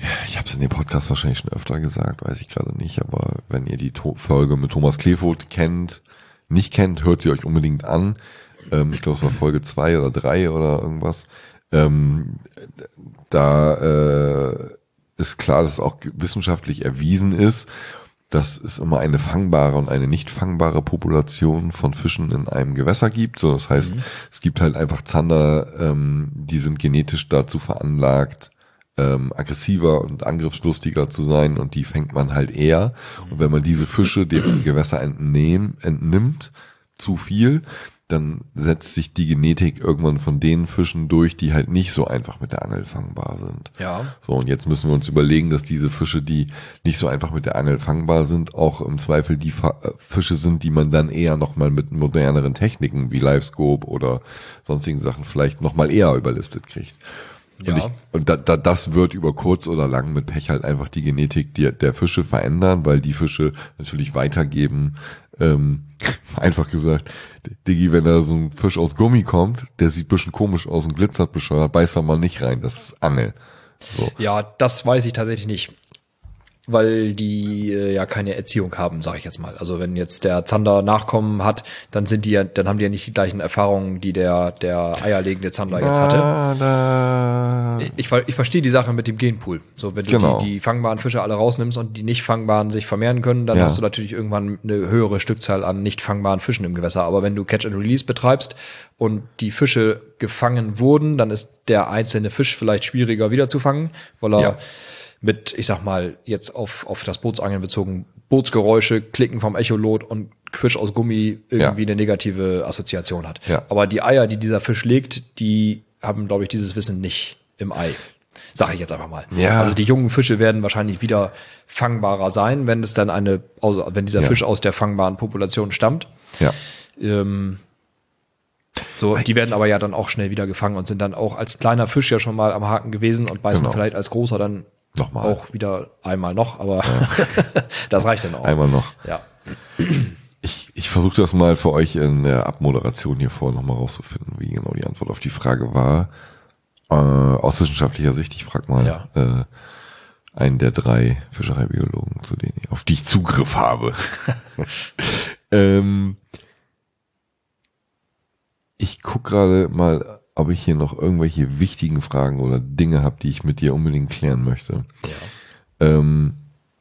Ich habe es in dem Podcast wahrscheinlich schon öfter gesagt, weiß ich gerade nicht, aber wenn ihr die to- Folge mit Thomas Kleefoth kennt, nicht kennt, hört sie euch unbedingt an. Ähm, ich glaube, es war Folge zwei oder drei oder irgendwas. Ähm, da äh, ist klar, dass es auch wissenschaftlich erwiesen ist, dass es immer eine fangbare und eine nicht fangbare Population von Fischen in einem Gewässer gibt. So, das heißt, mhm. es gibt halt einfach Zander, ähm, die sind genetisch dazu veranlagt, ähm, aggressiver und angriffslustiger zu sein, und die fängt man halt eher. Und wenn man diese Fische dem Gewässer entnehmen, entnimmt, zu viel, dann setzt sich die Genetik irgendwann von den Fischen durch, die halt nicht so einfach mit der Angel fangbar sind. Ja. So, und jetzt müssen wir uns überlegen, dass diese Fische, die nicht so einfach mit der Angel fangbar sind, auch im Zweifel die Fa- Fische sind, die man dann eher nochmal mit moderneren Techniken wie Livescope oder sonstigen Sachen vielleicht nochmal eher überlistet kriegt. Ja. Und, ich, und da, da, das wird über kurz oder lang mit Pech halt einfach die Genetik der, der Fische verändern, weil die Fische natürlich weitergeben. Ähm, einfach gesagt, Diggi, wenn da so ein Fisch aus Gummi kommt, der sieht ein bisschen komisch aus und glitzert bescheuert, beiß da mal nicht rein, das ist Angel. So. Ja, das weiß ich tatsächlich nicht. Weil die äh, ja keine Erziehung haben, sage ich jetzt mal. Also wenn jetzt der Zander Nachkommen hat, dann sind die ja, dann haben die ja nicht die gleichen Erfahrungen, die der der eierlegende Zander jetzt hatte. Da, da. Ich, ich verstehe die Sache mit dem Genpool. So, wenn du Genau. die, die fangbaren Fische alle rausnimmst und die nicht fangbaren sich vermehren können, dann Ja. hast du natürlich irgendwann eine höhere Stückzahl an nicht fangbaren Fischen im Gewässer. Aber wenn du Catch and Release betreibst und die Fische gefangen wurden, dann ist der einzelne Fisch vielleicht schwieriger wiederzufangen, weil er Ja. mit, ich sag mal, jetzt auf, auf das Bootsangeln bezogen, Bootsgeräusche, Klicken vom Echolot und Fisch aus Gummi irgendwie Ja. eine negative Assoziation hat. Ja. Aber die Eier, die dieser Fisch legt, die haben, glaube ich, dieses Wissen nicht im Ei. Sag ich jetzt einfach mal. Ja. Also die jungen Fische werden wahrscheinlich wieder fangbarer sein, wenn es dann eine, also wenn dieser Ja. Fisch aus der fangbaren Population stammt. Ja. Ähm, so, die werden aber ja dann auch schnell wieder gefangen und sind dann auch als kleiner Fisch ja schon mal am Haken gewesen und beißen Genau. vielleicht als großer dann Nochmal. auch wieder einmal noch, aber das reicht dann auch. Einmal noch. Ja. Ich, ich versuche das mal für euch in der Abmoderation hier vorher nochmal rauszufinden, wie genau die Antwort auf die Frage war. Äh, aus wissenschaftlicher Sicht, ich frage mal Ja. äh, einen der drei Fischereibiologen, zu denen ich, auf die ich Zugriff habe. ähm, ich guck gerade mal, ob ich hier noch irgendwelche wichtigen Fragen oder Dinge habe, die ich mit dir unbedingt klären möchte. Ja. Ähm,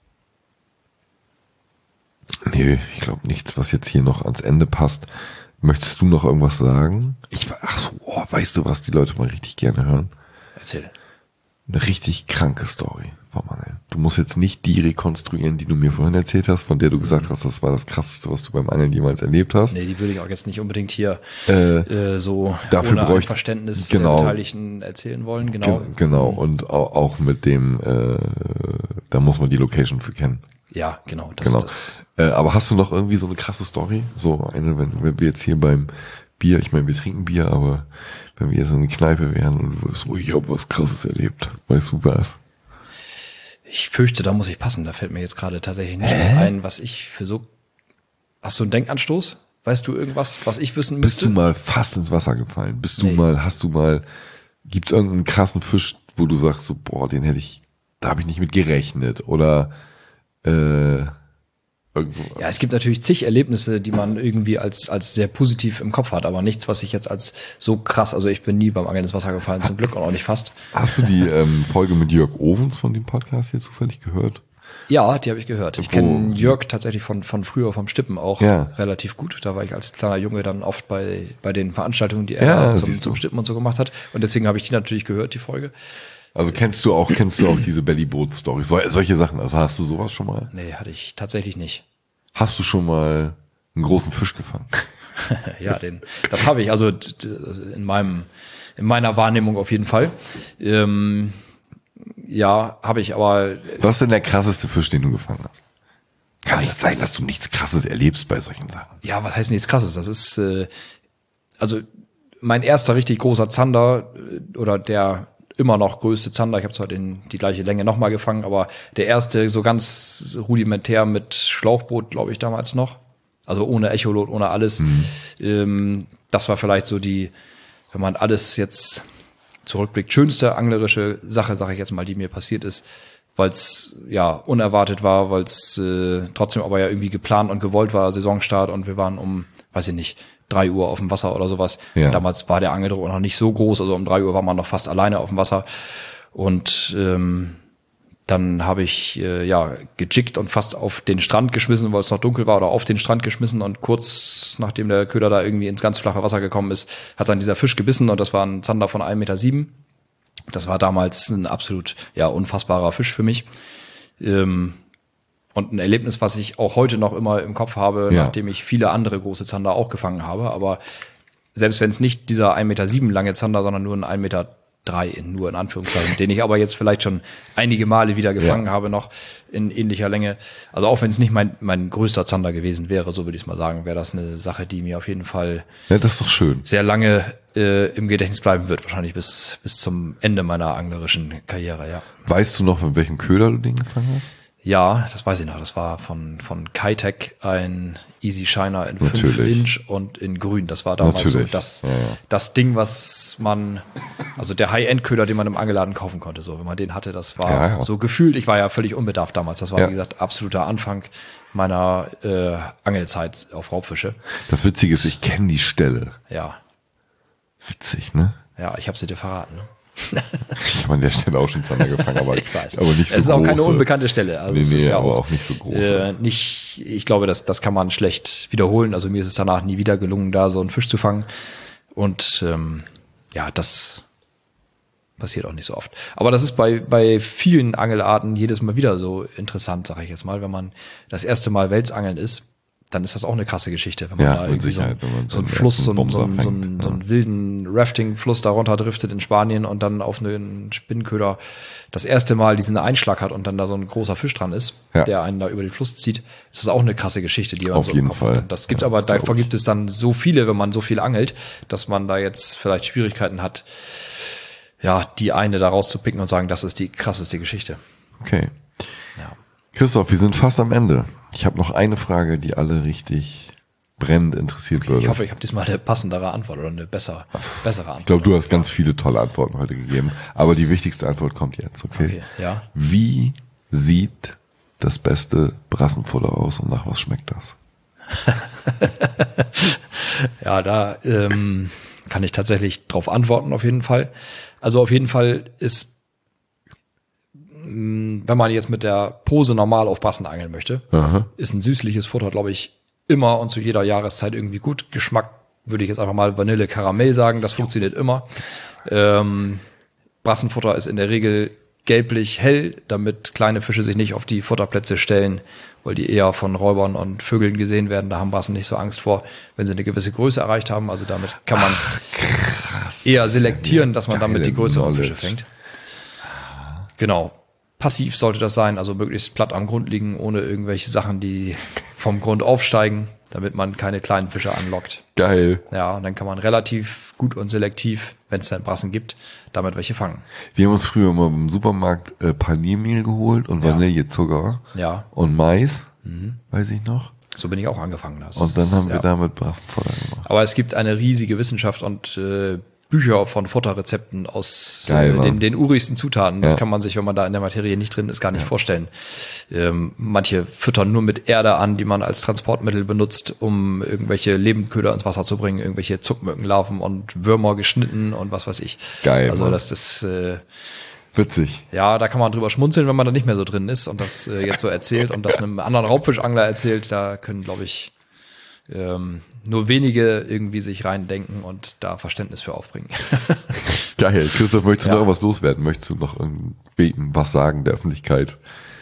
nee, ich glaube nichts, was jetzt hier noch ans Ende passt. Möchtest du noch irgendwas sagen? Ich, ach so, oh, weißt du, was die Leute mal richtig gerne hören? Erzähl. Eine richtig kranke Story vom Angeln. Du musst jetzt nicht die rekonstruieren, die du mir vorhin erzählt hast, von der du gesagt hast, das war das Krasseste, was du beim Angeln jemals erlebt hast. Nee, die würde ich auch jetzt nicht unbedingt hier Äh, äh, so dafür ohne bräuchte- Einverständnis genau. der Beteiligten erzählen wollen. Genau. Gen- genau, und au- auch mit dem, äh, da muss man die Location für kennen. Ja, genau. Das, Genau. Das, Äh, aber hast du noch irgendwie so eine krasse Story? So eine, wenn, wenn wir jetzt hier beim Bier, ich meine, wir trinken Bier, aber wenn wir jetzt in eine Kneipe wären und du wirst, oh, ich habe was Krasses erlebt. Weißt du was? ich fürchte, da muss ich passen. Da fällt mir jetzt gerade tatsächlich nichts Hä? ein, was ich für so... Hast du einen Denkanstoß? Weißt du irgendwas, was ich wissen Bist müsste? du mal fast ins Wasser gefallen? Bist du Nee. mal, hast du mal, gibt's irgendeinen krassen Fisch, wo du sagst so, boah, den hätte ich, da habe ich nicht mit gerechnet oder äh, irgend so. Ja, es gibt natürlich zig Erlebnisse, die man irgendwie als als sehr positiv im Kopf hat, aber nichts, was ich jetzt als so krass, also ich bin nie beim Angeln ins Wasser gefallen, zum Glück und auch nicht fast. Hast du die ähm, Folge mit Jörg Ovens von dem Podcast hier zufällig gehört? Ja, die habe ich gehört. Ich Wo- kenne Jörg tatsächlich von von früher vom Stippen auch Ja. relativ gut. Da war ich als kleiner Junge dann oft bei bei den Veranstaltungen, die er Ja, zum, siehst du. zum Stippen und so gemacht hat. Und deswegen habe ich die natürlich gehört, die Folge. Also kennst du auch, kennst du auch diese Bellyboot-Stories, so, solche Sachen, also hast du sowas schon mal? Nee, hatte ich tatsächlich nicht. Hast du schon mal einen großen Fisch gefangen? Ja, den, das habe ich, also d- d- in meinem, in meiner Wahrnehmung auf jeden Fall. Ähm, ja, habe ich, aber Was ist denn der krasseste Fisch, den du gefangen hast? Kann nicht sein, dass du nichts Krasses erlebst bei solchen Sachen. ja, was heißt nichts Krasses? Das ist, äh, also mein erster richtig großer Zander äh, oder der immer noch größte Zander, ich habe zwar den, die gleiche Länge nochmal gefangen, aber der erste so ganz rudimentär mit Schlauchboot, glaube ich, damals noch. Also ohne Echolot, ohne alles. Ähm, das war vielleicht so die, wenn man alles jetzt zurückblickt, schönste anglerische Sache, sage ich jetzt mal, die mir passiert ist, weil es ja unerwartet war, weil es äh, trotzdem aber ja irgendwie geplant und gewollt war, Saisonstart, und wir waren um, weiß ich nicht, drei Uhr auf dem Wasser oder sowas. Ja. Damals war der Angeldruck noch nicht so groß, also um drei Uhr war man noch fast alleine auf dem Wasser. Und ähm, dann habe ich äh, ja gejiggt und fast auf den Strand geschmissen, weil es noch dunkel war, oder auf den Strand geschmissen, und kurz nachdem der Köder da irgendwie ins ganz flache Wasser gekommen ist, hat dann dieser Fisch gebissen, und das war ein Zander von ein Meter sieben. Das war damals ein absolut ja unfassbarer Fisch für mich. Ähm, und ein Erlebnis, was ich auch heute noch immer im Kopf habe, ja. nachdem ich viele andere große Zander auch gefangen habe. Aber selbst wenn es nicht dieser ein Meter sieben lange Zander, sondern nur ein ein Meter drei, in, nur in Anführungszeichen, den ich aber jetzt vielleicht schon einige Male wieder gefangen ja. habe, noch in ähnlicher Länge. Also auch wenn es nicht mein mein größter Zander gewesen wäre, so würde ich es mal sagen, wäre das eine Sache, die mir auf jeden Fall ja, das ist doch schön. sehr lange äh, im Gedächtnis bleiben wird, wahrscheinlich bis bis zum Ende meiner anglerischen Karriere, ja. Weißt du noch, von welchem Köder du den gefangen hast? Ja, das weiß ich noch. Das war von von Kitec ein Easy Shiner in fünf Natürlich. Inch und in grün. Das war damals Natürlich. so das, Ja, ja. das Ding, was man, also der High-End-Köder, den man im Angeladen kaufen konnte. So, wenn man den hatte, das war Ja, ja. so gefühlt. Ich war ja völlig unbedarft damals. Das war, Ja. wie gesagt, absoluter Anfang meiner äh, Angelzeit auf Raubfische. Das Witzige ist, ich kenne die Stelle. Ja, Witzig, ne? ja, ich habe sie dir verraten. Ne? Ich habe an der Stelle auch schon Zander gefangen, aber, Ich weiß. aber nicht so es ist auch keine große. unbekannte Stelle. Also Nee, es nee, ist ja aber auch, auch nicht so große. Äh, nicht, ich glaube, das, das kann man schlecht wiederholen. Also mir ist es danach nie wieder gelungen, da so einen Fisch zu fangen. Und ähm, ja, das passiert auch nicht so oft. Aber das ist bei bei vielen Angelarten jedes Mal wieder so interessant, sage ich jetzt mal. Wenn man das erste Mal Welsangeln ist, dann ist das auch eine krasse Geschichte, wenn man Ja, da mit irgendwie so, Sicherheit, wenn man so so einen einen Fluss, ersten so einen, so Bumser einen, so einen, fängt, so einen wilden Rafting-Fluss darunter driftet in Spanien und dann auf einen Spinnenköder das erste Mal diesen Einschlag hat und dann da so ein großer Fisch dran ist, Ja. der einen da über den Fluss zieht. Das ist auch eine krasse Geschichte, die man Auf so im jeden Kopf Fall. hat. Das gibt's Ja, aber, das glaub davor ich. gibt es dann so viele, wenn man so viel angelt, dass man da jetzt vielleicht Schwierigkeiten hat, ja, die eine da rauszupicken und sagen, das ist die krasseste Geschichte. Okay. Ja. Christoph, wir sind fast am Ende. Ich habe noch eine Frage, die alle richtig brennend interessiert würde. Ich hoffe, ich habe diesmal eine passendere Antwort oder eine besser, bessere Antwort. Ich glaube, du hast ganz viele tolle Antworten heute gegeben, aber die wichtigste Antwort kommt jetzt, okay? Okay, ja. Wie sieht das beste Brassenfutter aus und nach was schmeckt das? Ja, da ähm, kann ich tatsächlich drauf antworten, auf jeden Fall. Also auf jeden Fall ist, mh, wenn man jetzt mit der Pose normal auf Brassen angeln möchte, Aha. ist ein süßliches Futter, glaube ich, immer und zu jeder Jahreszeit irgendwie gut. Geschmack würde ich jetzt einfach mal Vanille, Karamell sagen, das funktioniert immer. Ähm, Brassenfutter ist in der Regel gelblich hell, damit kleine Fische sich nicht auf die Futterplätze stellen, weil die eher von Räubern und Vögeln gesehen werden. Da haben Brassen nicht so Angst vor, wenn sie eine gewisse Größe erreicht haben. Also damit kann man Krass. eher selektieren, dass man damit die Geile größeren Knowledge. Fische fängt. Genau. Passiv sollte das sein, also möglichst platt am Grund liegen, ohne irgendwelche Sachen, die vom Grund aufsteigen, damit man keine kleinen Fische anlockt. Geil. Ja, und dann kann man relativ gut und selektiv, wenn es dann Brassen gibt, damit welche fangen. Wir haben uns früher immer im Supermarkt äh, Paniermehl geholt und Ja. Vanillezucker Ja, und Mais, weiß ich noch. so bin ich auch angefangen. Das Und dann ist, haben wir ja. damit Brassenfutter gemacht. Aber es gibt eine riesige Wissenschaft und äh, Bücher von Futterrezepten aus Geil, äh, Mann. den, den urigsten Zutaten. Das Ja. kann man sich, wenn man da in der Materie nicht drin ist, gar nicht vorstellen. Ähm, manche füttern nur mit Erde an, die man als Transportmittel benutzt, um irgendwelche Lebendköder ins Wasser zu bringen, irgendwelche Zuckmückenlarven und Würmer geschnitten und was weiß ich. Geil, Also Mann. das ist äh, Witzig. ja, da kann man drüber schmunzeln, wenn man da nicht mehr so drin ist und das äh, jetzt so erzählt und das einem anderen Raubfischangler erzählt. Da können, glaube ich, ähm, nur wenige irgendwie sich reindenken und da Verständnis für aufbringen. Geil. Christoph, möchtest du Ja. noch irgendwas loswerden? Möchtest du noch irgendwie was sagen der Öffentlichkeit?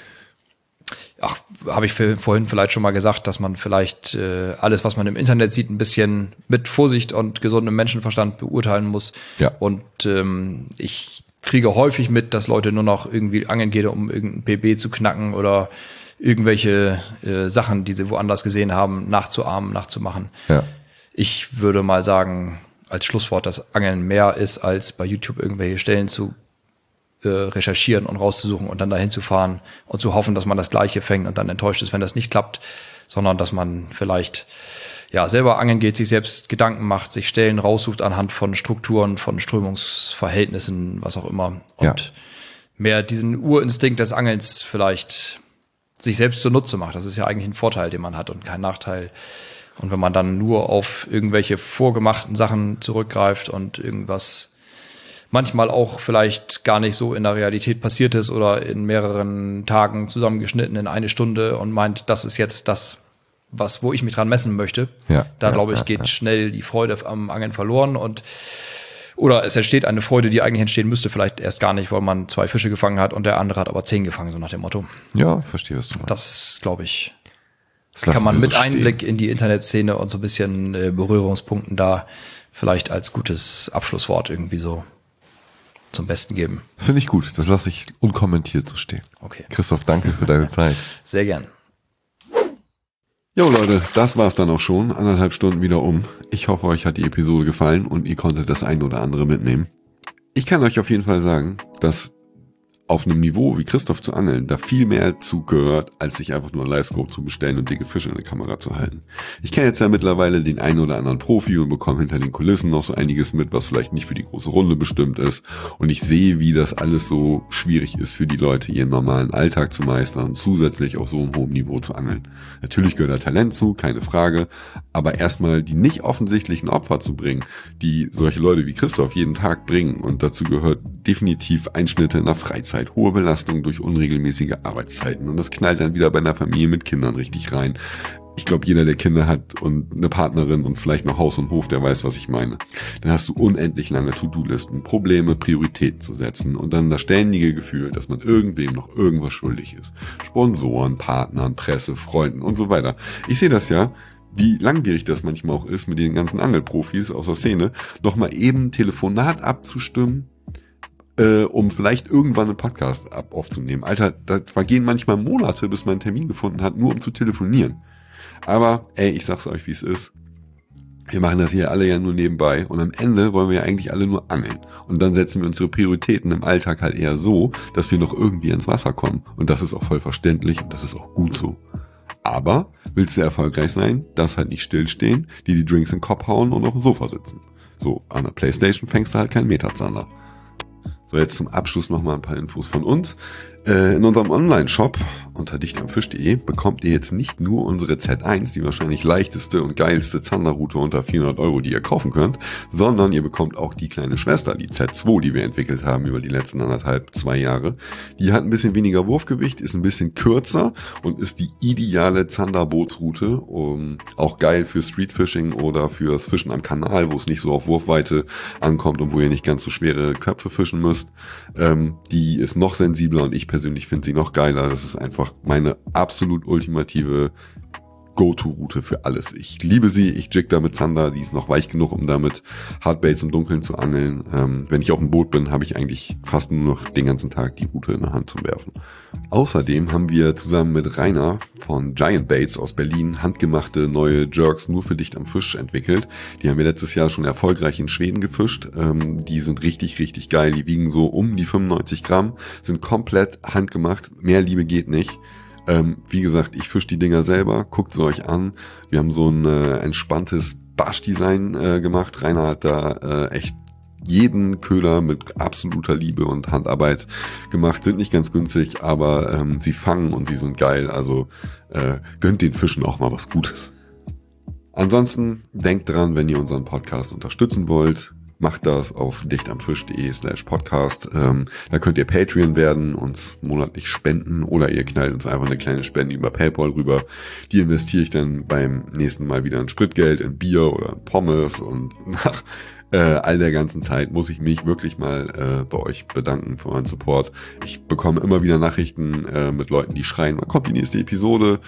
Ach, habe ich für, vorhin vielleicht schon mal gesagt, dass man vielleicht äh, alles, was man im Internet sieht, ein bisschen mit Vorsicht und gesundem Menschenverstand beurteilen muss. Ja. Und ähm, ich kriege häufig mit, dass Leute nur noch irgendwie angeln gehen, um irgendein P B zu knacken oder irgendwelche äh, Sachen, die sie woanders gesehen haben, nachzuahmen, nachzumachen. Ja. Ich würde mal sagen, als Schlusswort, dass Angeln mehr ist, als bei YouTube irgendwelche Stellen zu äh, recherchieren und rauszusuchen und dann dahin zu fahren und zu hoffen, dass man das Gleiche fängt und dann enttäuscht ist, wenn das nicht klappt, sondern dass man vielleicht ja, selber angeln geht, sich selbst Gedanken macht, sich Stellen raussucht anhand von Strukturen, von Strömungsverhältnissen, was auch immer. Und Ja. mehr diesen Urinstinkt des Angelns vielleicht sich selbst zunutze macht. Das ist ja eigentlich ein Vorteil, den man hat und kein Nachteil. Und wenn man dann nur auf irgendwelche vorgemachten Sachen zurückgreift und irgendwas manchmal auch vielleicht gar nicht so in der Realität passiert ist oder in mehreren Tagen zusammengeschnitten in eine Stunde und meint, das ist jetzt das, was, wo ich mich dran messen möchte. Ja, da ja, glaube ich, ja, geht ja. schnell die Freude am Angeln verloren und oder es entsteht eine Freude, die eigentlich entstehen müsste, vielleicht erst gar nicht, weil man zwei Fische gefangen hat und der andere hat aber zehn gefangen, so nach dem Motto. Ja, verstehe, was du meinst. Das, glaube ich, Das lassen kann man wir mit so stehen. Einblick in die Internetszene und so ein bisschen äh, Berührungspunkten da vielleicht als gutes Abschlusswort irgendwie so zum Besten geben. Finde ich gut. Das lasse ich unkommentiert so stehen. Okay. Christoph, danke für deine Zeit. Sehr gern. Jo Leute, das war's dann auch schon. Anderthalb Stunden wieder um. Ich hoffe, euch hat die Episode gefallen und ihr konntet das ein oder andere mitnehmen. Ich kann euch auf jeden Fall sagen, dass auf einem Niveau wie Christoph zu angeln, da viel mehr zugehört, als sich einfach nur ein Livescope zu bestellen und dicke Fische in der Kamera zu halten. Ich kenne jetzt ja mittlerweile den einen oder anderen Profi und bekomme hinter den Kulissen noch so einiges mit, was vielleicht nicht für die große Runde bestimmt ist. Und ich sehe, wie das alles so schwierig ist für die Leute, ihren normalen Alltag zu meistern und zusätzlich auf so einem hohen Niveau zu angeln. Natürlich gehört da Talent zu, keine Frage, aber erstmal die nicht offensichtlichen Opfer zu bringen, die solche Leute wie Christoph jeden Tag bringen, und dazu gehört definitiv Einschnitte in der Freizeit, hohe Belastung durch unregelmäßige Arbeitszeiten, und das knallt dann wieder bei einer Familie mit Kindern richtig rein. Ich glaube, jeder, der Kinder hat und eine Partnerin und vielleicht noch Haus und Hof, der weiß, was ich meine. Dann hast du unendlich lange To-Do-Listen, Probleme, Prioritäten zu setzen und dann das ständige Gefühl, dass man irgendwem noch irgendwas schuldig ist. Sponsoren, Partnern, Presse, Freunden und so weiter. Ich sehe das ja, wie langwierig das manchmal auch ist, mit den ganzen Angelprofis aus der Szene, noch mal eben ein Telefonat abzustimmen, äh, um vielleicht irgendwann einen Podcast ab aufzunehmen. Alter, da vergehen manchmal Monate, bis man einen Termin gefunden hat, nur um zu telefonieren. Aber, ey, ich sag's euch, wie es ist. Wir machen das hier alle ja nur nebenbei und am Ende wollen wir ja eigentlich alle nur angeln. Und dann setzen wir unsere Prioritäten im Alltag halt eher so, dass wir noch irgendwie ins Wasser kommen. Und das ist auch voll verständlich und das ist auch gut so. Aber willst du erfolgreich sein, darfst halt nicht stillstehen, dir die Drinks in den Kopf hauen und auf dem Sofa sitzen. So, an der Playstation fängst du halt keinen Meterzander. So, jetzt zum Abschluss nochmal ein paar Infos von uns. Äh, in unserem Online-Shop unter dichtamfisch punkt de bekommt ihr jetzt nicht nur unsere Z eins, die wahrscheinlich leichteste und geilste Zanderroute unter vierhundert Euro, die ihr kaufen könnt, sondern ihr bekommt auch die kleine Schwester, die Z zwei, die wir entwickelt haben über die letzten anderthalb, zwei Jahre. Die hat ein bisschen weniger Wurfgewicht, ist ein bisschen kürzer und ist die ideale Zanderbootsroute, um, auch geil für Streetfishing oder fürs Fischen am Kanal, wo es nicht so auf Wurfweite ankommt und wo ihr nicht ganz so schwere Köpfe fischen müsst. Ähm, die ist noch sensibler und ich persönlich finde sie noch geiler. Das ist einfach meine absolut ultimative Go-To-Route für alles. Ich liebe sie, ich jig da mit Zander, die ist noch weich genug, um damit Hardbaits im Dunkeln zu angeln. Ähm, wenn ich auf dem Boot bin, habe ich eigentlich fast nur noch den ganzen Tag die Route in der Hand zum Werfen. Außerdem haben wir zusammen mit Rainer von Giant Baits aus Berlin handgemachte neue Jerks nur für Dicht am Fisch entwickelt. Die haben wir letztes Jahr schon erfolgreich in Schweden gefischt. Ähm, die sind richtig, richtig geil. Die wiegen so um die fünfundneunzig Gramm, sind komplett handgemacht. Mehr Liebe geht nicht. Ähm, wie gesagt, ich fische die Dinger selber, guckt sie euch an. Wir haben so ein äh, entspanntes Barsch-Design äh, gemacht. Rainer hat da äh, echt jeden Köder mit absoluter Liebe und Handarbeit gemacht. Sind nicht ganz günstig, aber ähm, sie fangen und sie sind geil. Also äh, gönnt den Fischen auch mal was Gutes. Ansonsten denkt dran, wenn ihr unseren Podcast unterstützen wollt, macht das auf dichtamfisch punkt de slash podcast. Ähm, da könnt ihr Patreon werden, uns monatlich spenden oder ihr knallt uns einfach eine kleine Spende über PayPal rüber. Die investiere ich dann beim nächsten Mal wieder in Spritgeld, in Bier oder in Pommes, und nach äh, all der ganzen Zeit muss ich mich wirklich mal äh, bei euch bedanken für euren Support. Ich bekomme immer wieder Nachrichten äh, mit Leuten, die schreien, wann kommt die nächste Episode?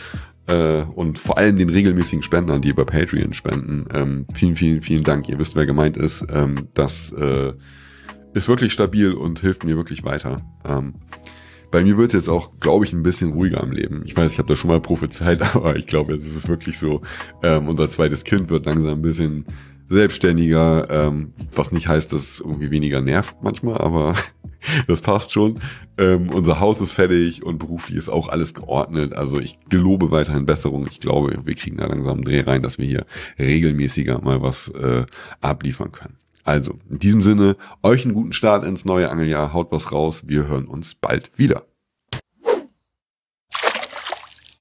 Und vor allem den regelmäßigen Spendern, die über Patreon spenden. Ähm, vielen, vielen, vielen Dank. Ihr wisst, wer gemeint ist. Ähm, das äh, ist wirklich stabil und hilft mir wirklich weiter. Ähm, bei mir wird es jetzt auch, glaube ich, ein bisschen ruhiger im Leben. Ich weiß, ich habe das schon mal prophezeit, aber ich glaube, jetzt ist es wirklich so. Ähm, unser zweites Kind wird langsam ein bisschen selbstständiger, ähm, was nicht heißt, dass es irgendwie weniger nervt manchmal, aber Das passt schon. Ähm, unser Haus ist fertig und beruflich ist auch alles geordnet. Also ich gelobe weiterhin Besserung. Ich glaube, wir kriegen da langsam einen Dreh rein, dass wir hier regelmäßiger mal was äh, abliefern können. Also, in diesem Sinne, euch einen guten Start ins neue Angeljahr. Haut was raus. Wir hören uns bald wieder.